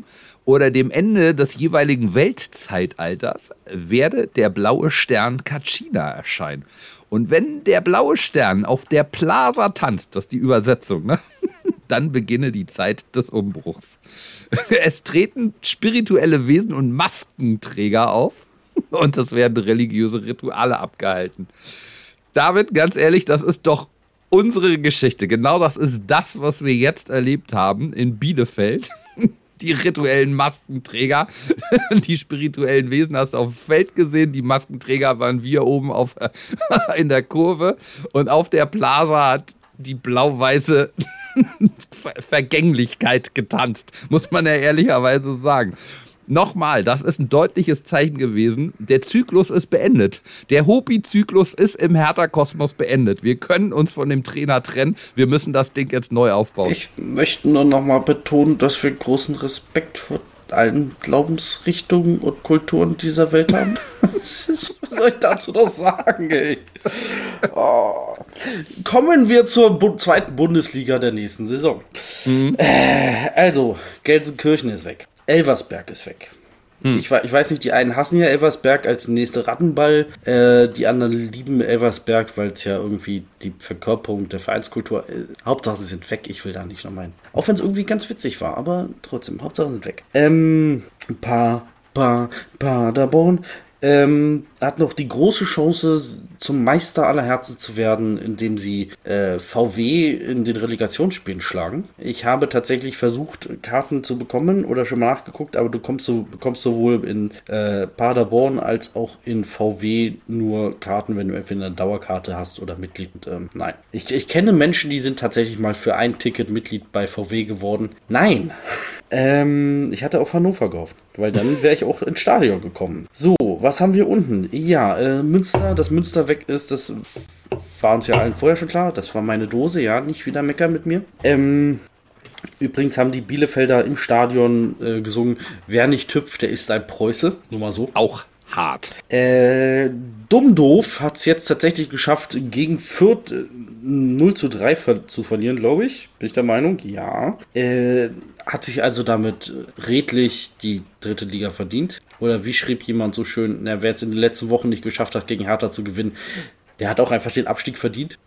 oder dem Ende des jeweiligen Weltzeitalters werde der blaue Stern Kachina erscheinen. Und wenn der blaue Stern auf der Plaza tanzt, das ist die Übersetzung, ne? Dann beginne die Zeit des Umbruchs. Es treten spirituelle Wesen und Maskenträger auf und es werden religiöse Rituale abgehalten. David, ganz ehrlich, das ist doch unsere Geschichte. Genau das ist das, was wir jetzt erlebt haben in Bielefeld. Die rituellen Maskenträger, die spirituellen Wesen hast du auf dem Feld gesehen. Die Maskenträger waren wir oben auf, in der Kurve. Und auf der Plaza hat die blau-weiße Vergänglichkeit getanzt, muss man ja ehrlicherweise sagen. Nochmal, das ist ein deutliches Zeichen gewesen. Der Zyklus ist beendet. Der Hopi-Zyklus ist im Hertha-Kosmos beendet. Wir können uns von dem Trainer trennen. Wir müssen das Ding jetzt neu aufbauen. Ich möchte nur noch mal betonen, dass wir großen Respekt vor allen Glaubensrichtungen und Kulturen dieser Welt haben. Was soll ich dazu noch sagen, ey? Oh. Kommen wir zur Bu- zweiten Bundesliga der nächsten Saison. Mhm. Äh, also, Gelsenkirchen ist weg. Elversberg ist weg. Hm. Ich, ich weiß nicht, die einen hassen ja Elversberg als nächste Rattenball, äh, die anderen lieben Elversberg, weil es ja irgendwie die Verkörperung der Vereinskultur ist. Hauptsache sie sind weg, ich will da nicht noch meinen. Auch wenn es irgendwie ganz witzig war, aber trotzdem, Hauptsache sie sind weg. Ähm, pa, pa, Paderborn ähm, hat noch die große Chance, zum Meister aller Herzen zu werden, indem sie äh, V W in den Relegationsspielen schlagen. Ich habe tatsächlich versucht, Karten zu bekommen oder schon mal nachgeguckt, aber du kommst so, bekommst sowohl in äh, Paderborn als auch in V W nur Karten, wenn du entweder eine Dauerkarte hast oder Mitglied. Ähm, nein. Ich, ich kenne Menschen, die sind tatsächlich mal für ein Ticket Mitglied bei V W geworden. Nein. Ähm, ich hatte auf Hannover gehofft, weil dann wäre ich auch ins Stadion gekommen. So, was haben wir unten? Ja, äh, Münster, dass Münster weg ist, das war uns ja allen vorher schon klar. Das war meine Dose, ja, nicht wieder meckern mit mir. Ähm, übrigens haben die Bielefelder im Stadion äh, gesungen, wer nicht hüpft, der ist ein Preuße. Nur mal so. Auch hart. Äh, Dummdoof hat es jetzt tatsächlich geschafft, gegen Fürth äh, null zu drei ver- zu verlieren, glaube ich. Bin ich der Meinung? Ja. Äh, hat sich also damit redlich die dritte Liga verdient. Oder wie schrieb jemand so schön, na, wer es in den letzten Wochen nicht geschafft hat, gegen Hertha zu gewinnen, der hat auch einfach den Abstieg verdient.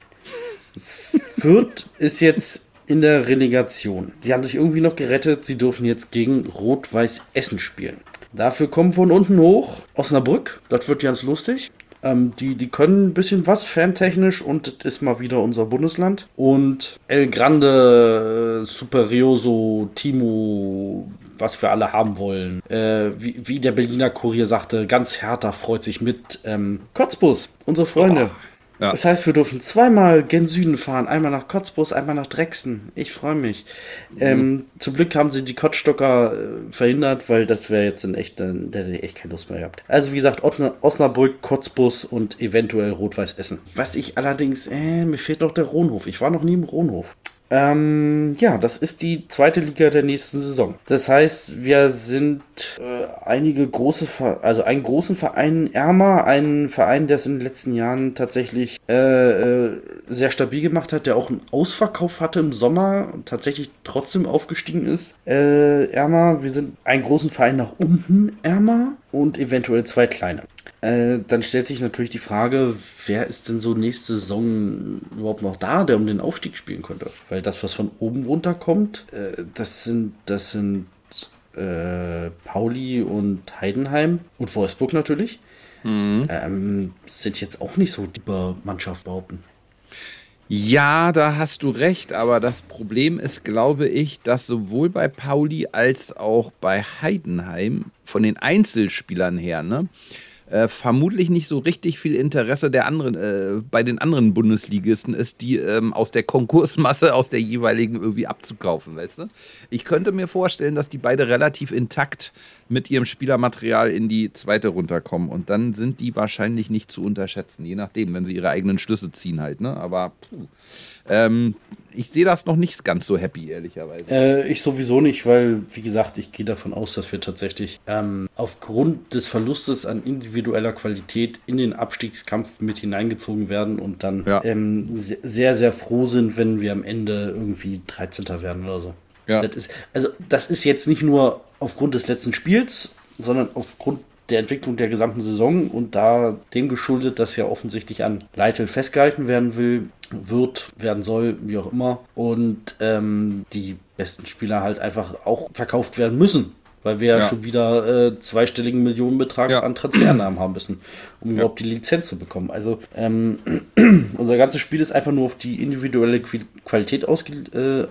Fürth ist jetzt in der Relegation. Sie haben sich irgendwie noch gerettet. Sie dürfen jetzt gegen Rot-Weiß Essen spielen. Dafür kommen von unten hoch Osnabrück. Das wird ganz lustig. Ähm, die, die können ein bisschen was fantechnisch und das ist mal wieder unser Bundesland. Und El Grande, äh, Superioso, Timo, was wir alle haben wollen. Äh, wie, wie der Berliner Kurier sagte, ganz Hertha freut sich mit. Ähm, Kotzbus, unsere Freunde. Oh. Ja. Das heißt, wir dürfen zweimal gen Süden fahren. Einmal nach Kotzbus, einmal nach Drexen. Ich freue mich. Mhm. Ähm, zum Glück haben sie die Kotzstocker äh, verhindert, weil das wäre jetzt ein echter, der hätte echt keine Lust mehr gehabt. Also wie gesagt, Osnabrück, Kotzbus und eventuell Rot-Weiß Essen. Was ich allerdings, äh, mir fehlt noch der Rohnhof. Ich war noch nie im Rohnhof. Ähm, ja, das ist die zweite Liga der nächsten Saison. Das heißt, wir sind äh, einige große, Ver- also einen großen Verein ärmer, einen Verein, der es in den letzten Jahren tatsächlich äh, äh, sehr stabil gemacht hat, der auch einen Ausverkauf hatte im Sommer und tatsächlich trotzdem aufgestiegen ist. Äh, ärmer, wir sind einen großen Verein nach unten ärmer und eventuell zwei kleine. Äh, dann stellt sich natürlich die Frage, wer ist denn so nächste Saison überhaupt noch da, der um den Aufstieg spielen könnte? Weil das, was von oben runterkommt, äh, das sind, das sind äh, Pauli und Heidenheim und Wolfsburg natürlich. Mhm. Ähm, sind jetzt auch nicht so die Mannschaft behaupten. Ja, da hast du recht, aber das Problem ist, glaube ich, dass sowohl bei Pauli als auch bei Heidenheim von den Einzelspielern her, ne, Äh, vermutlich nicht so richtig viel Interesse der anderen, äh, bei den anderen Bundesligisten ist, die ähm, aus der Konkursmasse, aus der jeweiligen irgendwie abzukaufen, weißt du? Ich könnte mir vorstellen, dass die beide relativ intakt mit ihrem Spielermaterial in die zweite runterkommen und dann sind die wahrscheinlich nicht zu unterschätzen, je nachdem, wenn sie ihre eigenen Schlüsse ziehen halt, ne? Aber puh. Ähm, ich sehe das noch nicht ganz so happy, ehrlicherweise. Äh, ich sowieso nicht, weil, wie gesagt, ich gehe davon aus, dass wir tatsächlich ähm, aufgrund des Verlustes an individueller Qualität in den Abstiegskampf mit hineingezogen werden und dann ja. ähm, sehr, sehr froh sind, wenn wir am Ende irgendwie dreizehnter werden oder so. Ja. Das ist, also das ist jetzt nicht nur aufgrund des letzten Spiels, sondern aufgrund der Entwicklung der gesamten Saison und da dem geschuldet, dass ja offensichtlich an Leitl festgehalten werden will, wird, werden soll, wie auch immer. Und ähm, die besten Spieler halt einfach auch verkauft werden müssen. Weil wir ja schon wieder äh, zweistelligen Millionenbetrag ja. an Transfernahmen haben müssen, um ja. überhaupt die Lizenz zu bekommen. Also ähm, unser ganzes Spiel ist einfach nur auf die individuelle Qualität ausge äh,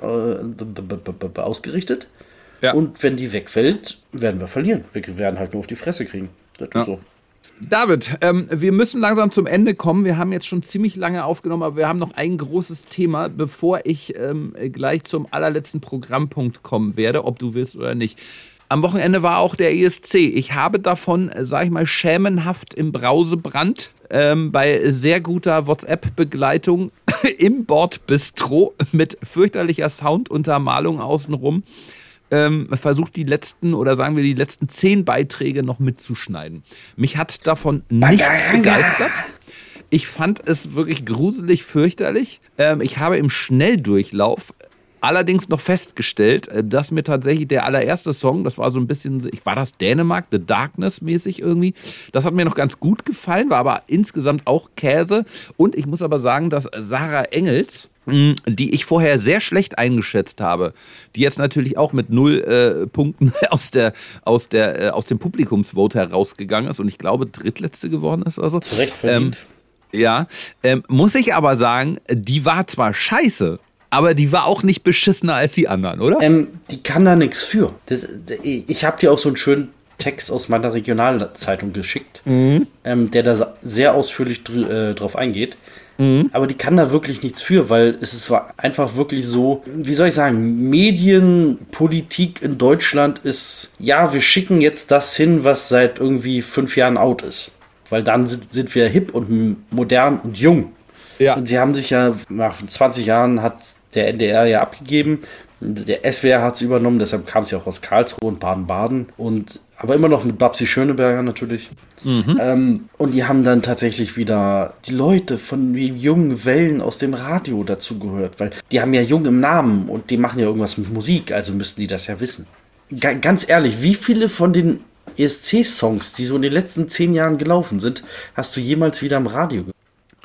äh, ausgerichtet. Ja. Und wenn die wegfällt, werden wir verlieren. Wir werden halt nur auf die Fresse kriegen. Das ja. ist so. David, ähm, wir müssen langsam zum Ende kommen. Wir haben jetzt schon ziemlich lange aufgenommen, aber wir haben noch ein großes Thema, bevor ich ähm, gleich zum allerletzten Programmpunkt kommen werde, ob du willst oder nicht. Am Wochenende war auch der E S C. Ich habe davon, sag ich mal, schämenhaft im Brausebrand ähm, bei sehr guter WhatsApp-Begleitung im Bordbistro mit fürchterlicher Sounduntermalung außenrum ähm, versucht, die letzten oder sagen wir die letzten zehn Beiträge noch mitzuschneiden. Mich hat davon nichts begeistert. Ich fand es wirklich gruselig fürchterlich. Ähm, ich habe im Schnelldurchlauf allerdings noch festgestellt, dass mir tatsächlich der allererste Song, das war so ein bisschen, ich war das Dänemark, The Darkness mäßig irgendwie, das hat mir noch ganz gut gefallen, war aber insgesamt auch Käse. Und ich muss aber sagen, dass Sarah Engels, die ich vorher sehr schlecht eingeschätzt habe, die jetzt natürlich auch mit null äh, Punkten aus, der, aus, der, äh, aus dem Publikumsvote herausgegangen ist und ich glaube drittletzte geworden ist oder so. Zu Recht verdient. Ähm, ja, ähm, muss ich aber sagen, die war zwar scheiße, aber die war auch nicht beschissener als die anderen, oder? Ähm, die kann da nichts für. Das, ich habe dir auch so einen schönen Text aus meiner Regionalzeitung geschickt, mhm. ähm, der da sehr ausführlich dr- äh, drauf eingeht. Mhm. Aber die kann da wirklich nichts für, weil es ist einfach wirklich so, wie soll ich sagen, Medienpolitik in Deutschland ist, ja, wir schicken jetzt das hin, was seit irgendwie fünf Jahren out ist. Weil dann sind, sind wir hip und modern und jung. Ja. Und sie haben sich ja, nach zwanzig Jahren hat der N D R ja abgegeben, der S W R hat es übernommen, deshalb kam es ja auch aus Karlsruhe und Baden-Baden und aber immer noch mit Babsi Schöneberger natürlich. Mhm. Ähm, und die haben dann tatsächlich wieder die Leute von den jungen Wellen aus dem Radio dazu gehört, weil die haben ja jung im Namen und die machen ja irgendwas mit Musik, also müssten die das ja wissen. G- ganz ehrlich, wie viele von den E S C-Songs, die so in den letzten zehn Jahren gelaufen sind, hast du jemals wieder im Radio gehört?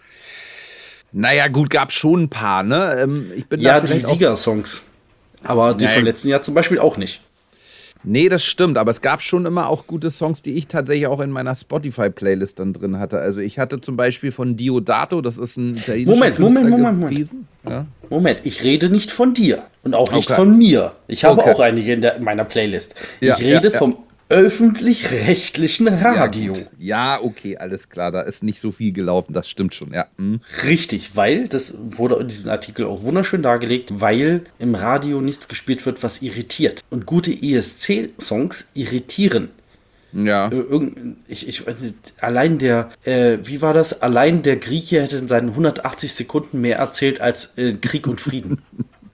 Naja, gut, gab schon ein paar, ne? Ähm, ich bin ja, da die Sieger-Songs. Aber die Nein. von letzten Jahr zum Beispiel auch nicht. Nee, das stimmt, aber es gab schon immer auch gute Songs, die ich tatsächlich auch in meiner Spotify-Playlist dann drin hatte. Also ich hatte zum Beispiel von Diodato, das ist ein italienischer Moment, Künstler Moment, Moment, gewesen. Moment. Ja? Moment, ich rede nicht von dir und auch nicht okay. von mir. Ich habe okay. auch einige in, der, in meiner Playlist. Ja, ich rede ja, ja. vom öffentlich-rechtlichen Radio. Ja, ja, okay, alles klar, da ist nicht so viel gelaufen, das stimmt schon, ja. Hm. Richtig, weil, das wurde in diesem Artikel auch wunderschön dargelegt, weil im Radio nichts gespielt wird, was irritiert. Und gute E S C-Songs irritieren. Ja. Äh, irgend, ich, ich weiß nicht, allein der, äh, wie war das? Allein der Grieche hätte in seinen hundertachtzig Sekunden mehr erzählt als äh, Krieg und Frieden.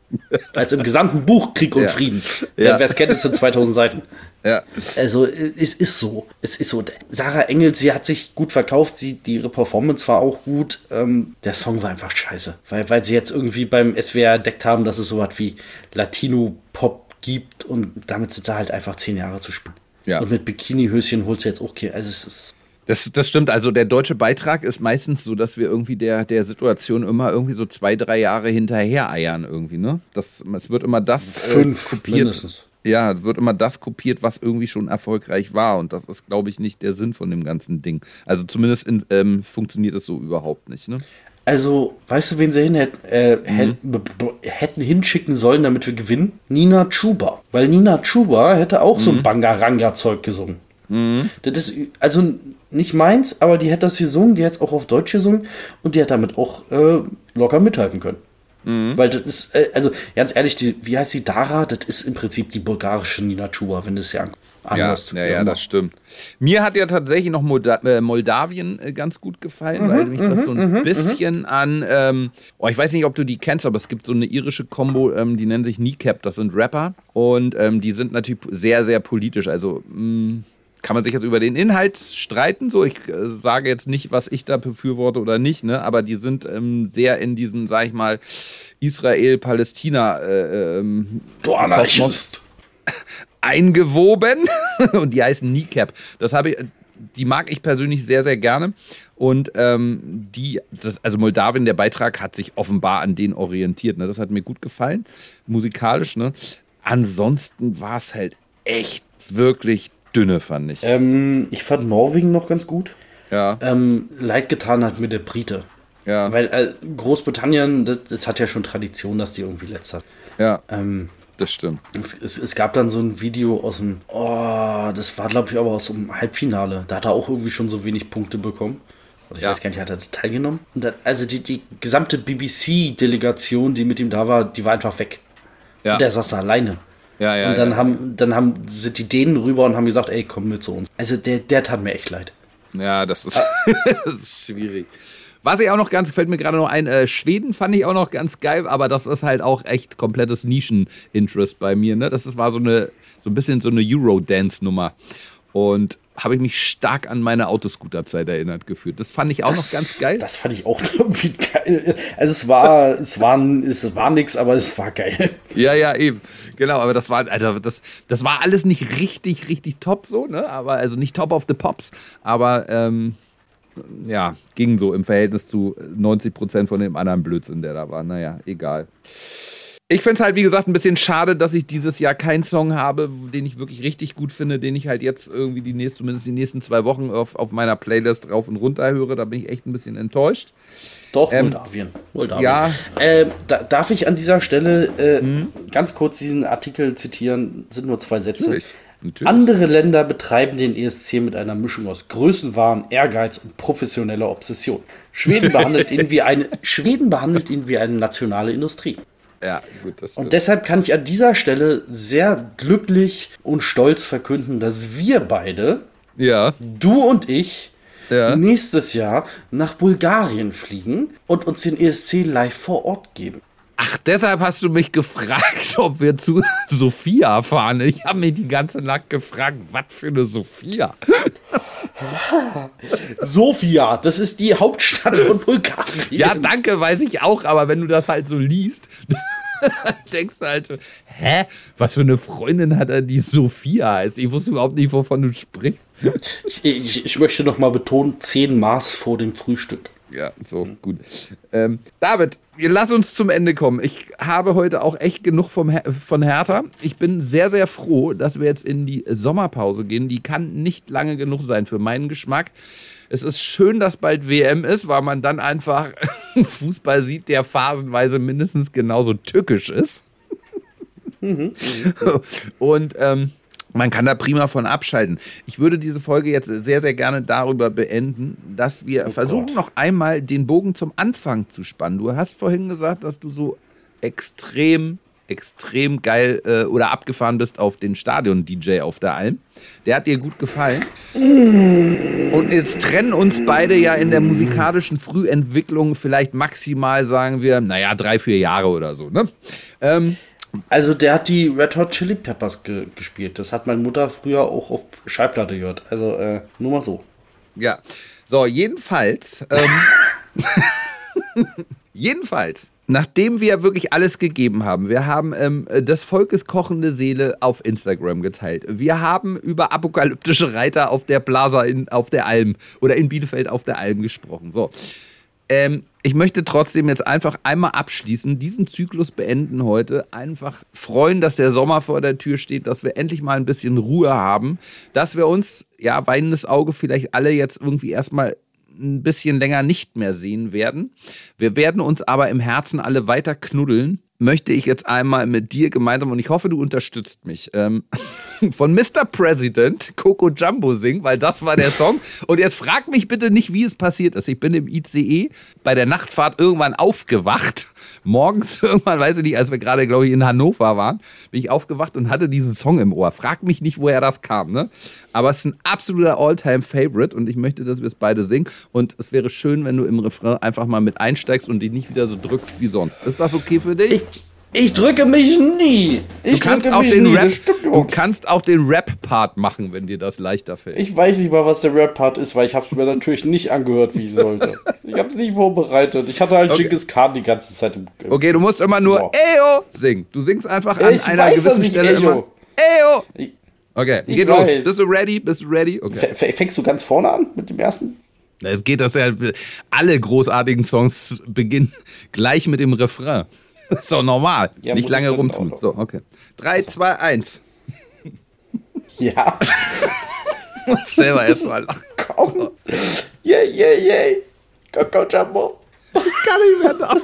Als im gesamten Buch Krieg und ja. Frieden. Ja. Wer es kennt, ist in zweitausend Seiten. Ja. Also es ist so. Es ist so. Sarah Engels, sie hat sich gut verkauft, sie, ihre Performance war auch gut. Ähm, der Song war einfach scheiße. Weil, weil sie jetzt irgendwie beim S W R entdeckt haben, dass es so was wie Latino-Pop gibt und damit sind sie halt einfach zehn Jahre zu spielen. Ja. Und mit Bikini-Höschen holst du jetzt auch okay. Also es ist. Das, das stimmt, also der deutsche Beitrag ist meistens so, dass wir irgendwie der, der Situation immer irgendwie so zwei, drei Jahre hinterher eiern irgendwie, ne? Das, es wird immer das Fünf äh, kopiert. Mindestens. Ja, wird immer das kopiert, was irgendwie schon erfolgreich war und das ist, glaube ich, nicht der Sinn von dem ganzen Ding. Also zumindest in, ähm, funktioniert es so überhaupt nicht, ne? Also, weißt du, wen sie hin hätten, äh, mhm. hätten hinschicken sollen, damit wir gewinnen? Nina Chuba. Weil Nina Chuba hätte auch mhm. so ein Bangaranga-Zeug gesungen. Mhm. Das ist also nicht meins, aber die hätte das gesungen, die hätte es auch auf Deutsch gesungen und die hätte damit auch äh, locker mithalten können. Mhm. Weil das ist, äh, also ganz ehrlich, die, wie heißt die Dara? Das ist im Prinzip die bulgarische Nina Chuba, wenn du es ja anhörst. Ja, ja, ja, das stimmt. Mir hat ja tatsächlich noch Molda- äh, Moldawien äh, ganz gut gefallen, mhm, weil mich das so ein mhm, bisschen mhm. an, ähm, oh, ich weiß nicht, ob du die kennst, aber es gibt so eine irische Kombo, ähm, die nennen sich Kneecap, das sind Rapper und ähm, die sind natürlich sehr, sehr politisch, also mh, kann man sich jetzt über den Inhalt streiten, so ich äh, sage jetzt nicht, was ich da befürworte oder nicht, ne, aber die sind ähm, sehr in diesem, sag ich mal, Israel-Palästina äh, ähm, Du Anarchist! eingewoben und die heißen Kneecap. Das habe ich, die mag ich persönlich sehr, sehr gerne. Und ähm, die, das, also Moldawien, der Beitrag hat sich offenbar an denen orientiert. Ne? Das hat mir gut gefallen, musikalisch. Ne? Ansonsten war es halt echt wirklich dünne, fand ich. Ähm, ich fand Norwegen noch ganz gut. Ja. Ähm, leid getan hat mir der Brite. Ja. Weil äh, Großbritannien, das, das hat ja schon Tradition, dass die irgendwie letzter. Ja. Ähm, Das stimmt. Es, es, es gab dann so ein Video aus dem, oh, das war glaube ich aber aus dem Halbfinale. Da hat er auch irgendwie schon so wenig Punkte bekommen. Oder ich Ja. weiß gar nicht, hat er teilgenommen? Und dann, also die, die gesamte B B C-Delegation, die mit ihm da war, die war einfach weg. Ja. Und der saß da alleine. Ja, ja, und dann ja. haben, dann haben, sind die Dänen rüber und haben gesagt, ey, komm mit zu uns. Also der, der tat mir echt leid. Ja, das ist, das ist schwierig. Was ich auch noch ganz, fällt mir gerade noch ein, äh, Schweden fand ich auch noch ganz geil, aber das ist halt auch echt komplettes Nischen-Interest bei mir, ne? Das ist, war so eine, so ein bisschen so eine Eurodance-Nummer. Und habe ich mich stark an meine Autoscooter-Zeit erinnert gefühlt. Das fand ich auch Das, noch ganz geil. Das fand ich auch irgendwie geil. Also es war, es war, es war nix, aber es war geil. Ja, ja, eben. Genau, aber das war, Alter, das, das war alles nicht richtig, richtig top so, ne? Aber, also nicht top of the pops, aber, ähm, ja, ging so im Verhältnis zu neunzig Prozent von dem anderen Blödsinn, der da war. Naja, egal. Ich finde es halt, wie gesagt, ein bisschen schade, dass ich dieses Jahr keinen Song habe, den ich wirklich richtig gut finde, den ich halt jetzt irgendwie die nächsten, zumindest die nächsten zwei Wochen auf, auf meiner Playlist rauf und runter höre. Da bin ich echt ein bisschen enttäuscht. Doch, Ähm, Moldawien. Moldawien. ja. Äh, da, darf ich an dieser Stelle äh, ganz kurz diesen Artikel zitieren? Sind nur zwei Sätze. Natürlich. Natürlich. Andere Länder betreiben den E S C mit einer Mischung aus Größenwahn, Ehrgeiz und professioneller Obsession. Schweden behandelt ihn wie eine, Schweden behandelt ihn wie eine nationale Industrie. Ja, gut, das stimmt. Und deshalb kann ich an dieser Stelle sehr glücklich und stolz verkünden, dass wir beide, Ja, du und ich, Ja. nächstes Jahr nach Bulgarien fliegen und uns den E S C live vor Ort geben. ach, deshalb hast du mich gefragt, ob wir zu Sofia fahren. Ich habe mich die ganze Nacht gefragt, was für eine Sofia? Sofia, das ist die Hauptstadt von Bulgarien. Ja, danke, weiß ich auch, aber wenn du das halt so liest, denkst du halt, hä, was für eine Freundin hat er, die Sophia heißt? Ich wusste überhaupt nicht, wovon du sprichst. Ich, ich, ich möchte noch mal betonen, zehn Maß vor dem Frühstück. Ja, so, gut. Ähm, David, lass uns zum Ende kommen. Ich habe heute auch echt genug vom Her- von Hertha. Ich bin sehr, sehr froh, dass wir jetzt in die Sommerpause gehen. Die kann nicht lange genug sein für meinen Geschmack. Es ist schön, dass bald W M ist, weil man dann einfach Fußball sieht, der phasenweise mindestens genauso tückisch ist. Und ähm, man kann da prima von abschalten. Ich würde diese Folge jetzt sehr, sehr gerne darüber beenden, dass wir Oh versuchen, Gott. noch einmal den Bogen zum Anfang zu spannen. Du hast vorhin gesagt, dass du so extrem, extrem geil äh, oder abgefahren bist auf den Stadion-D J auf der Alm. Der hat dir gut gefallen. Und jetzt trennen uns beide ja in der musikalischen Frühentwicklung vielleicht maximal, sagen wir, naja, drei, vier Jahre oder so, ne? Ähm, Also der hat die Red Hot Chili Peppers ge gespielt. Das hat meine Mutter früher auch auf Schallplatte gehört. Also äh, nur mal so. Ja, so, jedenfalls, ähm, jedenfalls, nachdem wir wirklich alles gegeben haben, wir haben ähm, des Volkes kochende Seele auf Instagram geteilt, wir haben über apokalyptische Reiter auf der Plaza in, auf der Alm oder in Bielefeld auf der Alm gesprochen, so. Ähm, ich möchte trotzdem jetzt einfach einmal abschließen, diesen Zyklus beenden heute, einfach freuen, dass der Sommer vor der Tür steht, dass wir endlich mal ein bisschen Ruhe haben, dass wir uns, ja, weinendes Auge vielleicht alle jetzt irgendwie erstmal ein bisschen länger nicht mehr sehen werden. Wir werden uns aber im Herzen alle weiter knuddeln, möchte ich jetzt einmal mit dir gemeinsam, und ich hoffe, du unterstützt mich, ähm, von Mister President Coco Jumbo singen, weil das war der Song. Und jetzt frag mich bitte nicht, wie es passiert ist. Ich bin im I C E bei der Nachtfahrt irgendwann aufgewacht. Morgens irgendwann, weiß ich nicht, als wir gerade, glaube ich, in Hannover waren, bin ich aufgewacht und hatte diesen Song im Ohr. Frag mich nicht, woher das kam, ne? Aber es ist ein absoluter All-Time-Favorite und ich möchte, dass wir es beide singen. Und es wäre schön, wenn du im Refrain einfach mal mit einsteigst und dich nicht wieder so drückst wie sonst. Ist das okay für dich? Ich, ich drücke mich nie. Ich Du kannst, drücke auch mich den nie. Rap, Das stimmt du auch. kannst auch den Rap-Part machen, wenn dir das leichter fällt. Ich weiß nicht mal, was der Rap-Part ist, weil ich habe es mir natürlich nicht angehört, wie ich sollte. Ich habe es nicht vorbereitet. Ich hatte halt Okay. Genghis Khan die ganze Zeit im im- Okay, du musst immer nur Wow. Eyo singen. Du singst einfach an Ich einer weiß, gewissen dass ich Stelle Eyo. immer Eyo! Ich, Okay, Ich geht weiß. los. Bist du ready? Bist du ready? Okay. f- f- fängst du ganz vorne an mit dem ersten? Es geht das ja, alle großartigen Songs beginnen gleich mit dem Refrain. Das ist doch normal. Ja, Nicht muss lange ich dann rumtun. auch noch. So, okay. drei, zwei, eins. Ja. Muss selber erstmal lachen. Komm. Yeah, yeah, yeah. Coco Jumbo. Kann ich mehr da.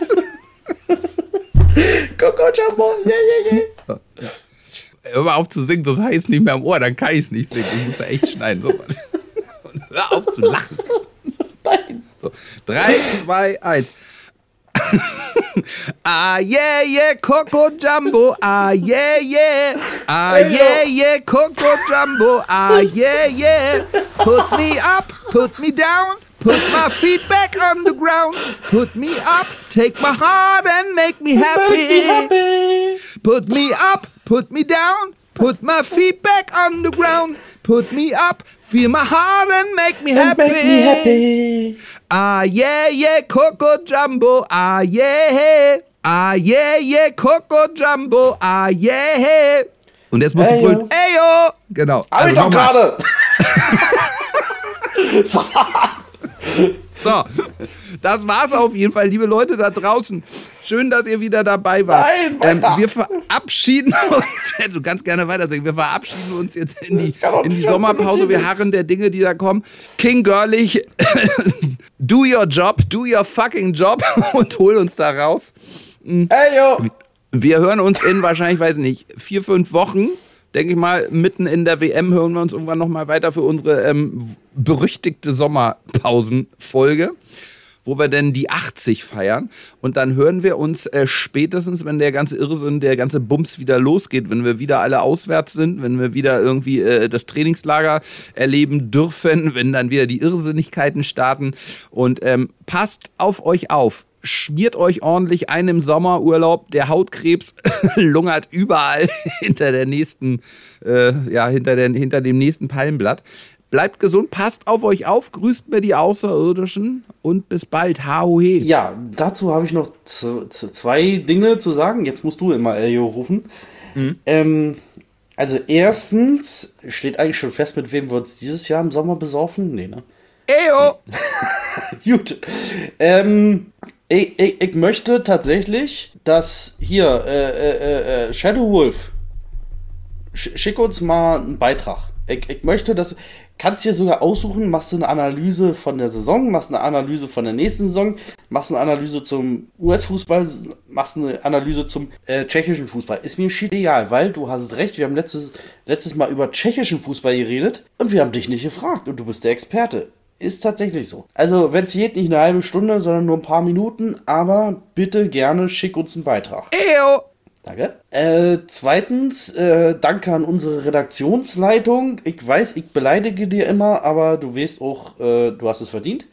Coco Jumbo. Yeah, yeah, yeah. Hör mal auf zu singen, das heißt nicht mehr im Ohr, dann kann ich es nicht singen. Ich muss da echt schneiden. So. Und hör auf zu lachen. Nein. So. drei, zwei, eins. Ah, yeah, yeah, Coco Jumbo. Ah, yeah, yeah. Ah, yeah, yeah, Coco Jumbo. Ah, yeah, yeah. Put me up, put me down. Put my feet back on the ground. Put me up, take my heart and make me happy. Happy. Put me up, put me down. Put my feet back on the ground. Put me up, feel my heart and make me happy. Make me happy. Ah, yeah, yeah, Coco Jumbo. Ah, yeah. Ah, yeah, yeah, Coco Jumbo. Ah, yeah. Und jetzt musst du Ey, brüllen. yo. Ey, yo. Genau. Hab ich doch nochmal. gerade. So, das war's auf jeden Fall, liebe Leute da draußen. Schön, dass ihr wieder dabei wart. Nein, ähm, weiter. wir verabschieden uns. Du kannst gerne weiter sagen. Wir verabschieden uns jetzt in die, Ich kann auch in die nicht, was Sommerpause. mit Wir dem harren der Dinge, die da kommen. King Girlich, do your job, do your fucking job und hol uns da raus. Ey, yo. Wir hören uns in wahrscheinlich, weiß ich nicht, vier, fünf Wochen. Denke ich mal, mitten in der W M hören wir uns irgendwann nochmal weiter für unsere ähm, berüchtigte Sommerpausenfolge, wo wir denn die achtzig feiern. Und dann hören wir uns äh, spätestens, wenn der ganze Irrsinn, der ganze Bums wieder losgeht, wenn wir wieder alle auswärts sind, wenn wir wieder irgendwie äh, das Trainingslager erleben dürfen, wenn dann wieder die Irrsinnigkeiten starten. Und ähm, passt auf euch auf. Schmiert euch ordentlich ein im Sommerurlaub. Der Hautkrebs lungert überall hinter der nächsten, äh, ja, hinter, der, hinter dem nächsten Palmblatt. Bleibt gesund, passt auf euch auf, grüßt mir die Außerirdischen und bis bald. Haohe. Ja, dazu habe ich noch z- z- zwei Dinge zu sagen. Jetzt musst du immer Elio rufen. Mhm. Ähm, also erstens steht eigentlich schon fest, mit wem wir uns dieses Jahr im Sommer besaufen. Nee, ne? Eyo! Gut. Ähm, ich, ich, ich möchte tatsächlich, dass hier äh, äh, äh, Shadow Wolf sch, schick uns mal einen Beitrag. Ich, ich möchte, dass kannst dir sogar aussuchen, machst du eine Analyse von der Saison, machst eine Analyse von der nächsten Saison, machst eine Analyse zum U S-Fußball, machst eine Analyse zum äh, tschechischen Fußball. Ist mir shit egal, weil du hast recht, wir haben letztes, letztes Mal über tschechischen Fußball geredet und wir haben dich nicht gefragt und du bist der Experte. Ist tatsächlich so. Also, wenn es geht, nicht eine halbe Stunde, sondern nur ein paar Minuten, aber bitte gerne schick uns einen Beitrag. Eyo! Danke. Äh, zweitens, äh, danke an unsere Redaktionsleitung. Ich weiß, ich beleidige dir immer, aber du weißt auch, äh, du hast es verdient.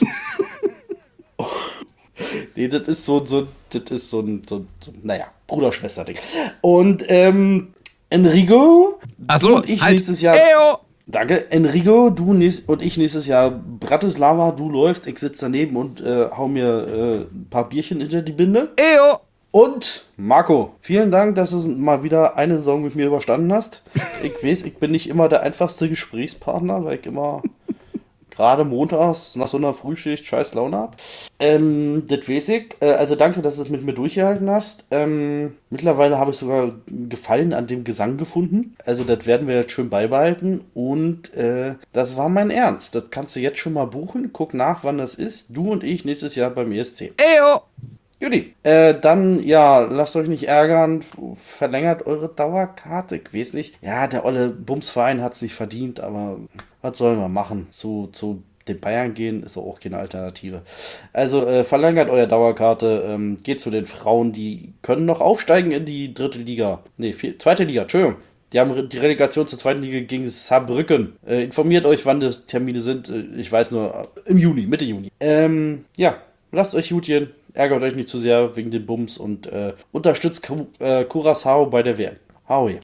Nee, das ist so, so, das ist so ein, so, so, naja, Bruder-Schwester-Ding. Und, ähm, Enrico, Achso, du und ich halt. nächstes Jahr. Eyo! Danke, Enrico, du nächst, und ich nächstes Jahr Bratislava, du läufst, ich sitze daneben und äh, hau mir äh, ein paar Bierchen hinter die Binde. Eyo! Und Marco, vielen Dank, dass du mal wieder eine Saison mit mir überstanden hast. Ich weiß, ich bin nicht immer der einfachste Gesprächspartner, weil ich immer gerade montags nach so einer Frühschicht scheiß Laune habe. Ähm, das weiß ich. Äh, also danke, dass du es mit mir durchgehalten hast. Ähm, mittlerweile habe ich sogar Gefallen an dem Gesang gefunden. Also das werden wir jetzt schön beibehalten. Und äh, das war mein Ernst. Das kannst du jetzt schon mal buchen. Guck nach, wann das ist. Du und ich nächstes Jahr beim E S C. Eyo! Judy, äh, dann, ja, lasst euch nicht ärgern, verlängert eure Dauerkarte, ich weiß nicht. Ja, der olle Bumsverein hat es nicht verdient, aber was sollen wir machen? Zu, zu den Bayern gehen ist auch keine Alternative. Also, äh, verlängert eure Dauerkarte, ähm, geht zu den Frauen, die können noch aufsteigen in die dritte Liga. Nee, vier, zweite Liga, Entschuldigung. Die haben die Relegation zur zweiten Liga gegen Saarbrücken. Äh, informiert euch, wann das Termine sind. Äh, ich weiß nur, äh, im Juni, Mitte Juni. Ähm, ja, lasst euch gut gehen. Ärgert euch nicht zu sehr wegen den Bums und äh, unterstützt Ku- äh, Curaçao bei der W M. Howie.